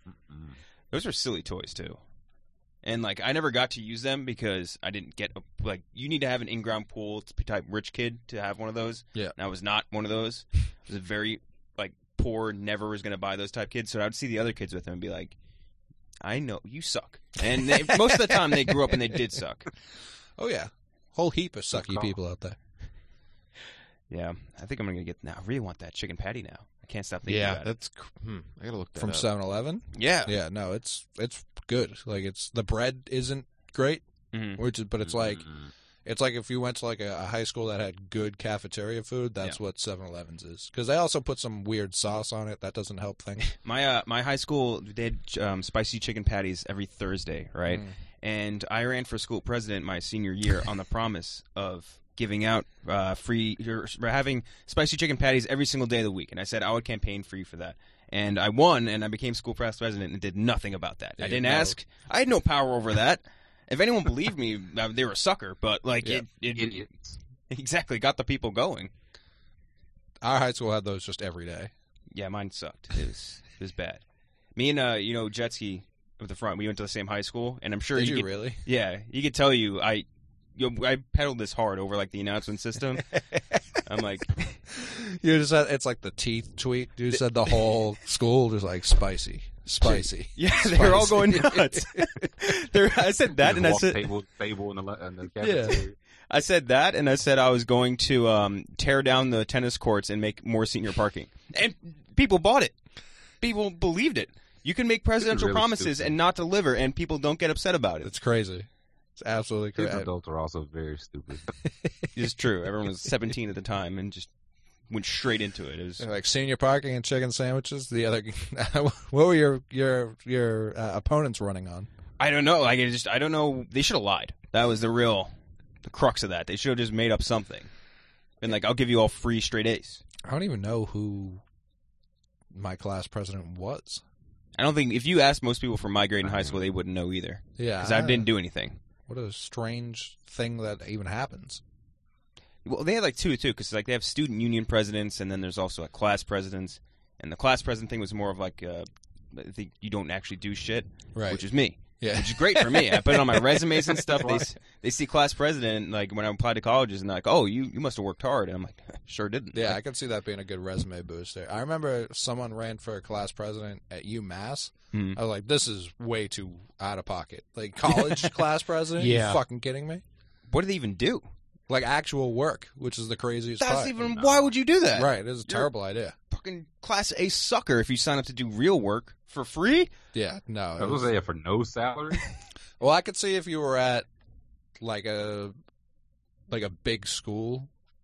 Those are silly toys, too. And, like, I never got to use them because I didn't get, you need to have an in-ground pool type rich kid to have one of those. Yeah. And I was not one of those. I was a very, poor, never was going to buy those type kids. So I would see the other kids with them and be like, I know, you suck. And most of the time they grew up and they did suck. Oh, yeah. Whole heap of sucky people out there. Yeah. I think I'm going to get, now I really want that chicken patty now. I can't stop thinking about it. That's. I gotta look that From up. 7-Eleven? Yeah. Yeah, no, it's good. Like the bread isn't great, Mm-hmm. but it's like if you went to like a high school that had good cafeteria food, that's what 7-Eleven's is. Because they also put some weird sauce on it. That doesn't help things. My high school, they had spicy chicken patties every Thursday, right? And I ran for school president my senior year on the promise of giving out having spicy chicken patties every single day of the week. And I said I would campaign for you for that. And I won, and I became school president and did nothing about that. I didn't ask. I had no power over that. If anyone believed me, they were a sucker. But, it exactly got the people going. Our high school had those just every day. Yeah, mine sucked. It was bad. Me and, Jetski at the front, we went to the same high school, and I'm sure Did you really? Yeah, he could tell you, I pedaled this hard over the announcement system. I'm like, you just said it's like the teeth tweak. You said the whole school just like spicy. Yeah, they're all going nuts. I said that, and I said table in the cafeteria. I said that, and I said I was going to tear down the tennis courts and make more senior parking, and people bought it. People believed it. You can make presidential really promises stupid. and not deliver, and people don't get upset about it. It's crazy. It's absolutely Kids crazy. adults are also very stupid. It's true. Everyone was 17 at the time and just went straight into it. It was Like senior parking and chicken sandwiches. The other, what were your opponents running on? I don't know. I don't know. They should have lied. That was the crux of that. They should have just made up something. And I'll give you all free straight A's. I don't even know who my class president was. I don't think if you asked most people from my grade in high school, they wouldn't know either. Yeah, because I didn't do anything. What a strange thing that even happens. Well, they had two too, because they have student union presidents, and then there's also class presidents. And the class president thing was more of I think you don't actually do shit, Right. which is me. Yeah. Which is great for me. I put it on my resumes and stuff. They see class president, when I applied to colleges, and they're like, oh, you must have worked hard. And I'm like, sure didn't. Yeah, I could see that being a good resume booster. I remember someone ran for class president at UMass. I was like, this is way too out of pocket. College class president? Yeah. You fucking kidding me? What do they even do? Actual work, which is the craziest part. Why would you do that? Right, it's a terrible idea. Fucking class A sucker if you sign up to do real work for free. Yeah, no. I was there for no salary. Well, I could see if you were at a big school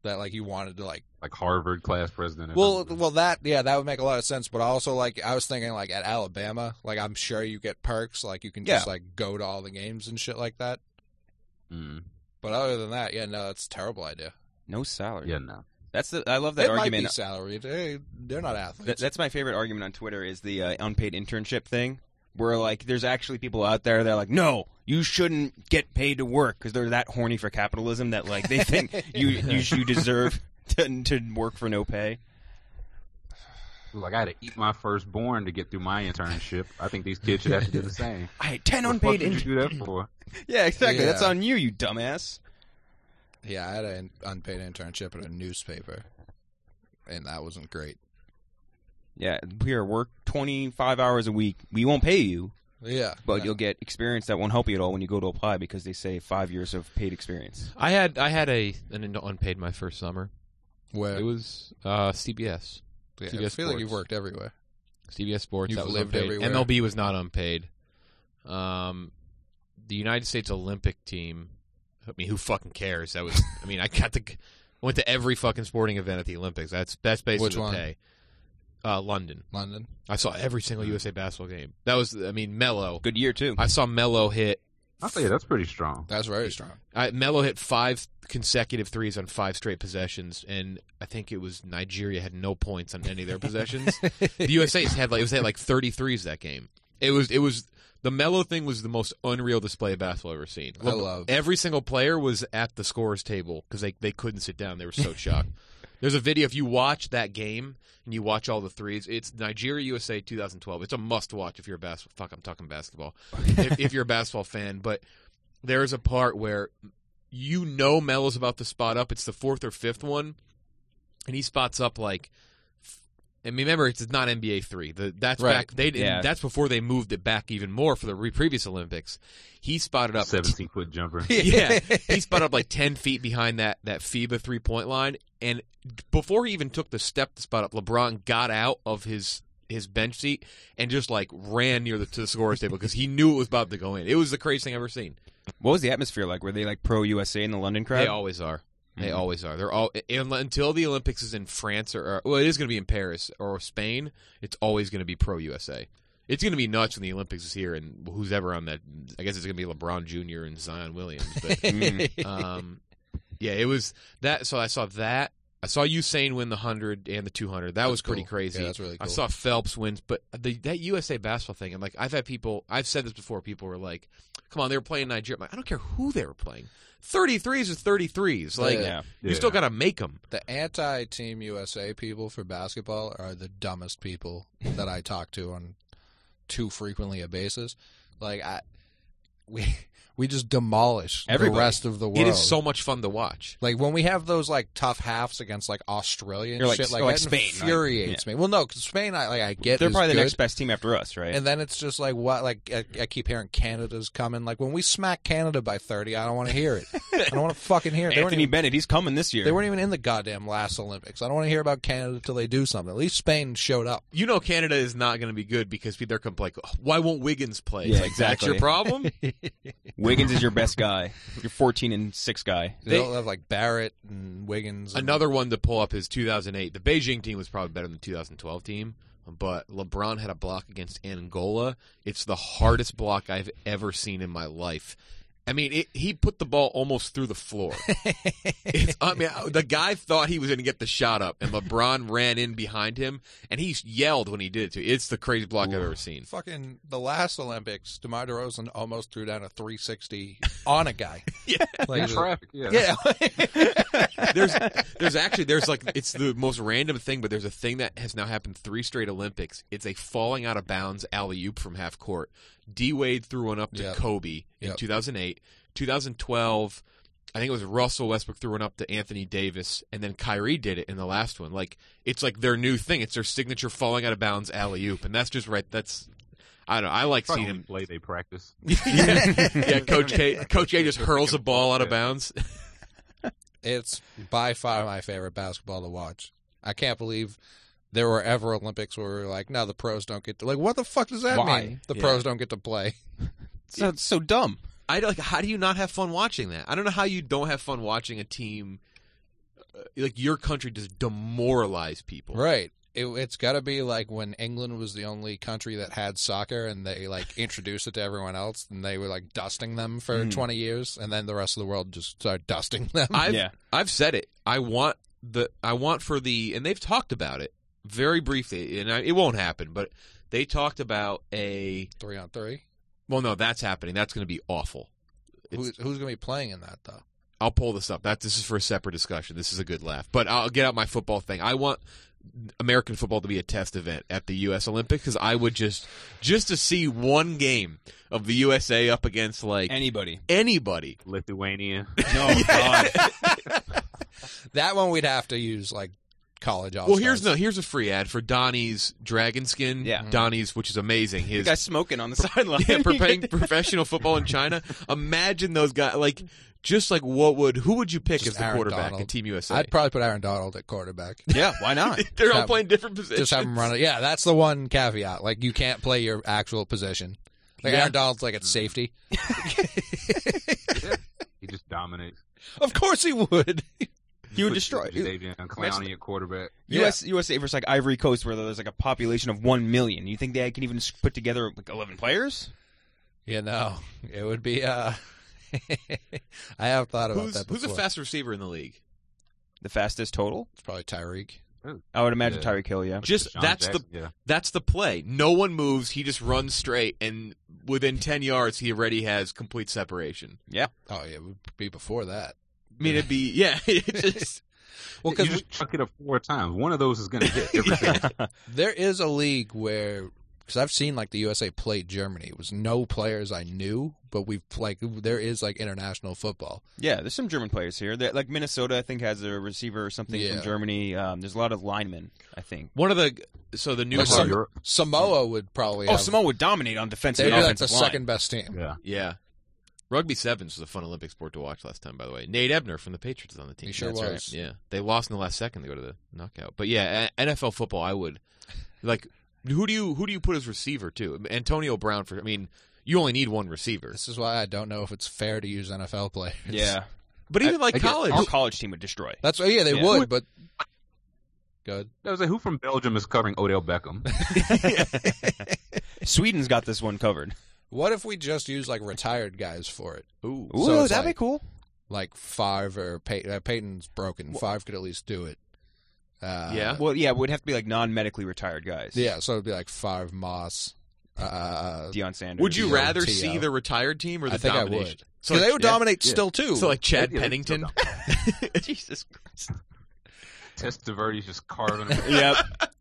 that like you wanted to like Harvard class president. Well, that would make a lot of sense. But also, like, I was thinking, like, at Alabama, like, I'm sure you get perks, like, you can just like go to all the games and shit like that. But other than that, no, that's a terrible idea. No salary. Yeah, no. I love that argument. Might be salary. They're not athletes. That's my favorite argument on Twitter is the unpaid internship thing, where like there's actually people out there that are like, no, you shouldn't get paid to work because they're that horny for capitalism that like they think you deserve to work for no pay. Like I had to eat my firstborn to get through my internship. I think these kids should have to do the same. I had 10 unpaid internships. What did you do that for? Yeah, exactly. That's on you dumbass. Yeah, I had an unpaid internship at a newspaper, and that wasn't great. Yeah, here, work 25 hours a week. We won't pay you. Yeah. But you'll get experience that won't help you at all when you go to apply because they say 5 years of paid experience. I had an unpaid my first summer. Where? It was CBS. Yeah, CBS I feel Sports. like you've worked everywhere. CBS Sports. You've that was lived unpaid. everywhere. MLB was not unpaid. The United States Olympic team. I mean, who fucking cares? That was. I mean, I went to every fucking sporting event at the Olympics. That's basically Which the one? pay. London. I saw every single USA basketball game. That was. I mean, Melo. Good year too. I saw Melo hit. I'll say that's pretty strong. That's very strong. Melo hit 5 consecutive threes on 5 straight possessions, and I think it was Nigeria had no points on any of their possessions. The USA had like 30 threes that game. It was the Melo thing was the most unreal display of basketball I've ever seen. I love every single player was at the scorer's table because they couldn't sit down. They were so shocked. There's a video if you watch that game and you watch all the threes. It's Nigeria USA 2012. It's a must watch if you're a basketball. Fuck, I'm talking basketball. if you're a basketball fan, but there's a part where Melo's about to spot up. It's the 4th or 5th one, and he spots up like. I mean, remember, it's not NBA 3. That's right. back. That's before they moved it back even more for the previous Olympics. He spotted up 17-foot jumper. Yeah, he spotted up like 10 feet behind that FIBA 3-point line, and before he even took the step to spot up, LeBron got out of his bench seat and just like ran to the scorer's table because he knew it was about to go in. It was the craziest thing I've ever seen. What was the atmosphere like? Were they like pro USA in the London crowd? They always are. They always are. They're all until the Olympics is in France or it is going to be in Paris or Spain. It's always going to be pro USA. It's going to be nuts when the Olympics is here and who's ever on that. I guess it's going to be LeBron Jr. and Zion Williams. But yeah, it was that. So I saw that. I saw Usain win the 100 and the 200. That was pretty crazy. Yeah, that's really cool. I saw Phelps wins, but that USA basketball thing. And like I've said this before. People were like, "Come on, they were playing Nigeria." I'm like, I don't care who they were playing. 33s is 33s. Like, you still got to make them. The anti-Team USA people for basketball are the dumbest people that I talk to on too frequently a basis. Like, we just demolish the rest of the world. It is so much fun to watch. Like, when we have those, like, tough halves against, like, Australia and shit, like that Spain, infuriates me. Well, no, because Spain, I get they're probably good. the next best team after us, right? And then it's just like, what? Like, I keep hearing Canada's coming. Like, when we smack Canada by 30, I don't want to hear it. I don't want to fucking hear it. Anthony Bennett, he's coming this year. They weren't even in the goddamn last Olympics. I don't want to hear about Canada till they do something. At least Spain showed up. You know Canada is not going to be good because they're like, why won't Wiggins play? Yeah, like, exactly. That's your problem? Wiggins is your best guy. Your 14-6 guy. They don't have like Barrett and Wiggins. Another one to pull up is 2008. The Beijing team was probably better than the 2012 team, but LeBron had a block against Angola. It's the hardest block I've ever seen in my life. I mean, he put the ball almost through the floor. The guy thought he was going to get the shot up, and LeBron ran in behind him, and he yelled when he did it too. It's the craziest block I've ever seen. Fucking the last Olympics, DeMar DeRozan almost threw down a 360 on a guy. Yeah, like, in traffic. Yeah. There's like it's the most random thing, but there's a thing that has now happened 3 straight Olympics. It's a falling out of bounds alley-oop from half court. D Wade threw one up to Kobe in 2008. 2012, I think it was Russell Westbrook threw one up to Anthony Davis, and then Kyrie did it in the last one. Like, it's like their new thing. It's their signature falling out of bounds alley-oop, and that's just right. That's I don't know. I like seeing him play. They practice. yeah, Coach K just hurls a ball out of bounds. It's by far my favorite basketball to watch. I can't believe there were ever Olympics where we were like, no, the pros don't get to. Like, what the fuck does that mean? The pros don't get to play. So dumb. How do you not have fun watching that? I don't know how you don't have fun watching a team like your country just demoralize people. Right. It's got to be like when England was the only country that had soccer, and they like introduced it to everyone else, and they were like dusting them for 20 years, and then the rest of the world just started dusting them. I've said it. I want for the, and they've talked about it very briefly, and it won't happen, but they talked about a 3-on-3. Well, no, that's happening. That's going to be awful. Who's going to be playing in that though? I'll pull this up. This is for a separate discussion. This is a good laugh, but I'll get out my football thing. I want American football to be a test event at the U.S. Olympics, because I would just to see one game of the USA up against like anybody. Lithuania. No, God. That one we'd have to use like college all. Well, here's a free ad for Donnie's Dragon Skin. Yeah. Donnie's, which is amazing. The guy's smoking on the sideline. Yeah, for playing professional football in China. Imagine those guys like. Just like who would you pick Just as the Aaron quarterback Donald. at Team USA? I'd probably put Aaron Donald at quarterback. Yeah, why not? They're all playing different positions. Just have him run it. Yeah, that's the one caveat. Like, you can't play your actual position. Like, Aaron Donald's like at safety. He just dominates. Of course he would. He would destroy. Davion Clowney at quarterback. USA versus like Ivory Coast, where there's like a population of 1 million. You think they can even put together like 11 players? You know, it would be. I have thought about that before. Who's the fastest receiver in the league? The fastest total? It's probably Tyreek. I would imagine Tyreek Hill. Yeah, Just that's the play. No one moves. He just runs straight, and within 10 yards, he already has complete separation. Yeah. Oh yeah, it would be before that. I mean, it'd be just. Well, because you just chuck it up 4 times. One of those is going to hit every time. There is a league where, because I've seen like the USA play Germany. It was no players I knew, but there is like international football. Yeah, there's some German players here. Like Minnesota, I think, has a receiver or something from Germany. There's a lot of linemen, I think. The new Samoa would probably. Samoa would dominate on defensive. They're and like the offensive line. second best team. Yeah. Rugby sevens was a fun Olympic sport to watch last time, by the way. Nate Ebner from the Patriots is on the team. He sure was. Right. Yeah. They lost in the last second to go to the knockout. But yeah, NFL football, I would like. Who do you put as receiver too? Antonio Brown you only need one receiver. This is why I don't know if it's fair to use NFL players. Yeah. But even college, our college team would destroy. That's they would, but good. I was like, who from Belgium is covering Odell Beckham? Sweden's got this one covered. What if we just use like retired guys for it? Ooh, so that'd be cool. Like Favre or Peyton's broken. Favre could at least do it. Yeah. Well, yeah, it would have to be like non-medically retired guys. Yeah, so it'd be like Favre, Moss, Deion Sanders. Would you rather see the retired team or the domination? I would. So they would dominate still too. So like Chad Pennington. Jesus Christ. Testaverde's just carving him. Yep.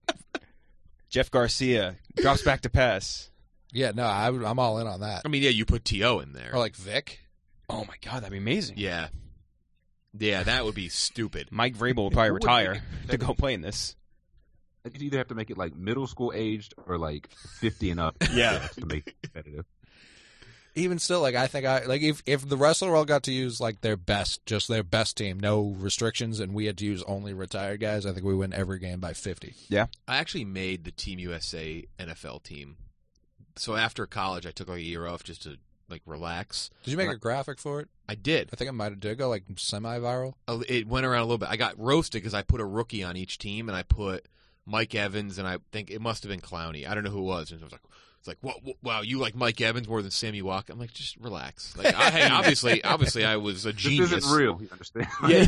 Jeff Garcia drops back to pass. Yeah, no, I'm all in on that. I mean, yeah, you put T.O. in there. Or like Vic. Oh my God, that'd be amazing. Yeah. Yeah, that would be stupid. Mike Vrabel would probably retire to go play in this. You'd either have to make it like middle school aged or like 50 and up. Yeah. To make it competitive. Even still, like I think if the rest of the world got to use like their best team, no restrictions, and we had to use only retired guys, I think we win every game by 50. Yeah. I actually made the Team USA NFL team. So after college, I took like a year off just to like relax. Did you make a graphic for it? I did. I think did it go like semi-viral? It went around a little bit. I got roasted because I put a rookie on each team, and I put Mike Evans, and I think it must have been Clowney. I don't know who it was. And I was like, it's like, wow, you like Mike Evans more than Sammy Watkins? I'm like, just relax. Like, hey, obviously, I was a genius. This isn't real. You understand?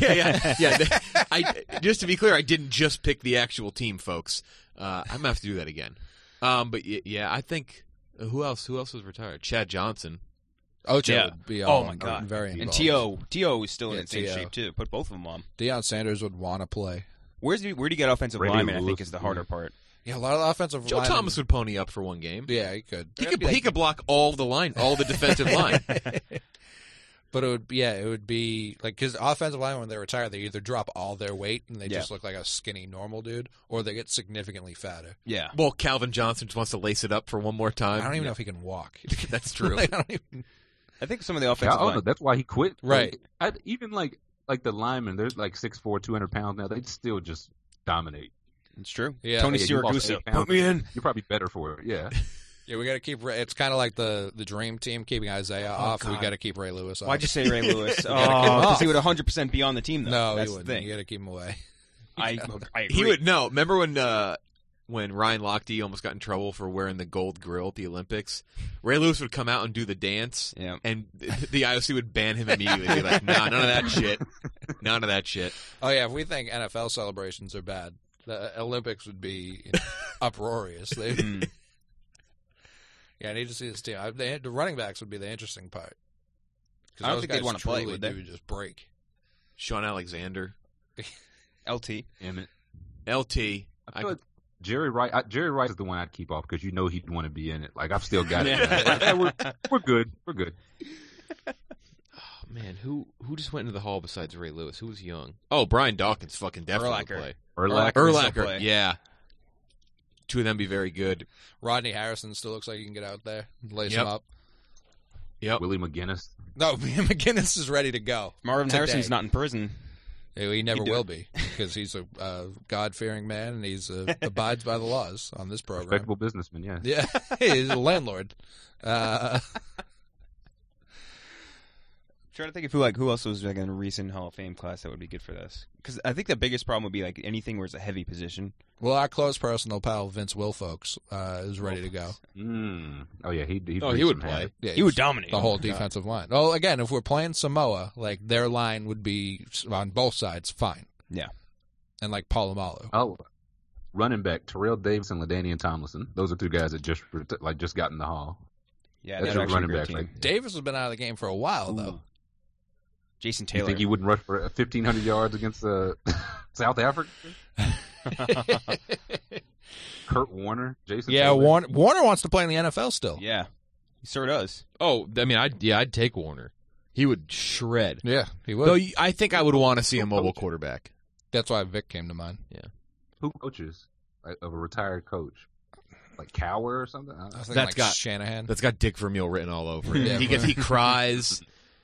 Yeah. Just to be clear, I didn't just pick the actual team, folks. I'm gonna have to do that again. But yeah, I think who else was retired? Chad Johnson. Ocho would be oh my God, very involved. And T.O. is still in insane shape too. Put both of them on. Deion Sanders would want to play. Where do you get offensive linemen? I think is the harder part. Yeah, a lot of the offensive Joe linemen. Thomas would pony up for one game. Yeah, he could. He could block all the defensive line. But it would be like because offensive line when they retire, they either drop all their weight and they just look like a skinny normal dude, or they get significantly fatter. Yeah. Well, Calvin Johnson just wants to lace it up for one more time. I don't even know if he can walk. That's true. I think some of the offensive line. That's why he quit. Right. Like, even like the linemen, they're like 6'4", 200 pounds now. They still just dominate. It's true. Yeah. Tony Siragusa. Put me in. You're probably better for it. Yeah. Yeah, we got to keep. It's kind of like the dream team keeping Isaiah off. God. We got to keep Ray Lewis off. Why'd you say Ray Lewis? gotta keep him Because off. he would 100% be on the team, though. No, That's he the wouldn't. thing. You got to keep him away. I agree. He would no. Remember when Ryan Lochte almost got in trouble for wearing the gold grill at the Olympics? Ray Lewis would come out and do the dance, and the IOC would ban him immediately. Be like, "Nah, none of that shit. None of that shit." Oh yeah, if we think NFL celebrations are bad, the Olympics would be uproarious. Yeah, I need to see this team. The running backs would be the interesting part. I don't think they'd want to play, would they? Would just break. Sean Alexander, LT, Emmett, LT. I feel like Jerry Rice. Jerry Rice is the one I'd keep off because he'd want to be in it. Like I've still got it. We're good. We're good. Oh, man, who just went into the Hall besides Ray Lewis? Who was young? Oh, Brian Dawkins fucking definitely play. Urlacher, yeah. Two of them be very good. Rodney Harrison still looks like he can get out there, lace Yep. him up. Yep. Willie McGinnis. No, McGinnis is ready to go. Marvin today. Harrison's not in prison. He never will be because he's a God-fearing man and he's abides by the laws on this program. Respectable businessman, yeah. Yeah, he's a landlord. Trying to think of who else was like in a recent Hall of Fame class that would be good for this. Because I think the biggest problem would be like anything where it's a heavy position. Well, our close personal pal Vince Wilfolks is ready to go. Oh yeah, he would play. Yeah, he would dominate the whole defensive line. Oh, again, if we're playing Samoa, like their line would be on both sides fine. Yeah, and like Polamalu. Oh, running back Terrell Davis and LaDainian Tomlinson. Those are two guys that just got in the Hall. Yeah, that's your running back. Like, Davis has been out of the game for a while though. Jason Taylor. You think he wouldn't rush for 1,500 yards against South Africa? Kurt Warner, Jason. Yeah, Taylor. Warner wants to play in the NFL still. Yeah, he sure does. Oh, I mean, I'd take Warner. He would shred. Yeah, he would. Though I think I would want to see a mobile quarterback. That's why Vic came to mind. Yeah. Who coaches of a retired coach? Like Cower or something? I think that's like got Shanahan. That's got Dick Vermeil written all over it. Yeah, he cries.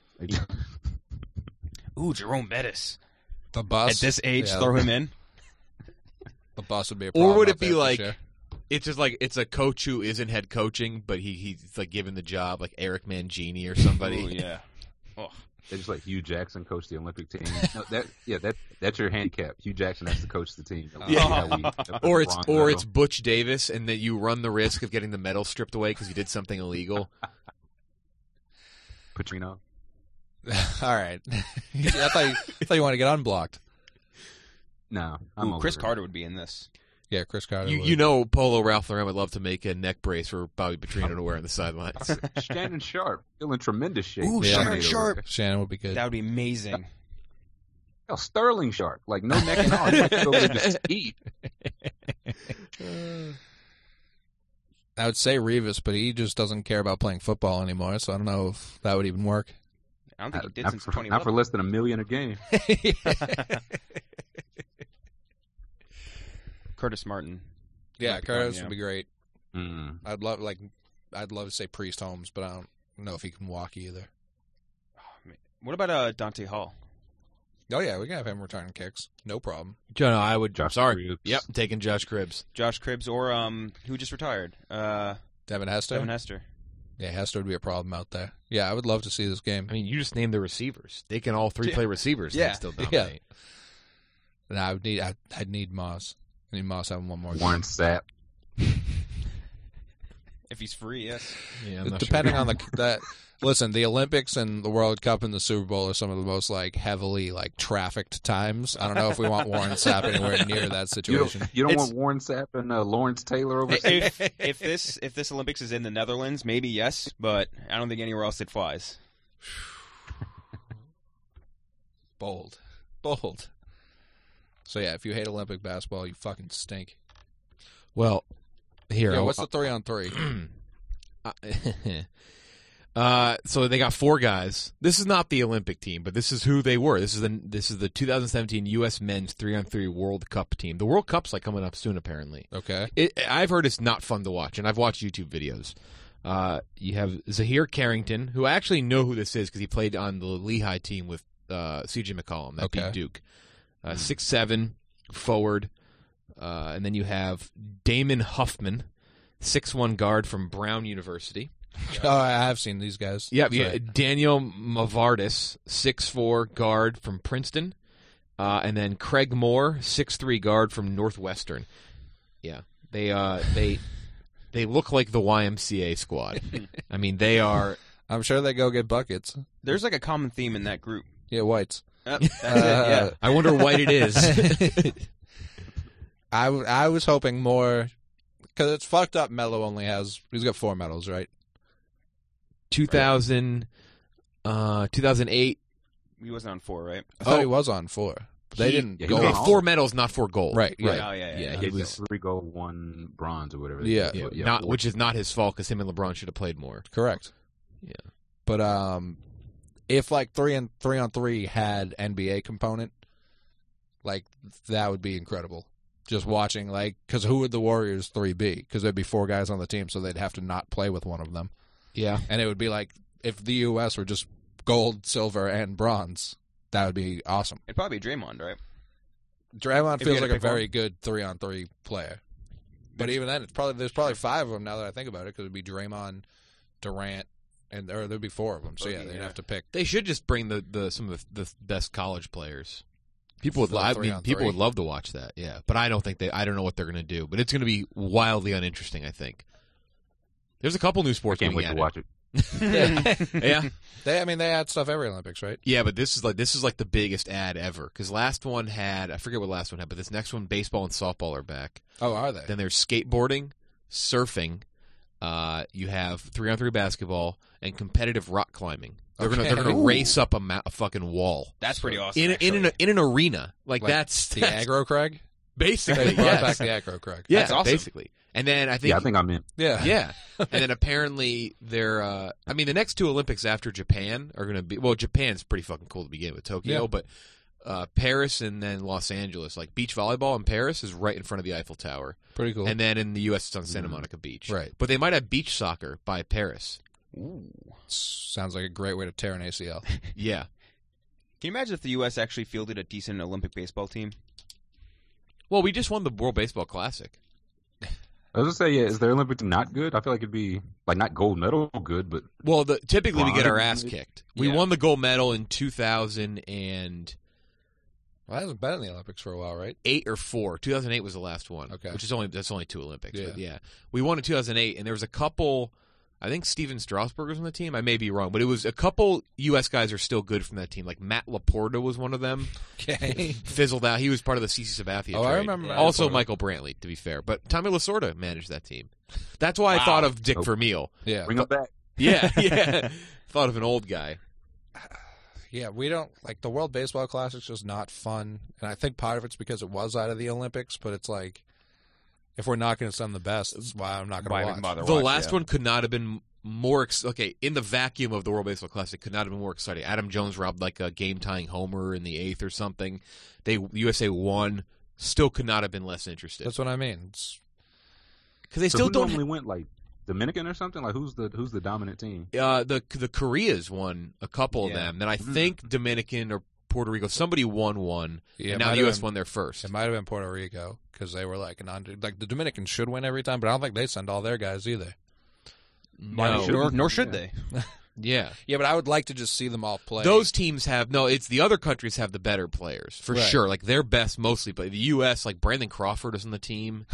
Ooh, Jerome Bettis. The bus. At this age, throw him in. The bus would be a problem. Or would it be like, it's just like, it's a coach who isn't head coaching, but he's like given the job, like Eric Mangini or somebody. Ooh, yeah. Oh. They just like Hugh Jackson coached the Olympic team. No, that's your handicap. Hugh Jackson has to coach the team. Or it's Butch Davis, and that you run the risk of getting the medal stripped away because you did something illegal. Petrino. All right. I thought you wanted to get unblocked. No, Chris Carter would be in this. Yeah, Chris Carter. You know, Polo Ralph Lauren would love to make a neck brace for Bobby Petrino to wear on the sidelines. Shannon Sharp, still in tremendous shape. Ooh, Shannon Sharp. Shannon would be good. That would be amazing. Oh, Sterling Sharp, like no neck and arm. He might go over there just eat. I would say Revis, but he just doesn't care about playing football anymore, so I don't know if that would even work. I don't think he did since 2011. Not for less than $1 million a game. Curtis Martin. Yeah, Curtis would be great. Mm. I'd love to say Priest Holmes, but I don't know if he can walk either. What about Dante Hall? Oh yeah, we can have him returning kicks. No problem. No, I would. Josh sorry. Cribbs. Yep, taking Josh Cribbs. Josh Cribbs or who just retired? Devin Hester. Devin Hester. Yeah, Hester would be a problem out there. Yeah, I would love to see this game. I mean, you just named the receivers. They can all three play receivers. Yeah, and still dominate. And I'd need Moss. I need Moss having one more. Warren Sapp. If he's free, yes. Yeah, I'm not depending sure. on that. Listen, the Olympics and the World Cup and the Super Bowl are some of the most heavily trafficked times. I don't know if we want Warren Sapp anywhere near that situation. You don't want Warren Sapp and Lawrence Taylor overseas? If this Olympics is in the Netherlands, maybe yes, but I don't think anywhere else it flies. Bold. So yeah, if you hate Olympic basketball, you fucking stink. Well, here. What's the 3-on-3? So they got 4 guys. This is not the Olympic team, but this is who they were. This is the 2017 U.S. Men's 3-on-3 World Cup team. The World Cup's coming up soon, apparently. Okay. I've heard it's not fun to watch, and I've watched YouTube videos. You have Zahir Carrington, who I actually know who this is because he played on the Lehigh team with C.J. McCollum that beat Duke. 6'7", forward. And then you have Damon Huffman, 6'1" guard from Brown University. Oh, I have seen these guys. Yeah, Right. Daniel Mavardis, 6'4" guard from Princeton. And then Craig Moore, 6'3" guard from Northwestern. Yeah, they look like the YMCA squad. I mean, they are. I'm sure they go get buckets. There's like a common theme in that group. Yeah, whites. That's it. Yeah. I wonder what it is. I was hoping more, because it's fucked up. Melo he's got 4 medals, right? 2008. He wasn't on 4, right? I thought he was on 4. They didn't yeah, go he Okay, was on 4 medals, not 4 gold. Right, Right. Oh, yeah. Yeah, He he was 3 gold, 1 bronze, or whatever. Yeah. not, which is not his fault because him and LeBron should have played more. correct. Yeah. But if like 3-on-3 had NBA component, like that would be incredible. Just watching, like, because who would the Warriors 3 be? Because there'd be 4 guys on the team, so they'd have to not play with one of them. Yeah. And it would be like if the U.S. were just gold, silver, and bronze, that would be awesome. It'd probably be Draymond, right? Draymond If you feels had to like a pick one. very good 3-on-3 player. But even then, there's probably 5 of them now that I think about it, because it'd be Draymond, Durant, or there'd be 4 of them. So yeah, they'd have to pick. They should just bring some of the best college players. People would, For the I mean, 3-on-3. people would love to watch that. Yeah, but I don't know what they're going to do. But it's going to be wildly uninteresting. I think. There's a couple new sports. Can't wait being to watch added. Yeah. Yeah, They add stuff every Olympics, right? yeah, but this is like the biggest ad ever because last one had, I forget what last one had, but this next one, baseball and softball are back. Oh, are they? Then there's skateboarding, surfing. You have 3-on-3 basketball and competitive rock climbing. They're gonna race up a fucking wall That's pretty awesome. in an arena. Like that's the aggro Craig. basically They brought yes. back the aggro Craig. Yeah, That's awesome. basically. And then I think Yeah, I think I'm in. Yeah. yeah. And then apparently they're I mean the next 2 Olympics after Japan are going to be, well, Japan's pretty fucking cool to begin with, Tokyo, Yeah. but Paris and then Los Angeles, like beach volleyball in Paris is right in front of the Eiffel Tower. Pretty cool. And then in the US it's on Santa Monica Beach. Right. But they might have beach soccer by Paris. Sounds like a great way to tear an ACL. Yeah. Can you imagine if the U.S. actually fielded a decent Olympic baseball team? Well, we just won the World Baseball Classic. I was gonna say, yeah, is their Olympic team not good? I feel like it'd be like not gold medal good, but Well, typically we get our Bronze. ass kicked. We Yeah. won the gold medal in 2008 Well, it hasn't been in the Olympics for a while, right? or 4. 2008 was the last one. Okay. Which is only 2 Olympics. Yeah. But yeah. We won in 2008 and there was a couple, I think Steven Strasburg was on the team. I may be wrong, but it was a couple US guys are still good from that team. Like Matt Laporta was one of them. Okay. Fizzled out. He was part of the CC Sabathia Oh, I trade. remember Matt Also Laporta. Michael Brantley, to be fair. But Tommy Lasorda managed that team. That's why I thought of Dick Oh. Vermeil. Yeah. bring them back. Yeah, yeah. Thought of an old guy. Yeah, we don't like the World Baseball Classic's just not fun, and I think part of it's because it was out of the Olympics. But it's like, if we're not going to send the best, that's why I'm not Why going even to bother? watch. The watch, last yeah. one could not have been more okay in the vacuum of the World Baseball Classic. Could not have been more exciting. Adam Jones robbed like a game-tying homer in the 8th or something. USA won. Still could not have been less interested That's what I mean. because they So still who don't. normally went like Dominican or something? Like who's the dominant team? The Koreas won a couple of Yeah. them. Then I think Dominican or Puerto Rico. Somebody won one. Yeah, and it now might the have U.S. been- won their first. It might have been Puerto Rico because they were like like the Dominicans should win every time, but I don't think they send all their guys either. No. Nor should they. Yeah. Yeah, but I would like to just see them all play. Those teams have it's the other countries have the better players for Right. sure. Like they're best mostly, but the U.S. like Brandon Crawford is on the team.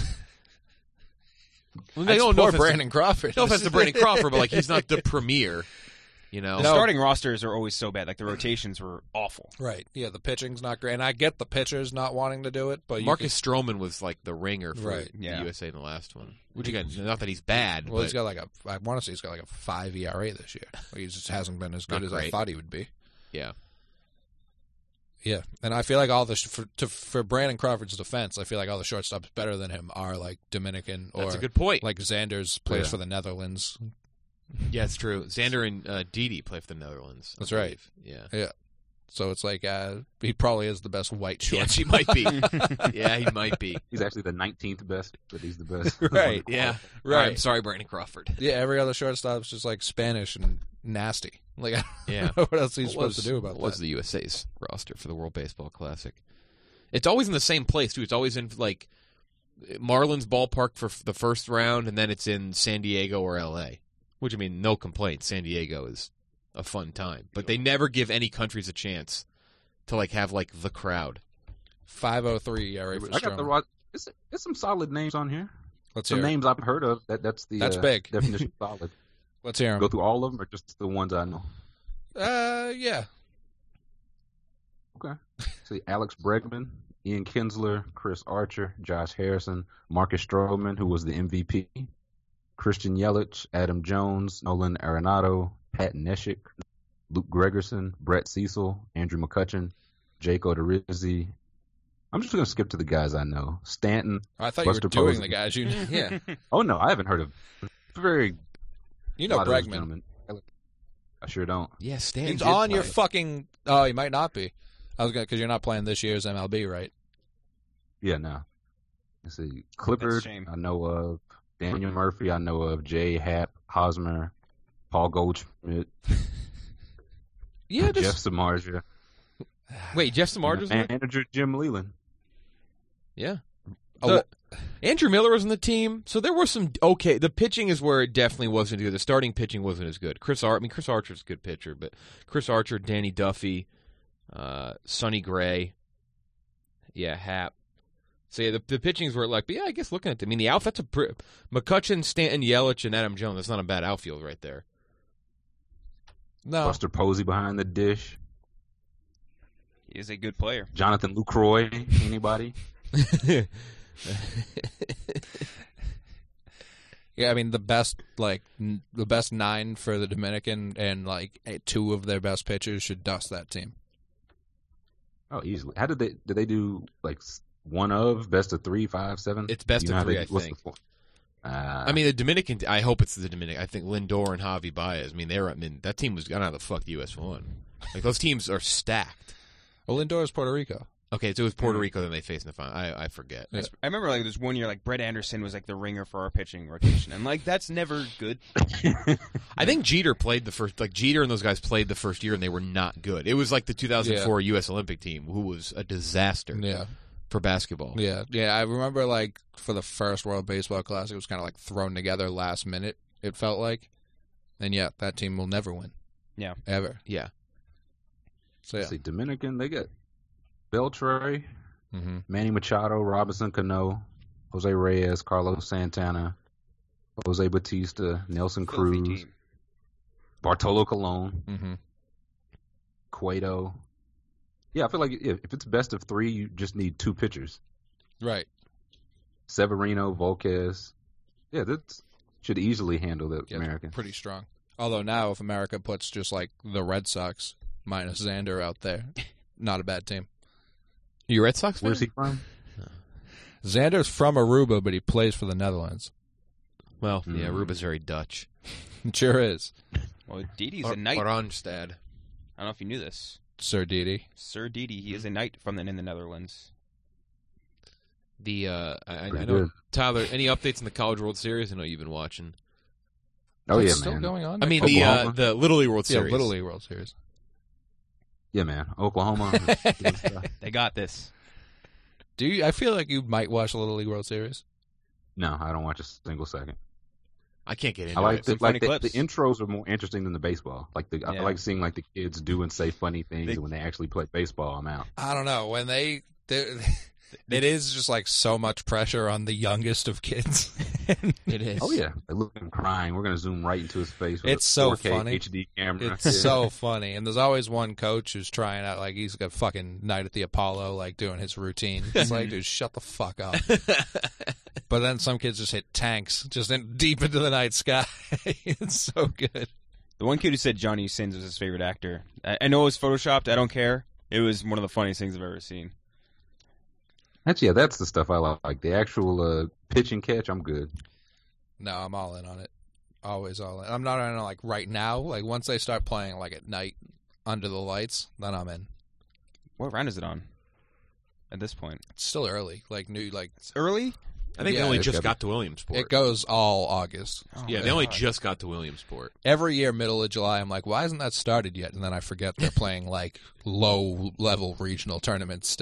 Well, I no support offense to- Brandon Crawford. No offense to Brandon Crawford, but like he's not the premier. You know, The starting rosters are always so bad. Like the rotations were awful. Right. Yeah, the pitching's not great, and I get the pitchers not wanting to do it, but Marcus Stroman was like the ringer for Right, the yeah. USA in the last one. Which again, not that he's bad, well, but he's got like I want to say he's got like a 5 ERA this year. He just hasn't been as good Not as I great. thought he would be. yeah. Yeah, and I feel like all the for Brandon Crawford's defense, I feel like all the shortstops better than him are like Dominican or That's a good point. like Xander's plays Yeah. for the Netherlands. Yeah, it's true. Xander and Didi play for the Netherlands. I That's right. believe. Yeah. Yeah, so it's like he probably is the best white Yeah, short. he might be. Yeah, he might be. He's actually the 19th best, but he's the best. Right. Yeah. Right. I'm sorry, Brandon Crawford. Yeah, every other shortstop's just like Spanish and nasty. Like I Yeah. don't know what else he's What supposed to do about what was that. the USA's roster for the World Baseball Classic? It's always in the same place too. It's always in like Marlins ballpark for the first round, and then it's in San Diego or L.A., which, I mean, no complaints. San Diego is a fun time. But they never give any countries a chance to, like, have, like, the crowd. 503 ERA for I got Stroman. There's some solid names on here. Let's Some hear it. names I've heard of. That's big. definition of solid. Let's hear Go him. through all of them or just the ones I know? Yeah. Okay. See, Alex Bregman, Ian Kinsler, Chris Archer, Josh Harrison, Marcus Stroman, who was the MVP, Christian Yelich, Adam Jones, Nolan Arenado, Pat Neshek, Luke Gregerson, Brett Cecil, Andrew McCutchen, Jake Odorizzi. I'm just going to skip to the guys I know. Stanton. I thought Buster you were doing Posey. the guys you knew. Yeah. Oh, no, I haven't heard of very You know lot of those Bregman. gentlemen. I sure don't. Yeah, Stan He's did on play. your fucking... Oh, he might not be. I was gonna because you're not playing this year's MLB, right? Yeah, no. Let's see. That's Clifford, a shame. I know of. Daniel Murphy, I know of. Jay Happ, Hosmer, Paul Goldschmidt, Yeah, Jeff just... Samardzija, Wait, Jeff Samardzija? and manager Jim Leland. Yeah. Oh, Andrew Miller was on the team, so there were some okay. The pitching is where it definitely wasn't good. The starting pitching wasn't as good. Chris Archer's a good pitcher, but Chris Archer, Danny Duffy, Sonny Gray, Happ. So yeah, the pitchings were like, but yeah, I guess looking at them, I mean, the outfit's McCutchen, Stanton, Yelich, and Adam Jones. That's not a bad outfield right there. no. Buster Posey behind the dish. He is a good player. Jonathan Lucroy. Anybody? Yeah, I mean the best nine for the Dominican and like 2 of their best pitchers should dust that team. Oh, easily. How did they do like one of best of 3, 5, 7? It's best You know of how 3, they- I what's think. the I mean, the Dominican. I hope it's the Dominican. I think Lindor and Javi Baez. I mean, that team was gonna have the fuck US1. Like those teams are stacked. Well, Lindor is Puerto Rico. Okay, so it was Puerto Rico that they faced in the final. I forget. Yeah. I remember like there's one year like Brett Anderson was like the ringer for our pitching rotation, and like that's never good. I think Jeter played the first. Like Jeter and those guys played the first year, and they were not good. It was like the 2004 U.S. Olympic team, who was a disaster Yeah. for basketball. Yeah. I remember like for the first World Baseball Classic, it was kind of like thrown together last minute. It felt like, and yeah, that team will never win. Yeah. Ever. Yeah. So yeah. Let's see, Dominican, they got Beltre, Mm-hmm. Manny Machado, Robinson Cano, Jose Reyes, Carlos Santana, Jose Batista, Nelson Filthy Cruz, team. Bartolo Colon, Mm-hmm. Cueto. Yeah, I feel like if it's best of 3, you just need 2 pitchers. Right. Severino, Volquez. Yeah, that should easily handle the Yeah, American. pretty strong. Although now, if America puts just like the Red Sox minus Xander out there, not a bad team. You a Red Sox fan? Where's he from? Xander's from Aruba, but he plays for the Netherlands. Well, yeah, Aruba's very Dutch. It sure is. Well, Didi's a knight. Randstad. I don't know if you knew this. Sir Didi. Sir Didi, he is a knight in the Netherlands. I Pretty know, good. Tyler. Any updates in the College World Series? I know you've been watching. Oh, Is yeah, it still man. going on? I mean, Oklahoma? the Little League World yeah, Series. Little League World Series. Yeah, man. Oklahoma. They got this. Do you? I feel like you might watch the Little League World Series. No, I don't watch a single second. I can't get into I like it. the, funny like the clips. intros are more interesting than the baseball. Like I Yeah. like seeing like the kids do and say funny things, and when they actually play baseball, I'm out. I don't know when it is just like so much pressure on the youngest of kids. It is. Oh yeah, they look at him crying. We're gonna zoom right into his face. With It's a so 4K funny. HD camera. It's Yeah. so funny, and there's always one coach who's trying out like he's got fucking Night at the Apollo, like doing his routine. It's like, dude, shut the fuck up. But then some kids just hit tanks just deep into the night sky. It's so good. The one kid who said Johnny Sins was his favorite actor. I know it was photoshopped. I don't care. It was one of the funniest things I've ever seen. That's the stuff I like. The actual pitch and catch, I'm good. No, I'm all in on it. Always all in. I'm not on it like right now. Like once they start playing like at night under the lights, then I'm in. What round is it on? At this point, It's still early. it's early. I think Yeah, they only it's just gotta got to Williamsport. It goes all August. Yeah, they only just got to Williamsport. Every year, middle of July, I'm like, why hasn't that started yet? And then I forget they're playing like low level regional tournaments still.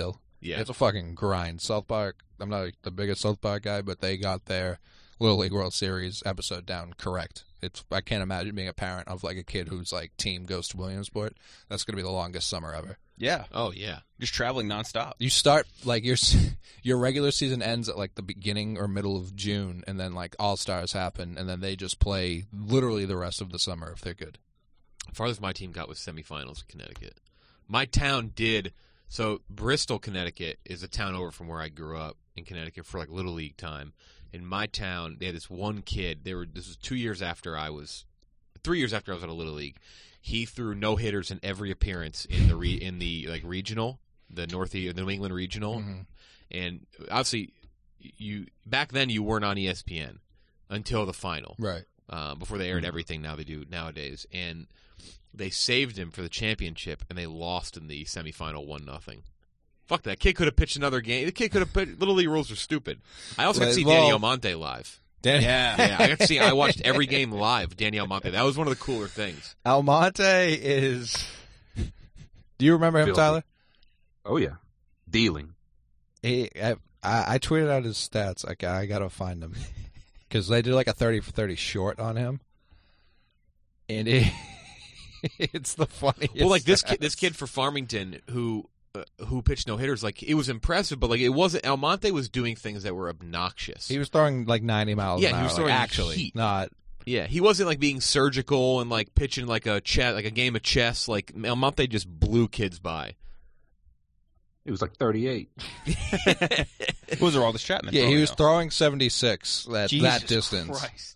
Yeah. It's a fucking grind. South Park, I'm not the biggest South Park guy, but they got their Little League World Series episode down correct. I can't imagine being a parent of like a kid whose like team goes to Williamsport. That's going to be the longest summer ever. Yeah. Oh, yeah. Just traveling nonstop. You start like your regular season ends at like the beginning or middle of June, and then like All-Stars happen, and then they just play literally the rest of the summer if they're good. Farthest my team got was semifinals in Connecticut. My town did. So Bristol, Connecticut is a town over from where I grew up in Connecticut for like Little League time. In my town, they had this one kid. This was 3 years after I was at a Little League. He threw no hitters in every appearance in the like regional, the New England regional, and obviously back then you weren't on ESPN until the final, right? Before they aired everything they do nowadays, and they saved him for the championship, and they lost in the semifinal 1-0. Fuck that kid could have pitched another game. The kid could have put Little League rules are stupid. I also got to see Danny Almonte live. Yeah, I got to see. I watched every game live. Danny Almonte. That was one of the cooler things. Almonte is. Do you remember him, Tyler? Oh yeah, dealing. I tweeted out his stats. I gotta find them because they did like a 30 for 30 short on him, and it's the funniest. Well, like this kid for Farmington who pitched no hitters, like it was impressive, but like it wasn't. Almonte was doing things that were obnoxious. He was throwing like 90 miles an hour. He was throwing actually heat. Not. Yeah, he wasn't like being surgical and like pitching like a game of chess. Like Almonte just blew kids by. It was like 38. Those are all the Chapman. Yeah, he was throwing 76 at that distance. Christ.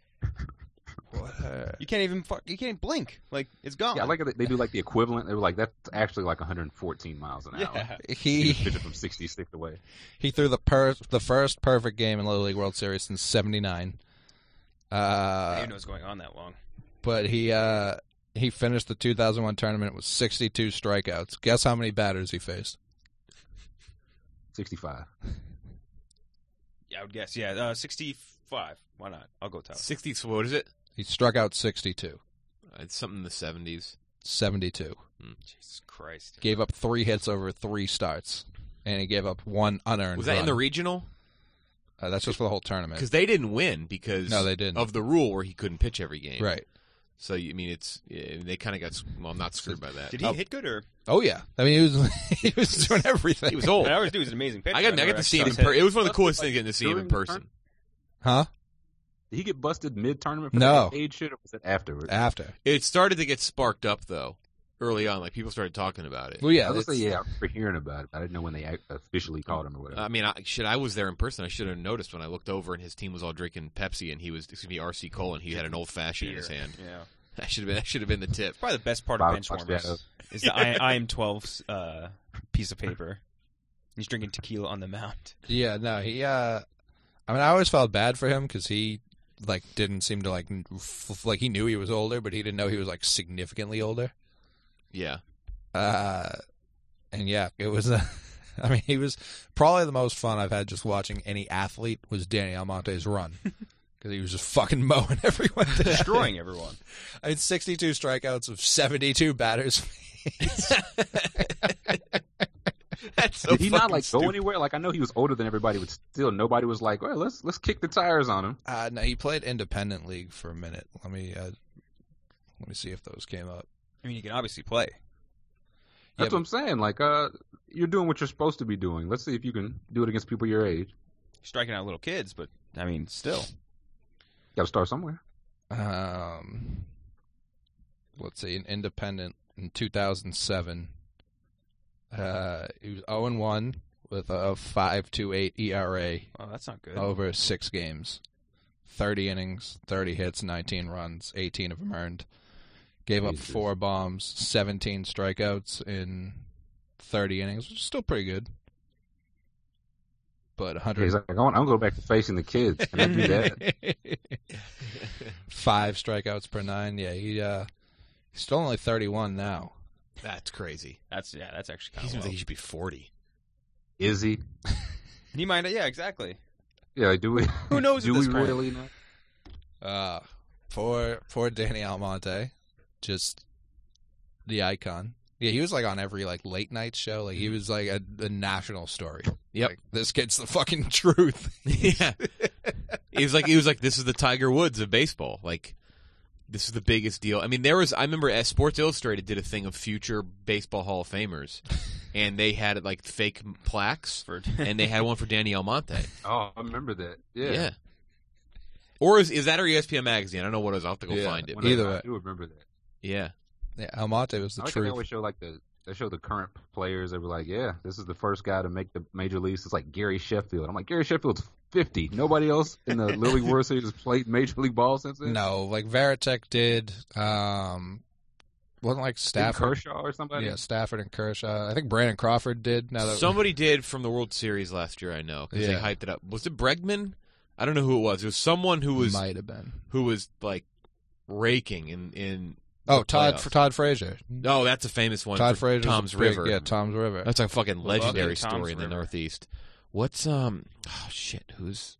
You can't even blink. Like, it's gone. Yeah, I like they do like the equivalent. They were like, that's actually like 114 miles an hour. He was pitching from 66 away. He threw the first perfect game in Little League World Series since '79. I didn't know what's going on that long. But he finished the 2001 tournament with 62 strikeouts. Guess how many batters he faced? 65. Yeah, I would guess. Yeah, 65. Why not? I'll go Tyler. 60. So what is it? He struck out 62. It's something in the 70s. 72. Jesus Christ. Gave up 3 hits over 3 starts, and he gave up 1 unearned Was that run. in the regional? That's just for the whole tournament. Because they didn't win because no, they didn't. Of the rule where he couldn't pitch every game. Right. So, I mean, they kind of got, well, not screwed by that. Did he hit good or? Oh, yeah. I mean, he was doing everything. He was old. I always do. He was an amazing pitcher. I got to see him in person. It was one of the coolest things getting to see him in person. Huh? Did he get busted mid-tournament for no. that age shit, or was it afterwards? After. It started to get sparked up, though, early on. Like, people started talking about it. Well, yeah. I was I remember hearing about it. I didn't know when they officially caught him or whatever. I mean, I was there in person. I should have noticed when I looked over and his team was all drinking Pepsi and he was, RC Cole, and he had an old-fashioned in his hand. Yeah. That should have been the tip. Probably the best part of Benchwarmers is the I am 12's piece of paper. He's drinking tequila on the mound. Yeah, no, he. I mean, I always felt bad for him because he didn't seem to like he knew he was older, but he didn't know he was like significantly older. Yeah. And yeah, it was. I mean, he was probably the most fun I've had just watching any athlete was Danny Almonte's run. Because he was just fucking mowing everyone. Destroying everyone. I had 62 strikeouts of 72 batters. That's so Did he not like stupid. go anywhere? Like I know he was older than everybody, but still nobody was like, well, let's kick the tires on him. No, he played independent league for a minute. Let me see if those came up. I mean, you can obviously play. That's what I'm saying. Like, you're doing what you're supposed to be doing. Let's see if you can do it against people your age. Striking out little kids, but I mean, still. Got to start somewhere. Let's see, an independent in 2007. He was 0-1 with a 5.28 ERA. Oh, that's not good. Over 6 games, 30 innings, 30 hits, 19 runs, 18 of them earned. Gave up 4 bombs, 17 strikeouts in 30 innings, which is still pretty good. But 100. He's like, I'm going to go back to facing the kids. Can I do that? 5 strikeouts per 9. Yeah, he's still only 31 now. That's crazy. That's actually kind He of seems like he should be 40. Is he? He might. Yeah, exactly. Yeah, do we? Who knows? Do at this we point? really know? Poor Danny Almonte, just the icon. Yeah, he was like on every like late night show. Like he was like a national story. Yep. Like, this kid's the fucking truth. Yeah. He was like, this is the Tiger Woods of baseball. Like, this is the biggest deal. I mean, I remember Sports Illustrated did a thing of future baseball Hall of Famers, and they had like fake plaques, and they had one for Danny Almonte. Oh, I remember that. Yeah. Or is that or ESPN magazine? I don't know what it is. I'll have to go find it. Either way. I do remember that. Yeah. Yeah, Almonte was the I like truth. they always show they show the current players. They were like, yeah, this is the first guy to make the major leagues. It's like Gary Sheffield. I'm like, Gary Sheffield's 50. Nobody else in the Little League World Series has played Major League Ball since then. No, like Varitek did. Wasn't like Stafford, Kershaw or somebody? Yeah, Stafford and Kershaw. I think Brandon Crawford did. Now that Somebody did from the World Series last year. I know because they hyped it up. Was it Bregman? I don't know who it was. It was someone who was might have been like raking in. Todd Frazier. No, that's a famous one. Todd Frazier, Tom's River. Yeah, Tom's River. That's a fucking legendary story in the River. Northeast. What's who's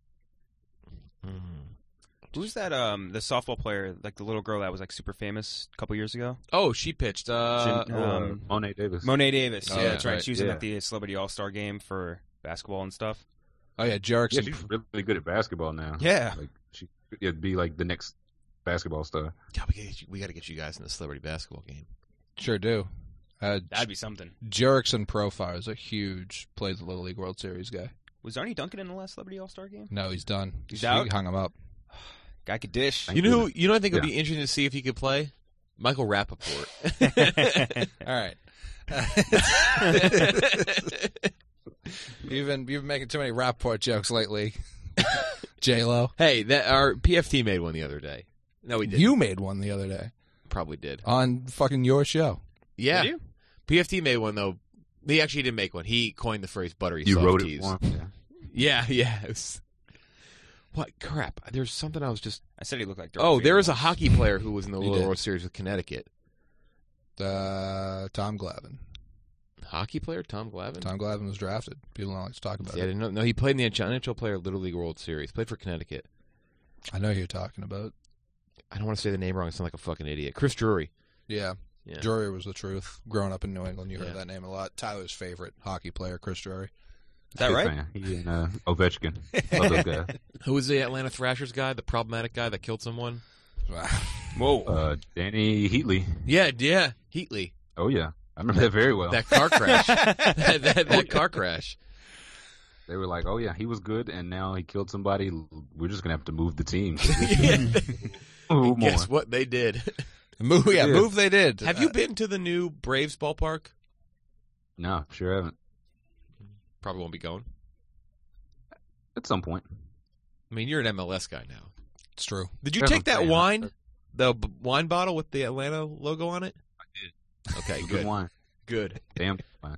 Who's that? The softball player, like the little girl that was like super famous a couple years ago. Oh, she pitched. Monet Davis. Monet Davis. Oh, Yeah, that's right. right. She was in like the Celebrity All-Star game for basketball and stuff. Oh yeah, Jerickson. Yeah, she's really good at basketball now. Yeah. Like it'd be like the next basketball star. Yeah, we got to get you guys in the celebrity basketball game. Sure do. That'd be something. Jerickson Profar is a huge plays the Little League World Series guy. Was Arnie Duncan in the last Celebrity All-Star game? No, he's done. He's out? He hung him up. Guy could dish. You know who I think would be interesting to see if he could play? Michael Rappaport. All right. You've been making too many Rappaport jokes lately. J-Lo. Hey, our PFT made one the other day. No, we didn't. You made one the other day. Probably did. On fucking your show. Yeah. Did you? PFT made one, though. He actually didn't make one. He coined the phrase buttery You soft wrote teas. it for him. Yeah. It was... What crap? There's something I was just... I said he looked like... Oh, there was a hockey player who was in the Little World Series with Connecticut. Tom Glavine. Hockey player? Tom Glavine? Tom Glavine was drafted. People don't like to talk about Yeah, I it. didn't know. No, he played in the NHL player Little League World Series. Played for Connecticut. I know who you're talking about. I don't want to say the name wrong. I sound like a fucking idiot. Chris Drury. Yeah. Yeah. Drury was the truth. Growing up in New England, you heard Yeah. that name a lot. Tyler's favorite hockey player, Chris Drury. Is that Big right? fan. He and Ovechkin. Love those guys. Who was the Atlanta Thrashers guy? The problematic guy that killed someone? Whoa. Danny Heatley. Yeah. Heatley. Oh yeah, I remember that very well. That car crash. that car crash. They were like, "Oh yeah, he was good, and now he killed somebody. We're just gonna have to move the team." And guess what they did? Move they did. Have you been to the new Braves ballpark? No, sure haven't. Probably won't be going. At some point. I mean, you're an MLS guy now. It's true. Did you Fair take that enough. wine, the wine bottle with the Atlanta logo on it? I did. Okay, Good good. wine. Good. Damn wine.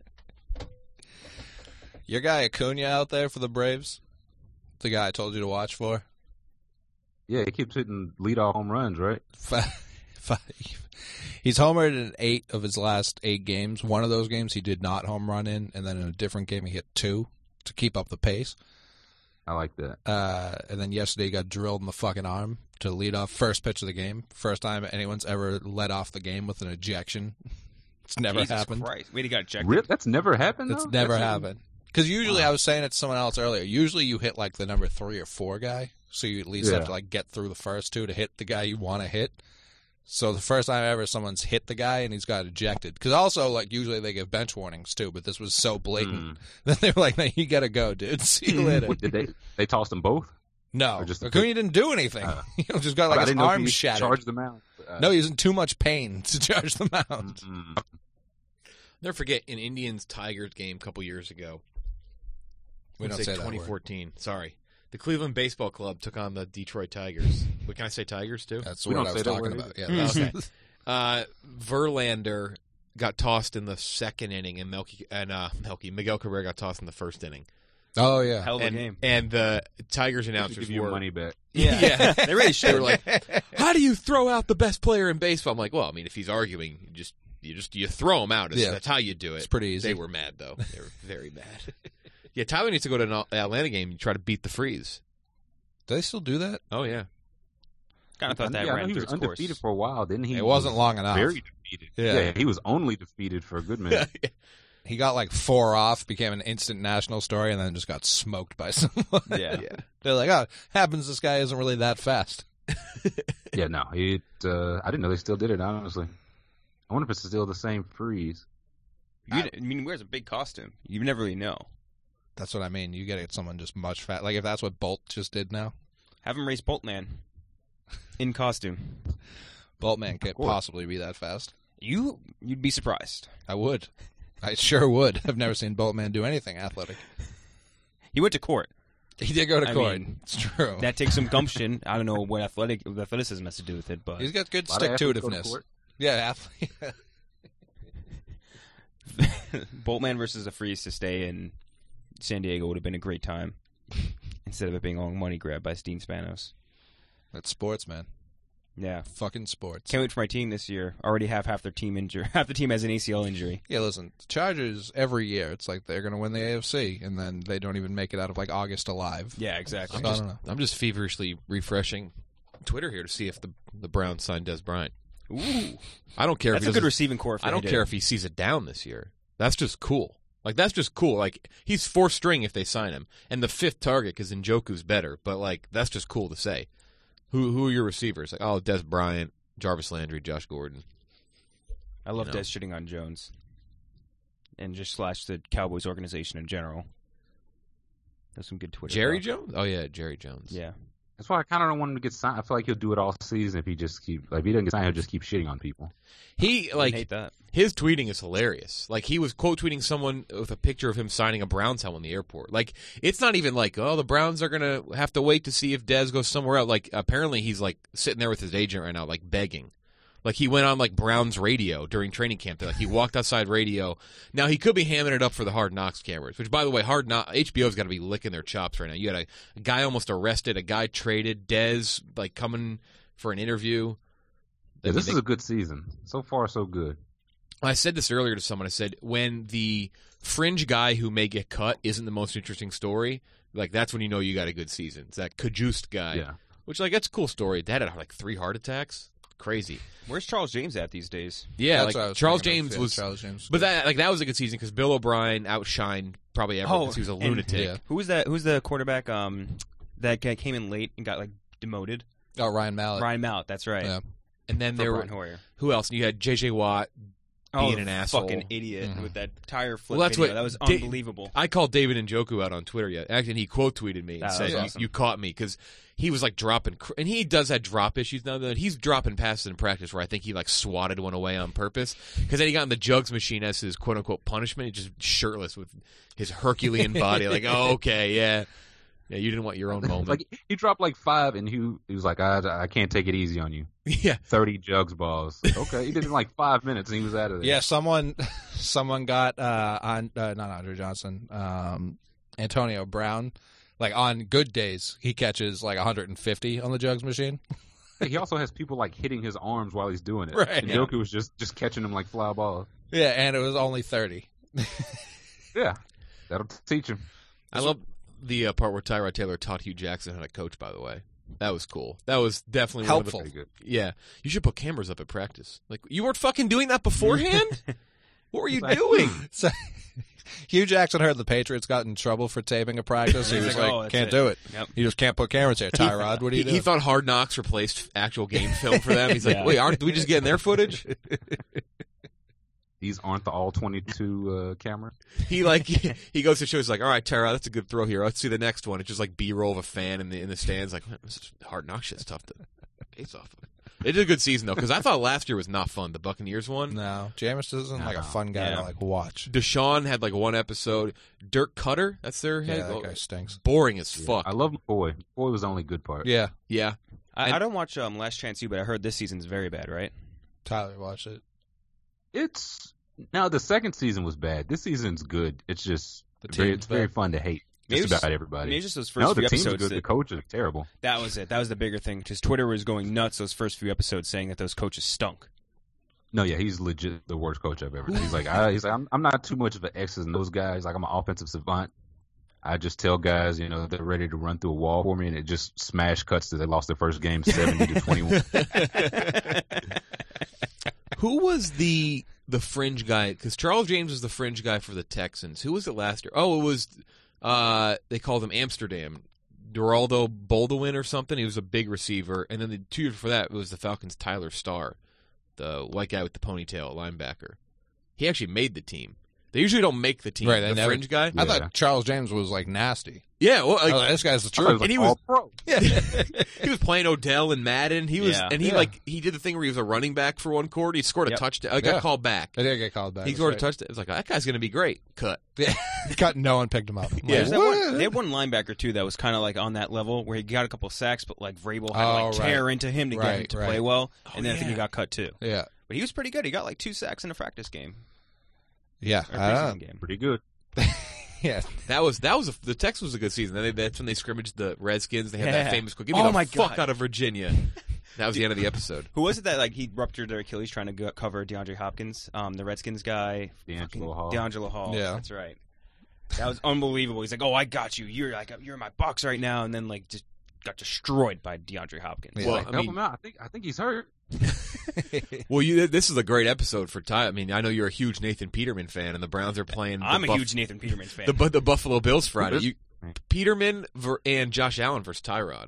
Your guy Acuna out there for the Braves? The guy I told you to watch for? Yeah, he keeps hitting leadoff home runs, right? He's homered in 8 of his last 8 games. One of those games he did not home run in, and then in a different game he hit 2 to keep up the pace. I like that. And then yesterday he got drilled in the fucking arm to lead off first pitch of the game. First time anyone's ever led off the game with an ejection. It's never Jesus happened. Christ. Wait, he got ejected. Rip? That's never happened. That's though? never That's happened. Because usually, I was saying it to someone else earlier, usually you hit like the number 3 or 4 guy, so you at least have to like get through the first 2 to hit the guy you want to hit. So the first time ever someone's hit the guy and he's got ejected. Because also, like, usually they give bench warnings too, but this was so blatant that they were like, "No, you gotta go, dude. See you later." What, did they tossed them both? No, Or just the Acuna didn't do anything. He just got like I his didn't know if arm he shattered. charged them out. No, he was in too much pain to charge them out. Never forget an Indians-Tigers game a couple years ago. We don't Say say that word. 2014. Sorry. The Cleveland Baseball Club took on the Detroit Tigers. But can I say Tigers, too? That's We what don't I was say that talking word about. Yeah, Okay. Verlander got tossed in the second inning, and Miguel Cabrera got tossed in the first inning. Oh, yeah. Hell of a And, game. and the Tigers They should announcers give you were money back. Yeah. They really should. They were like, "How do you throw out the best player in baseball?" I'm like, "Well, I mean, if he's arguing, you throw him out. Yeah. That's how you do it." It's pretty easy. They were mad though. They were very mad. Yeah, Tyler needs to go to an Atlanta game and try to beat the Freeze. Do they still do that? Oh yeah. Kind of thought that I ran know he through was its undefeated course. for a while. Then he It wasn't long enough. Very defeated. Yeah. He was only defeated for a good minute. He got like 4 off, became an instant national story, and then just got smoked by someone. Yeah. They're like, oh, happens this guy isn't really that fast. Yeah, no, I didn't know they still did it. Honestly, I wonder if it's still the same freeze. I mean, he wears a big costume. You never really know. That's what I mean. You get someone just much fat. Like if that's what Bolt just did now. Have him race Boltman in costume. Boltman can't possibly be that fast. You'd be surprised. I would. I sure would. I've never seen Boltman do anything athletic. He went to court. He did go to I court. mean, it's true. That takes some gumption. I don't know what athleticism has to do with it, but He's got good A lot of athletes go to stick-to-itiveness. court. Yeah, athlete. Boltman versus a freeze to stay in San Diego would have been a great time instead of it being a long money grab by Steve Spanos. That's sports, man. Yeah. Fucking sports. Can't wait for my team this year. Already have half their team injured. Half the team has an ACL injury. Yeah, listen, the Chargers every year, it's like they're going to win the AFC, and then they don't even make it out of like August alive. Yeah, exactly. So I don't know. I'm just feverishly refreshing Twitter here to see if the Browns signed Des Bryant. Ooh. I don't care That's if a he good doesn't- receiving core. I don't care if he sees it down this year. That's just cool. Like, that's just cool. Like, he's 4th string if they sign him. And the 5th target, because Njoku's better. But, like, that's just cool to say. Who are your receivers? Like, oh, Des Bryant, Jarvis Landry, Josh Gordon. I love Des shitting on Jones. And just slash the Cowboys organization in general. That's some good Twitter Jerry talk. Jones? Oh, yeah, Jerry Jones. Yeah. That's why I kind of don't want him to get signed. I feel like he'll do it all season if he just keep if he doesn't get signed, he'll just keep shitting on people. He, I like, hate that. his tweeting is hilarious. Like, he was quote tweeting someone with a picture of him signing a Browns helmet in the airport. Like, it's not even like, oh, the Browns are going to have to wait to see if Dez goes somewhere else. Like, apparently he's, like, sitting there with his agent right now, like, begging. Like, he went on, like, Browns radio during training camp. Like, he walked outside radio. Now, he could be hamming it up for the Hard Knocks cameras, which, by the way, HBO's got to be licking their chops right now. You had a guy almost arrested, a guy traded, Dez, like, coming for an interview. Yeah, this is a good season. So far, so good. I said this earlier to someone. I said, when the fringe guy who may get cut isn't the most interesting story, like, that's when you know you got a good season. It's that Cajuste guy. Yeah. Which, like, that's a cool story. Dad had, like, 3 heart attacks. Crazy. Where's Charles James at these days? Yeah, That's what I like was Charles thinking of. James Yeah, was, Charles James. but that was a good season because Bill O'Brien outshined probably everyone because he was a lunatic. yeah. Who was that? Who's the quarterback that guy came in late and got like demoted? Oh, Ryan Mallett. Ryan Mallett, that's right. Yeah. And then For there were Brian Hoyer. who else? You had J.J. Watt being an the asshole. fucking idiot Mhm. with that tire flip Well, that's video. what That was Da- unbelievable. I called David Njoku out on Twitter yet. Actually, he quote tweeted me and That said, was awesome. "You caught me," because he was like dropping, and he does have drop issues now. That he's dropping passes in practice where I think he like swatted one away on purpose. Because then he got in the jugs machine as his quote unquote punishment. He's just shirtless with his Herculean body. Like, oh, okay, yeah, you didn't want your own moment. Like he dropped like 5, and he was like, I can't take it easy on you. Yeah, 30 jugs balls. Okay, he did it in like 5 minutes, and he was out of there. Yeah, someone got not Andre Johnson, Antonio Brown. Like on good days, he catches like 150 on the jugs machine. He also has people like hitting his arms while he's doing it. Right. And Njoku was just catching them like fly balls. Yeah, and it was only 30. Yeah, that'll teach him. I love the part where Tyrod Taylor taught Hugh Jackson how to coach. By the way, that was cool. That was definitely Helpful. One of the, Pretty good. yeah, you should put cameras up at practice. Like, you weren't fucking doing that beforehand. What were you doing? So, Hugh Jackson heard the Patriots got in trouble for taping a practice. He He's was like, like, "Oh, that's can't it." do it. Yep. You just can't put cameras here. Tyrod, what are you doing? He thought Hard Knocks replaced actual game film for them. He's like, Yeah. wait, do we just get in their footage? These aren't the all 22 cameras. He goes to show. He's like, all right, Tyrod, that's a good throw here. Let's see the next one. It's just like B-roll of a fan in the stands. Like, man, this Hard Knocks shit's tough to base off of. They did a good season though, because I thought last year was not fun. The Buccaneers one. No, Jameis isn't like a fun guy Yeah. to like watch. Deshaun had like one episode. Dirk Cutter, that's their head. Yeah, that guy stinks. Boring as fuck. I love McCoy. McCoy was the only good part. Yeah, Yeah. I don't watch Last Chance U, but I heard this season's very bad, right? Tyler watched it. It's now the second season was bad. This season's good. It's just The very, team's it's very bad. fun to hate. Maybe Just it's about just- everybody. Maybe it's just those first No, few the team's episodes. good. The coach is terrible. That was it. That was the bigger thing, because Twitter was going nuts those first few episodes saying that those coaches stunk. No, yeah, he's legit the worst coach I've ever seen. He's like, I'm not too much of an X's and those guys. Like, I'm an offensive savant. I just tell guys, they're ready to run through a wall for me, and it just smash cuts to they lost their first game 70-21. Who was the fringe guy? Because Charles James was the fringe guy for the Texans. Who was it last year? Oh, it was they called him Amsterdam. Geraldo Baldwin or something. He was a big receiver. And then the 2 years before that was the Falcons' Tyler Starr, the white guy with the ponytail linebacker. He actually made the team. They usually don't make the team. Right, the fringe guy. I thought Charles James was like nasty. Yeah, well, this guy's the truth. And he was pro. Yeah, he was playing Odell and Madden. He was, and he did the thing where he was a running back for one quarter. He scored a touchdown. Got called back. I did get called back. He scored a touchdown. It was like, that guy's going to be great. Cut. Yeah, cut. No one picked him up. Yeah, they had one linebacker too that was kind of like on that level where he got a couple sacks, but like Vrabel had to tear into him to get him to play well, and then I think he got cut too. Yeah, but he was pretty good. He got like 2 sacks in a practice game. Yeah, game. Pretty good. Yeah, the Texans was a good season. That's when they scrimmaged the Redskins. They had that famous quote, "Give me the fuck out of Virginia." That was the end of the episode. Who was it that he ruptured their Achilles trying to cover DeAndre Hopkins? The Redskins guy, DeAngelo Hall. Yeah, that's right. That was unbelievable. He's like, "Oh, I got you. You're in my box right now," and then just got destroyed by DeAndre Hopkins. Yeah. Well, help him out. I think he's hurt. Well, this is a great episode for Ty. I mean, I know you're a huge Nathan Peterman fan, and the Browns are playing. I'm a huge Nathan Peterman fan. The Buffalo Bills Friday. Peterman and Josh Allen versus Tyrod.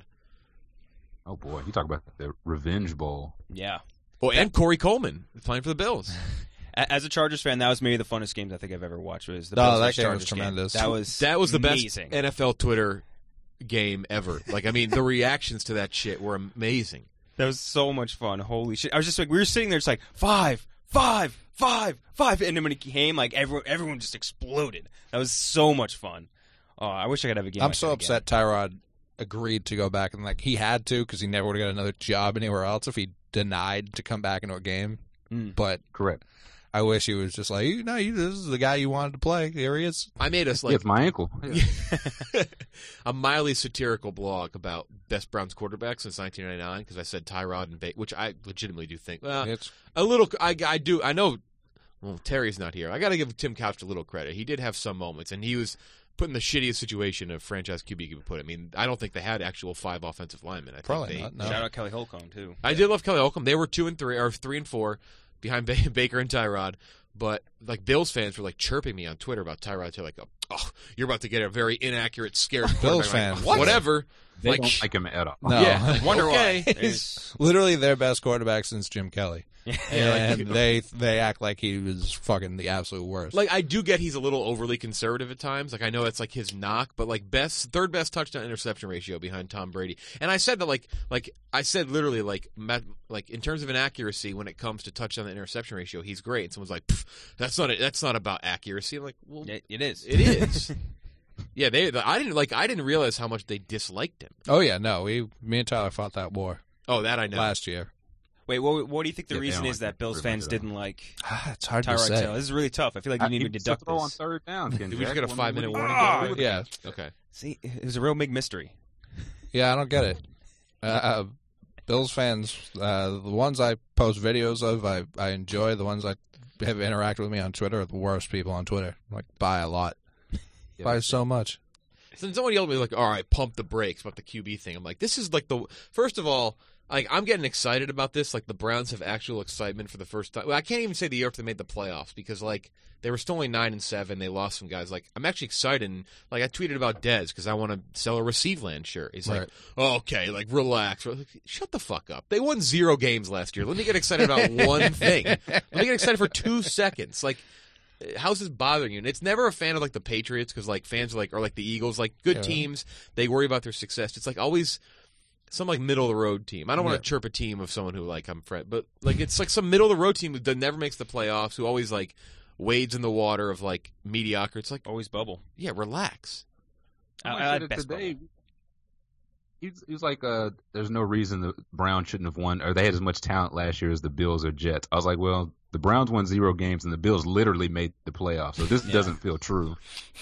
Oh boy, you talk about the Revenge Bowl. Yeah. Well, and Corey Coleman playing for the Bills. As a Chargers fan, that was maybe the funnest games I think I've ever watched. Was the Bills that game Chargers was tremendous. That was the amazing. best NFL Twitter game ever. Like, I mean, the reactions to that shit were amazing. That was so much fun. Holy shit! I was just like, we were sitting there, just like 5, 5, 5, 5, and then when it came, like everyone just exploded. That was so much fun. Oh, I wish I could have a game. I'm so upset Tyrod agreed to go back, and like he had to because he never would have got another job anywhere else if he denied to come back into a game. But correct. I wish he was just like, no, this is the guy you wanted to play. Here he is. I made us it's my ankle. Yeah. A mildly satirical blog about best Browns quarterbacks since 1999 because I said Tyrod and Baker, which I legitimately do think. Well, it's a little. I do. I know. Well, Terry's not here. I got to give Tim Couch a little credit. He did have some moments, and he was put in the shittiest situation a franchise QB could put. I mean, I don't think they had actual 5 offensive linemen. I Probably think not. No. Shout out Kelly Holcomb too. I did love Kelly Holcomb. They were 2 and 3 or 3 and 4 behind Baker and Tyrod. But like Bills fans were like chirping me on Twitter about Tyrod. They're like, "Oh, you're about to get a very inaccurate, scared Bills fan. Like, whatever." They don't like him at all. No. Yeah, wonder Okay. why. He's literally their best quarterback since Jim Kelly. And they act like he was fucking the absolute worst. Like, I do get he's a little overly conservative at times. Like, I know that's like his knock, but like third best touchdown interception ratio behind Tom Brady. And I said that like I said literally like in terms of inaccuracy when it comes to touchdown to interception ratio, he's great. And someone's like, that's not about accuracy. I'm like, well, it is. It is. Yeah, I didn't realize how much they disliked him. Oh yeah, no, me and Tyler fought that war. Oh, that I know. Last year. Wait, what do you think the Yeah, reason is like that Bills fans didn't like It's hard to Tyrod say. Taylor? This is really tough. I feel like you need to deduct throw on this. third down. Did we just get a 5-minute warning? Yeah. Okay. See, it was a real big mystery. Yeah, I don't get it. Bills fans, the ones I post videos of, I enjoy. The ones I have interacted with me on Twitter are the worst people on Twitter. Like, buy a lot. Buy so much. So someone yelled at me like, all right, pump the brakes about the QB thing. I'm like, this is like first of all, like I'm getting excited about this. Like the Browns have actual excitement for the first time. Well, I can't even say the year after they made the playoffs because like they were still only 9-7. They lost some guys. Like I'm actually excited. And, like I tweeted about Dez because I want to sell a Receive Land shirt. He's like, oh, okay, like relax. Like, shut the fuck up. They won 0 games last year. Let me get excited about one thing. Let me get excited for 2 seconds. Like, how's this bothering you? And it's never a fan of like the Patriots because like fans are like, or like the Eagles, like good teams, they worry about their success. It's like always some like middle of the road team. I don't want to chirp a team of someone who like I'm friend, but like it's like some middle of the road team who never makes the playoffs, who always like wades in the water of like mediocre. It's like Always bubble. yeah, relax. I like best today. bubble. He was like, there's no reason the Browns shouldn't have won, or they had as much talent last year as the Bills or Jets. I was like, well, the Browns won 0 games, and the Bills literally made the playoffs, so this doesn't feel true.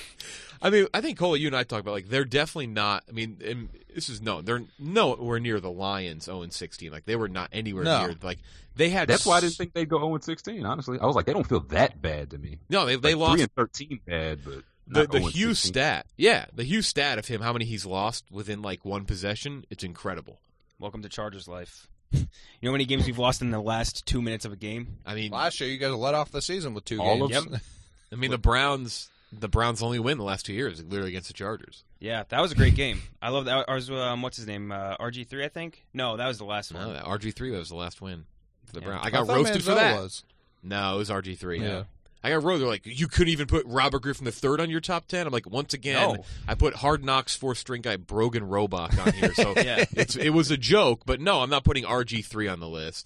I mean, I think Cole, you and I talked about like they're definitely not. I mean, and this is known. They're nowhere near the Lions 0-16. Like they were not anywhere near. Like they had. That's why I didn't think they'd go 0-16. Honestly, I was like, they don't feel that bad to me. No, they like lost 3-13 bad, but the Hughes stat. Yeah, the Hughes stat of him, how many he's lost within like one possession, it's incredible. Welcome to Chargers life. You know how many games we've lost in the last 2 minutes of a game? I mean, last year you guys let off the season with 2 all games. of I mean, the Browns only win the last 2 years, literally against the Chargers. Yeah, that was a great game. I love that. Ours, what's his name? RG3, I think? No, that was the last one. No, RG3 was the last win for the Yeah. Browns. I I got thought roasted for Manziel that. was. No, it was RG3. Yeah. I got roasted. They're like, you couldn't even put Robert Griffin III on your top 10? I'm like, once again, No. I put Hard Knocks 4th-string guy Brogan Robach on here. So Yeah. it was a joke, but no, I'm not putting RG3 on the list.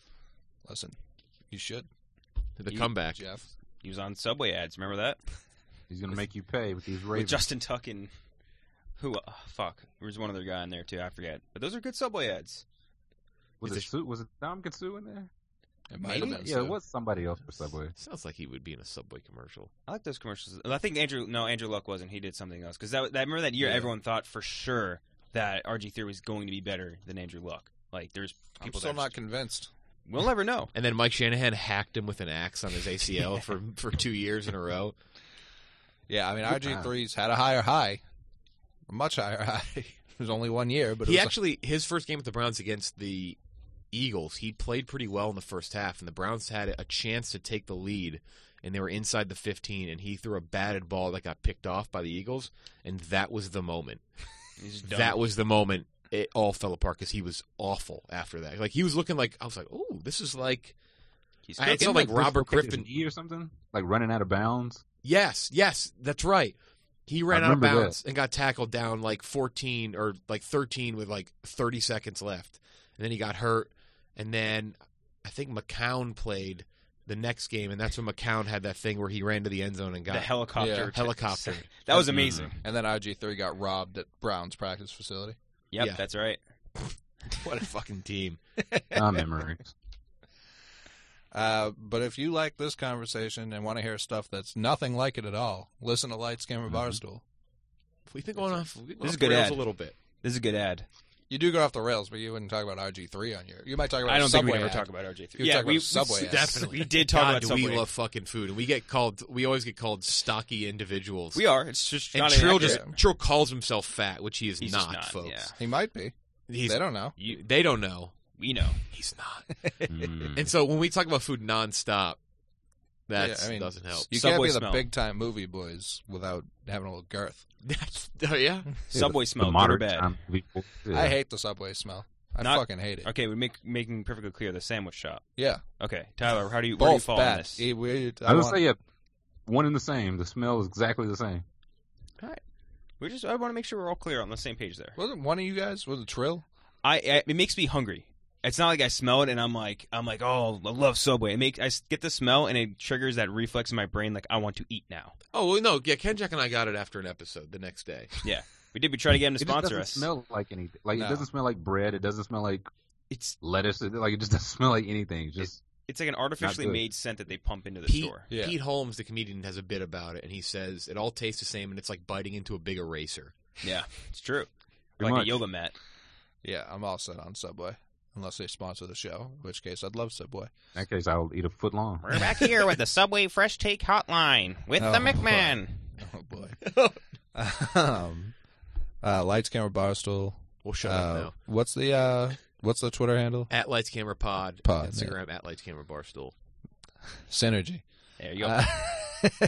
Listen, you should. The comeback. Jeff. He was on Subway ads. Remember that? He's gonna make you pay with these With Ravens. Justin Tuck and who? Fuck. There was one other guy in there too. I forget. But those are good Subway ads. Was it Dom Katsu in there? It might have been. Yeah, it was somebody else for Subway. Sounds like he would be in a Subway commercial. I like those commercials. I think Andrew Luck wasn't. He did something else because that remember that year Yeah. everyone thought for sure that RG3 was going to be better than Andrew Luck. Like there's I'm people still that not convinced. we'll never know. And then Mike Shanahan hacked him with an axe on his ACL for 2 years in a row. Yeah, I mean RG3's had a higher high, a much higher high. It was only 1 year, but it He was actually, his first game with the Browns against the Eagles, he played pretty well in the first half, and the Browns had a chance to take the lead, and they were inside the 15, and he threw a batted ball that got picked off by the Eagles, and that was the moment. He's dumb. That was the moment it all fell apart because he was awful after that. Like, he was looking like, I was like, oh, this is like, He's I had cooking. some like Robert Dislocated Griffin. his knee or something, like running out of bounds. Yes, that's right. He ran I out of remember bounds and got tackled down like 14 or like 13 with like 30 seconds left. And then he got hurt. And then I think McCown played the next game, and that's when McCown had that thing where he ran to the end zone and got the helicopter. helicopter. That was amazing. and then RG3 got robbed at Brown's practice facility. Yep, Yeah. that's right. What a fucking team. Memories. But if you like this conversation and want to hear stuff that's nothing like it at all, listen to Lights Camera Barstool. We've been going off, This is a good rails ad. a little bit. This is a good ad. You do go off the rails, but you wouldn't talk about RG3 on your. You might talk about. I don't think we Subway ever ad. talk about RG3. You Yeah, talk about Subway ads. Definitely. We did talk God, about do Subway. we love fucking food, and we always get called stocky individuals. We are. It's just And not Trill inaccurate. Trill calls himself fat, which he is He's not, just not, folks. yeah. He might be. He's, They don't know. They don't know. We know. He's not. Mm. And so when we talk about food nonstop, that Yeah, I mean, doesn't help. You Subway can't be smell. the big time movie boys without having a little girth. Oh, yeah? Subway The smell, good or modern bad? time movie. Yeah. I hate the Subway smell. I Not- fucking hate it. Okay, we making perfectly clear the sandwich shop. Yeah, Okay, Tyler, where do you fall both on bad. this? I I would want- say one and the same. The smell is exactly the same. I want to make sure we're all clear on the same page there. Wasn't one of you guys? Was it Trill? It makes me hungry. It's not like I smell it and I'm like, oh, I love Subway. I get the smell and it triggers that reflex in my brain, like I want to eat now. Oh, well, no. Yeah, Ken Jack and I got it after an episode the next day. Yeah, we did. We tried to get him to It just sponsor doesn't us. smell like anything. Like No. it doesn't smell like bread. It doesn't smell like It's lettuce. It just doesn't smell like anything. It's just it's like an artificially good. made scent that they pump into the Pete, store. Yeah. Pete Holmes, the comedian, has a bit about it, and he says it all tastes the same, and it's like biting into a big eraser. Yeah, it's true. Pretty Like much. a yoga mat. Yeah, I'm all set on Subway. Unless they sponsor the show, in which case I'd love Subway. in that case, I'll eat a foot long. We're back here with the Subway Fresh Take Hotline with Oh, the McMahon. Oh boy. Lights, Camera, Barstool. We'll shut up now. What's the Twitter handle? At Lights Camera Pod. Pod, Instagram at Lights Camera Barstool. Synergy. There you go.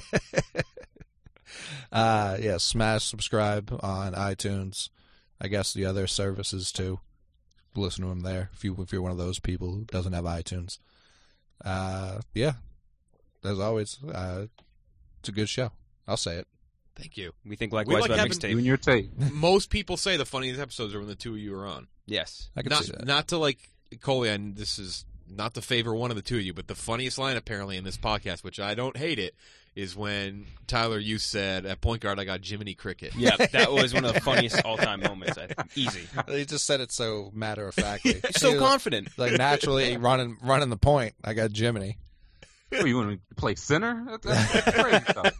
Yeah, smash subscribe on iTunes. I guess the other services too. Listen to them there if you're one of those people who doesn't have iTunes. Yeah, as always, it's a good show. I'll say it. Thank you. We think We likewise like about having- You mixtape. and your tape. Most people say the funniest episodes are when the two of you are on. Yes. I can Not, see that. not to like Coley, and this is not to favor one of the two of you, but the funniest line apparently in this podcast, which I don't hate it, is when Tyler, you said at point guard I got Jiminy Cricket. Yeah, that was one of the funniest all-time moments. Easy. He just said it so matter of factly. He's so confident. Like naturally running the point. I got Jiminy. What, you want to play center? That's crazy stuff.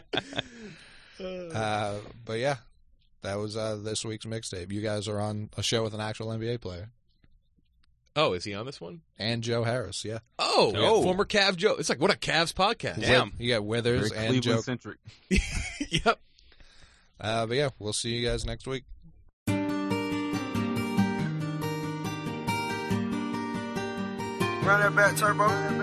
But yeah, that was this week's mixtape. You guys are on a show with an actual NBA player. Oh, is he on this one? And Joe Harris, yeah. Oh, former Cavs Joe. It's like, what a Cavs podcast. Damn. You got Withers Very and Joe. Cleveland-centric. Yep. But yeah, we'll see you guys next week. Run that back, Turbo.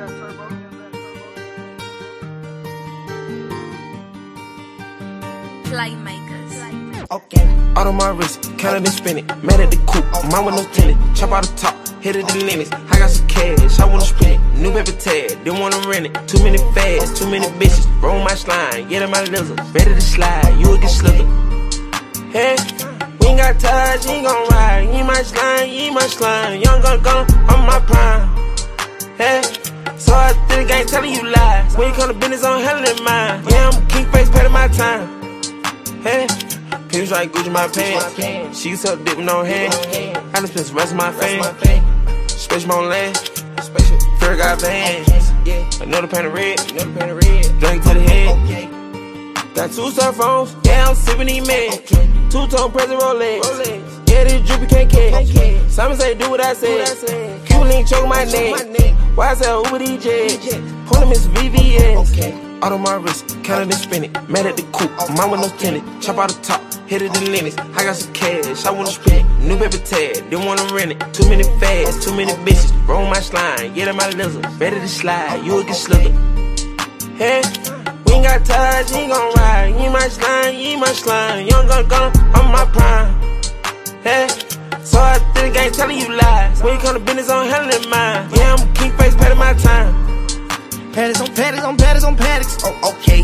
Playmakers. Okay. Out of my wrist, counted and spin it. Mad at the coupe, mine with no tenant. Chop out the top, hit it the limits. I got some cash, I wanna spend it. New paper tag, didn't wanna rent it. Too many fads, too many bitches. Roll my slime, get in my lizard. Ready to slide, you will get slithered. Hey, we ain't got ties, you ain't gon' ride. You ain't my slime, young gun, I'm my prime. Hey, so I think I ain't telling you lies. When you come to business, I'm handling mine. Yeah, I'm king face, pay my time. Hey, Pins like Gucci my pants. She used to dip with no hand. I just spent the rest of my fame. Spaceship on land. Fair got bands. Another pan of red. Drink to the head. Got 2 cell phones. Yeah, I'm sipping these meds. 2-tone present Rolex. Yeah, this drippy can't catch. Simon say do what I said. Cuban link choke my neck. Why I say Uber these jets? Hold them Miss VVS. Out of my wrist, counted and spin it. Mad at the coupe, mine with no tenant. Chop out the top, hit it the limits. I got some cash, I wanna spend it. New paper tag, didn't wanna rent it. Too many fads, too many bitches. Roll my slime, get in my lizard. Ready to slide, you will get slithered. Hey, we ain't got ties, you ain't gon' ride. You ain't my slime, young gun, I'm my prime. Hey, so I think I ain't telling you lies. When you come to business, I'm handling mine. Yeah, I'm king face, pay my time. Paddocks on paddocks, oh, okay.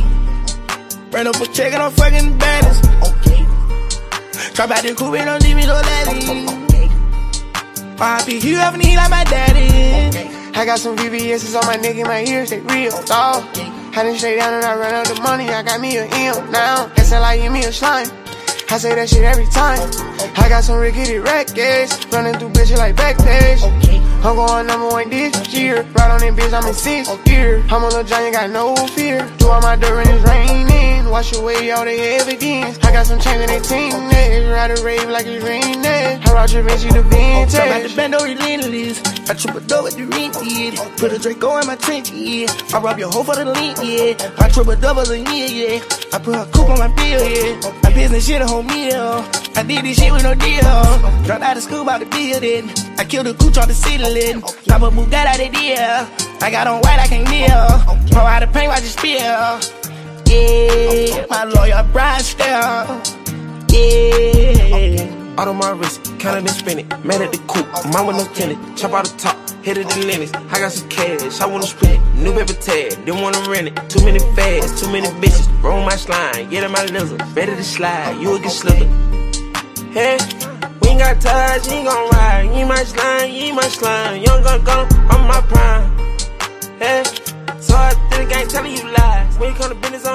Ran up a check and I'm fucking baddest, okay. Drop out the coupe and don't leave me no daddy, okay. RIP, you have me like my daddy, okay. I got some VVS's on my neck and my ears, they real, dawg, okay. I done stay down and I run out the money, I got me a M now. That sound like you me a slime. I say that shit every time. I got some rickety rackets, running through bitches like Backpage. I'm going #1 this year. Right on that bitch, I'm in 6th gear. I'm a little giant, got no fear. Do all my dirt when it's raining. Wash away all the evidence. I got some chains in that team neck. Ride a rave like it's raining. I rock your Vinci the vintage. I'm at the bando relentless. I triple double with the rent, yeah. Put a Draco in my trench, yeah. I rob your hoe for the link, yeah. I triple doubles a year, yeah. I put a coupe on my bill, yeah. My business shit a whole meal. I did this shit with no deal. Dropped out of school about the building. I killed a cooch on the ceiling. Pop a Bugatti out of deal. I got on white, I can't kneel. Pour out the paint, watch it spill. Yeah, my lawyer, Brian Stell. Yeah. Out of my wrist, counted and spin it. Mad at the coupe, mine with no tenant. Chop out the top, hit it the limits. I got some cash, I wanna spend it. New paper tag, didn't wanna rent it. Too many fads, too many bitches. Roll my slime, get in my lizard. Ready to slide, you will get slithered. Hey, we ain't got ties, you ain't gon' ride. You ain't my slime, young gun, I'm my prime. Hey, so I think I ain't telling you lies. When you come to business,